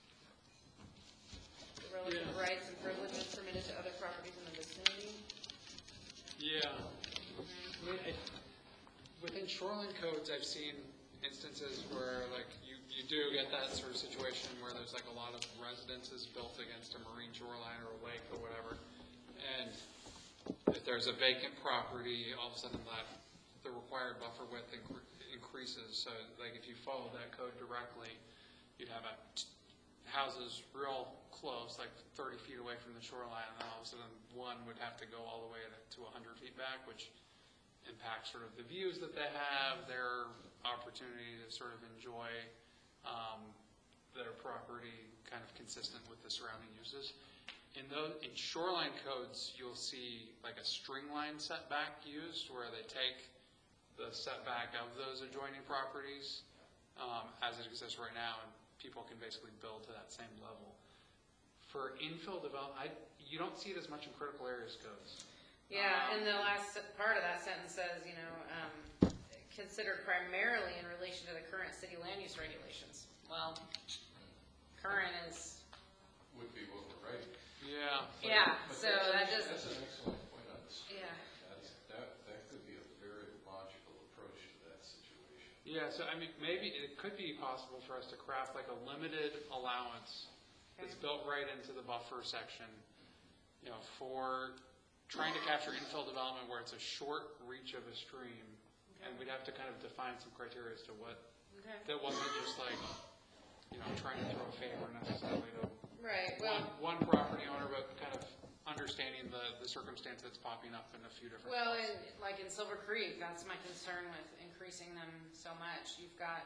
The relative Yeah. rights and privileges permitted to other properties in the vicinity. Yeah. I mean, I- Within shoreline codes, I've seen instances where, like, you, you do get that sort of situation where there's like a lot of residences built against a marine shoreline or a lake or whatever. And if there's a vacant property, all of a sudden that, the required buffer width incre- increases. So, like, if you follow that code directly, you'd have a t- houses real close, like thirty feet away from the shoreline, and then all of a sudden one would have to go all the way to, to one hundred feet back, which impacts sort of the views that they have, their opportunity to sort of enjoy um, their property kind of consistent with the surrounding uses. In those, in shoreline codes, you'll see like a string line setback used where they take the setback of those adjoining properties um, as it exists right now, and people can basically build to that same level. For infill development, I, you don't see it as much in critical areas codes. Yeah, and the last part of that sentence says, you know, um, considered primarily in relation to the current city land use regulations. Well, current is, Would be what we're writing. Yeah. yeah, But so that's- that doesn't, That's an excellent point on this. yeah. That's, that, that could be a very logical approach to that situation. Yeah, so I mean, maybe it could be possible for us to craft like a limited allowance that's built right into the buffer section, you know, for trying to capture infill development where it's a short reach of a stream, and we'd have to kind of define some criteria as to what, Okay. that wasn't just like, you know, trying to throw a favor necessarily to Right, one, well, one property owner, but kind of understanding the, the circumstance that's popping up in a few different well, spots. in, like in Silver Creek, that's my concern with increasing them so much. You've got,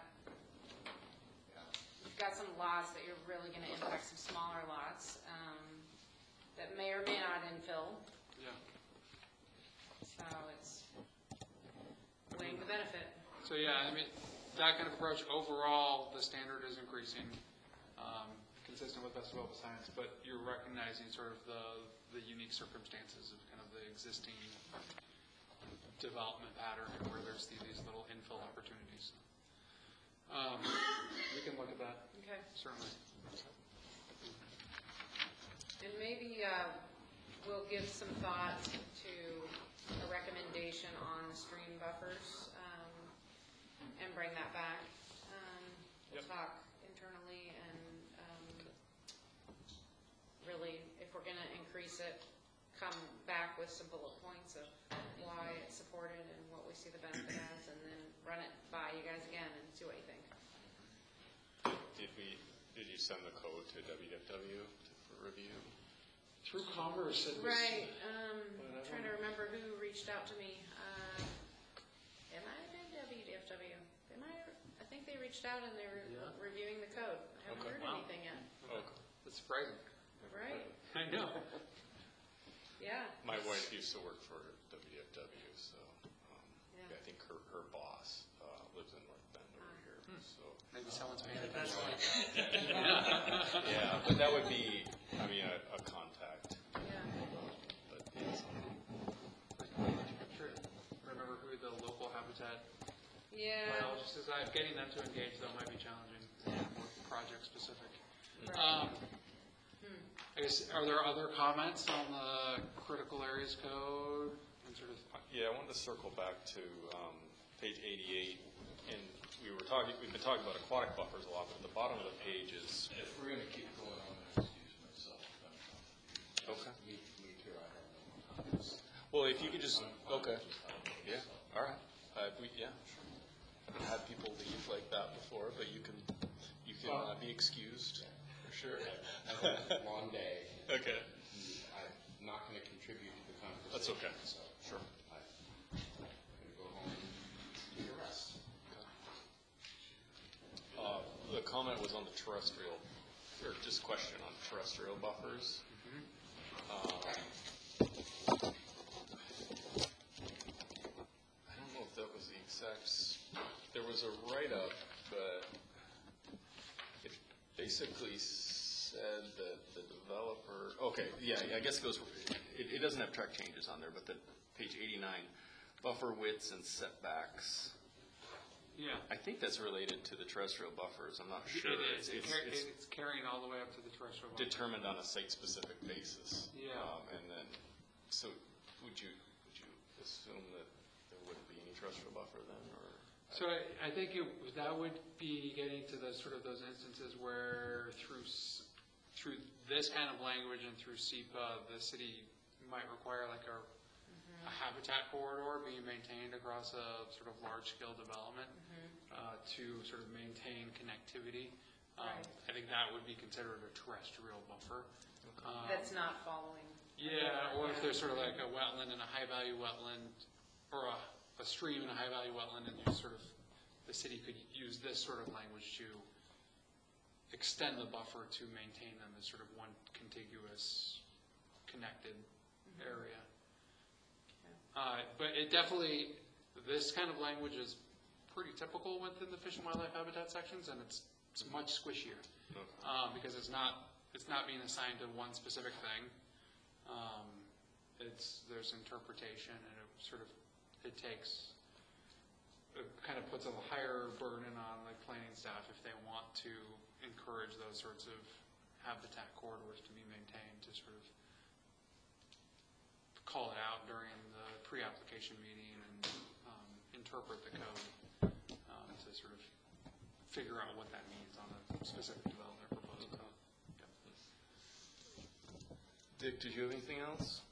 you've got some lots that you're really gonna impact, some smaller lots, um, that may or may not infill. Yeah. So it's weighing the benefit. So yeah, I mean, that kind of approach, overall, the standard is increasing, um, consistent with best available science, but you're recognizing sort of the, the unique circumstances of kind of the existing development pattern and where there's the- these little infill opportunities. Um, we can look at that, Okay. certainly. And maybe, uh, we'll give some thought to a recommendation on the stream buffers, um, and bring that back. Um, we'll Yep. talk internally and, um, really, if we're gonna increase it, come back with some bullet points of why it's supported and what we see the benefit as, and then run it by you guys again and see what you think. Did we, did you send the code to W W W to- for review? Through Congress, it was. Right, um, But I I'm trying to remember who reached out to me. Uh, it might have been W W W. They might have, I think they reached out and they were Yeah. reviewing the code. I haven't Okay. heard Wow. anything yet. Okay. It's surprising. Right, I know. yeah. My wife used to work for W F W, so um, Yeah. I think her, her boss uh, lives in North Bend over here, so. Maybe someone's paying That's attention. why. Yeah, but that would be, I mean, a, a contact, Yeah. but yes. Sure. Remember who the local habitat Yeah. biologist is? Uh, Getting them to engage though might be challenging, more project specific. Right. Um, I guess, are there other comments on the critical areas code and sort of? Yeah, I wanted to circle back to um, page eighty-eight, and we were talking, we've been talking about aquatic buffers a lot, but at the bottom of the page is, If we're gonna keep going, I'm gonna excuse myself. I'm- okay. Me, me too, I have no comments. Well, if you could just, okay, yeah, all right, uh, we, yeah, I've had people leave like that before, but you can, you can uh, be excused, for sure. I had a long day. Okay, I'm not going to contribute to the conversation. that's okay, So sure. I'm going to go home and take a rest. Uh, the comment was on the terrestrial, or just question on terrestrial buffers. Um, I don't know if that was the exact, s- there was a write-up, but it basically said that the developer, okay, yeah, I guess it goes, it, it doesn't have track changes on there, but the page eighty-nine, buffer widths and setbacks. Yeah. I think that's related to the terrestrial buffers, I'm not sure. It is. It's, Car- it's It's carrying all the way up to the terrestrial. buffer. determined on a site-specific basis. Yeah. Um, and then, so would you, would you assume that there wouldn't be any terrestrial buffer then, or? So I, I think it, that would be getting to the sort of those instances where through s- through this kind of language and through S E P A, the city might require like a, a habitat corridor being maintained across a sort of large-scale development uh, to sort of maintain connectivity. Um, Right. I think that would be considered a terrestrial buffer. Um, That's not following. Yeah, or if there's sort of like a wetland and a high-value wetland, or a, a stream and a high-value wetland, and you sort of, the city could use this sort of language to extend the buffer to maintain them as sort of one contiguous, connected area. Uh, but it definitely, this kind of language is pretty typical within the Fish and Wildlife Habitat sections, and it's, it's much squishier. Um, because it's not, it's not being assigned to one specific thing. Um, it's, there's interpretation, and it sort of, it takes, it kind of puts a higher burden on like planning staff if they want to encourage those sorts of habitat corridors to be maintained, to sort of call it out during the pre-application meeting and um, interpret the code um, to sort of figure out what that means on a specific development proposal. Yep. Dick, did you have anything else?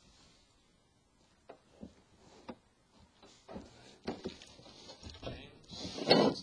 James?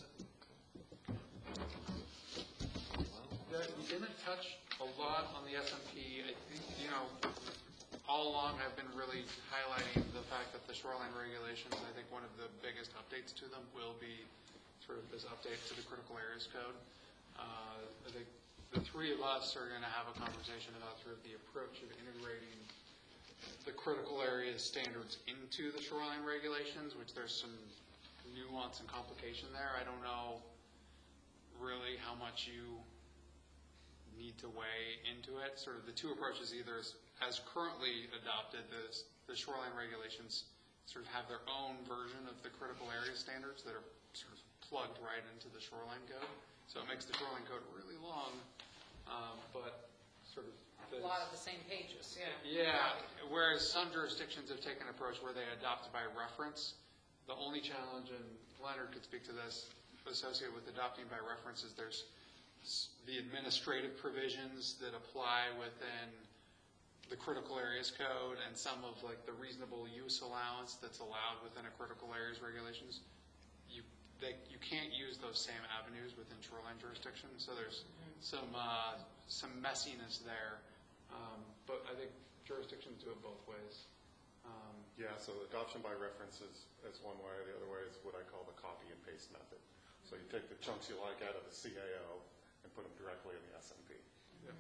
Yeah, we didn't touch a lot on the S M P. I think, you know, all along I've been really highlighting the fact that the shoreline regulations, I think one of the biggest updates to them will be sort of this update to the critical areas code. Uh, I think the three of us are going to have a conversation about sort of the approach of integrating the critical areas standards into the shoreline regulations, which there's some nuance and complication there. I don't know really how much you need to weigh into it. Sort of the two approaches, either as, as currently adopted, the, the shoreline regulations sort of have their own version of the critical area standards that are sort of plugged right into the shoreline code. So it makes the shoreline code really long, um, but sort of A lot of the same pages, yeah. yeah, whereas some jurisdictions have taken an approach where they adopt by reference. The only challenge, and Leonard could speak to this, associated with adopting by reference is there's s- the administrative provisions that apply within the critical areas code and some of like the reasonable use allowance that's allowed within a critical areas regulations. You they, you can't use those same avenues within shoreline jurisdiction, so there's some uh, some messiness there. Um, but I think jurisdictions do it both ways. Um, Yeah, so adoption by reference is, is one way. The other way is what I call the copy and paste method. So you take the chunks you like out of the C A O and put them directly in the S M P. Yep.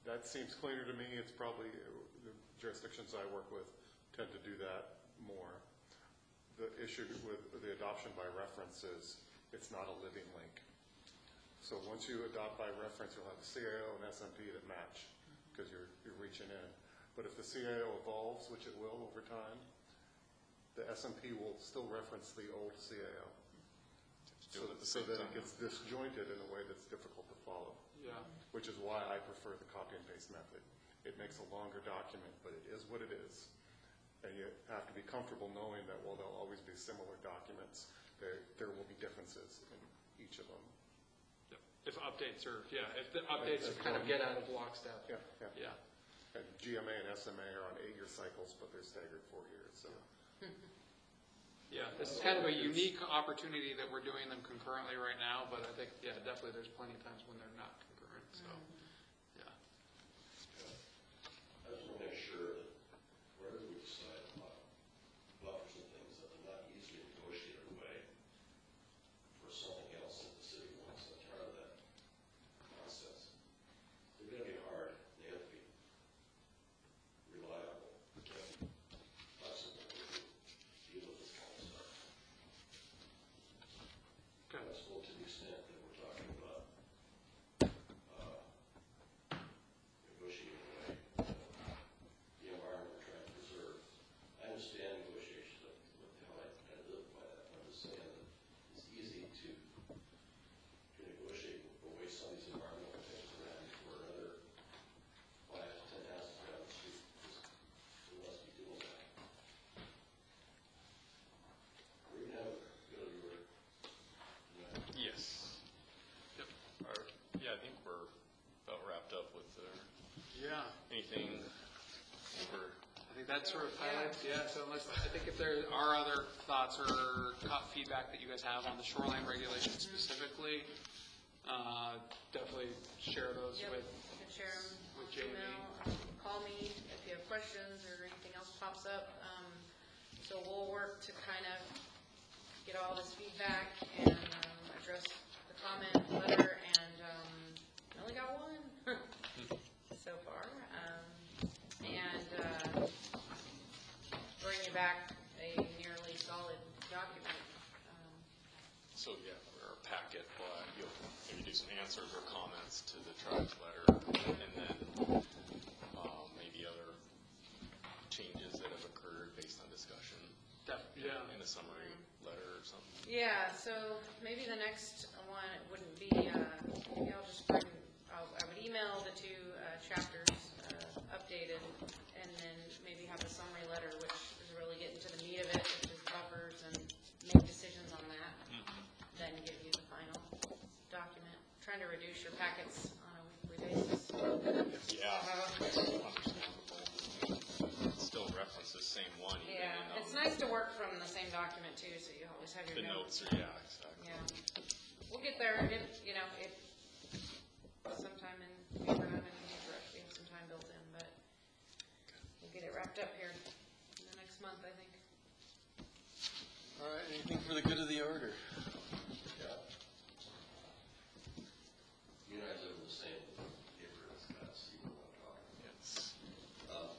that seems cleaner to me. It's probably, the jurisdictions I work with tend to do that more. The issue with the adoption by reference is it's not a living link. So once you adopt by reference, you'll have a C A O and S M P that match because you're, you're reaching in. But if the C A O evolves, which it will over time, the S M P will still reference the old C A O. Do it at the So same that time. it gets disjointed in a way that's difficult to follow. Yeah. Which is why I prefer the copy and paste method. It makes a longer document, but it is what it is. And you have to be comfortable knowing that while there'll always be similar documents, there, there will be differences in each of them. Yep. If updates are, yeah, if the updates kind of get out of lockstep. Yeah, yeah. Yeah. And G M A and S M A are on eight-year cycles, but they're staggered four years, so. Yeah, this is kind of a unique opportunity that we're doing them concurrently right now, but I think, yeah, definitely there's plenty of times when they're not concurrent, so, yeah. I just want to make sure that wherever we decide about buffers and things, that they're not easily negotiated away for something else that the city wants. I'm tired of that nonsense. They're going to be hard. They have to be reliable. They have to be flexible to deal with this kind of stuff. Okay. Flexible to the extent that we're talking about uh, negotiating away the environment we're trying to preserve. I understand negotiations, but what the hell I, I live by that. I'm just saying that it's easy to to negotiate away some of these environmental things around for another five to ten houses down the street. Just, we must be doing that. We're gonna have a good word. Yes. Yep. Or, yeah, I think we're about wrapped up with uh, Yeah. anything over. I think that sort of highlights, yeah, so unless, I think if there are other thoughts or co- feedback that you guys have on the shoreline regulations specifically, uh, definitely share those Yep, with, you can share them, with Jamie. email, um, call me if you have questions or anything else pops up. Um, So we'll work to kind of get all this feedback and um, address the comment letter, and um, I only got one so far. Um, And uh, bring you back a nearly solid document. Um, So, yeah, for our packet, we'll, uh, you'll maybe do some answers or comments to the tribe's letter, and then um, maybe other changes that have occurred based on discussion Def- yeah. in a summary letter or something. Yeah, so maybe the next one, it wouldn't be, uh, maybe I'll just bring, I'll, I would email the two uh, chapters uh, updated, and then maybe have a summary letter, which is really getting to the meat of it, which is buffers, and make decisions on that. Then give you the final document. Trying to reduce your packets on a weekly basis. Yeah, Uh, understandable. Still reference the same one. even Yeah, in, um, it's nice to work from the same document too, so you always have your The notes. notes are, yeah, exactly. Yeah, we'll get there, if, you know, if sometime in, if we're not in a huge rush, we have some time built in, but we'll get it wrapped up here in the next month, I think. All right, anything for the good of the order? Yeah. You and I live in the same neighborhood as Scott, so you know what I'm talking about. Yes. Um,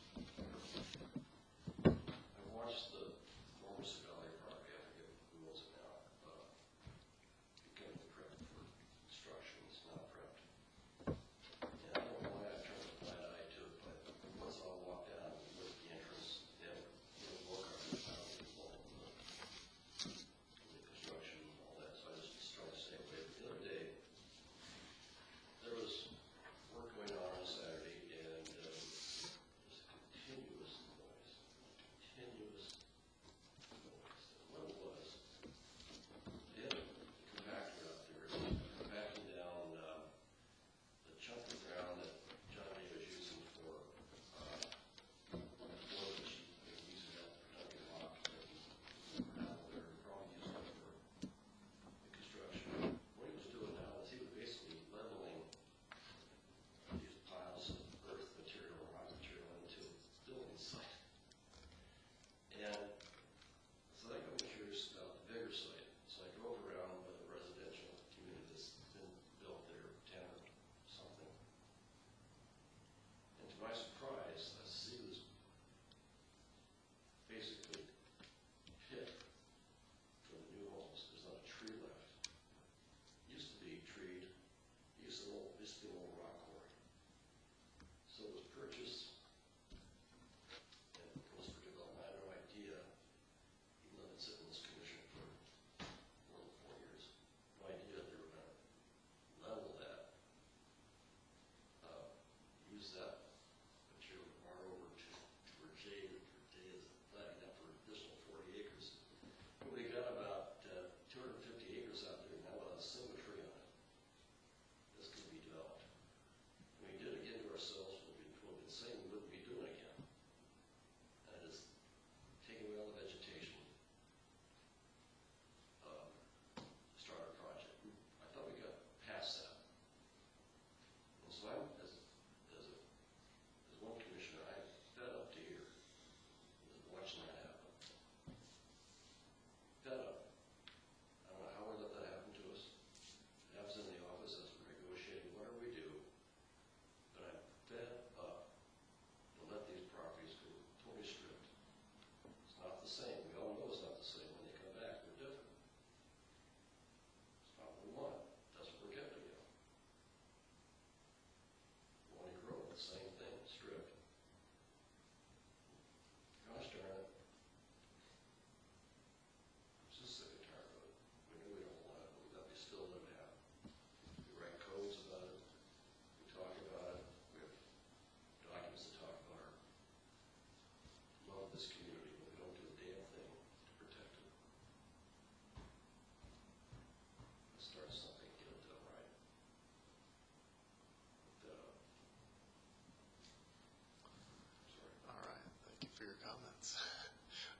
I watched the former Sedalia property, I forget who owns it now, uh, becoming prepped for construction. It's not prepped. And I don't know why I turned a blind eye to it, but once I walked down and looked at the entrance, they have, you know, work on the found people, the construction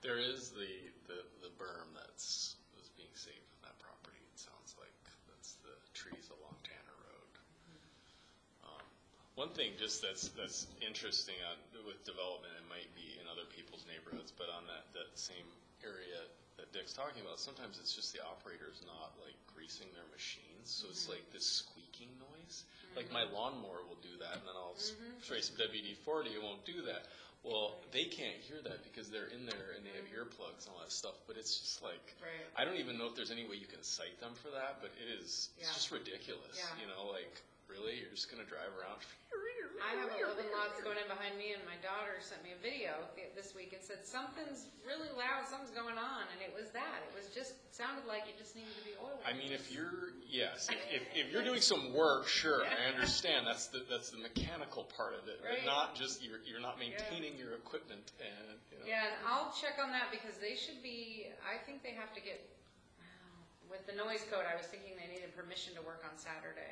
There is the, the, the berm that's, was being saved on that property, it sounds like. That's the trees along Tanner Road. Um, One thing just that's, that's interesting on, with development, it might be in other people's neighborhoods, but on that, that same area that Dick's talking about, sometimes it's just the operator's not like greasing their machines, so it's like this squeaking noise. Like my lawnmower will do that, and then I'll spray some W D forty, it won't do that. Well, they can't hear that because they're in there and they have earplugs and all that stuff, but it's just like, Right. I don't even know if there's any way you can cite them for that, but it is, it's Yeah. just ridiculous, Yeah. you know, like, really, you're just gonna drive around? I have eleven lots going in behind me, and my daughter sent me a video this week and said, something's really loud, something's going on, and it was that. It was just, sounded like it just needed to be oiled. I mean, if you're, yes, if, if, if you're doing some work, sure, I understand, that's the, that's the mechanical part of it, but Right. not just, you're, you're not maintaining your equipment and, you know. Yeah, and I'll check on that because they should be, I think they have to get, with the noise code, I was thinking they needed permission to work on Saturday.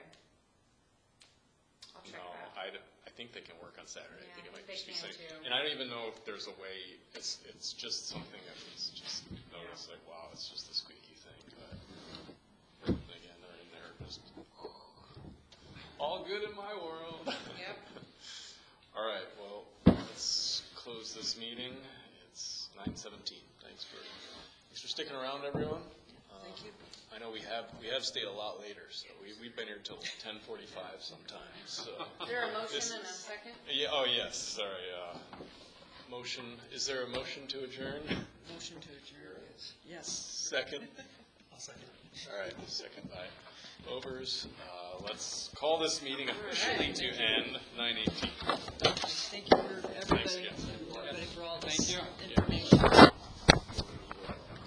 I'll check No, that. I, I think they can work on Saturday. I Yeah, think it I might think just be they safe. can too. And I don't even know if there's a way, it's, it's just something that was just noticed, like, wow, it's just a squeaky thing. But again, they're in there just, all good in my world. Yep. All right, well, let's close this meeting. It's nine seventeen. Thanks for, thanks for sticking around, everyone. Thank you. I know we have, we have stayed a lot later, so we, we've been here till ten forty-five sometimes, so. Is there a motion This and a is- second? Yeah, oh, yes, sorry, uh, motion, is there a motion to adjourn? Motion to adjourn. Yes. Second? I'll second. All right, second by Overs. Uh, let's call this meeting officially to end nine eighteen. Thank you for everybody, again. everybody for all Thank this you. information.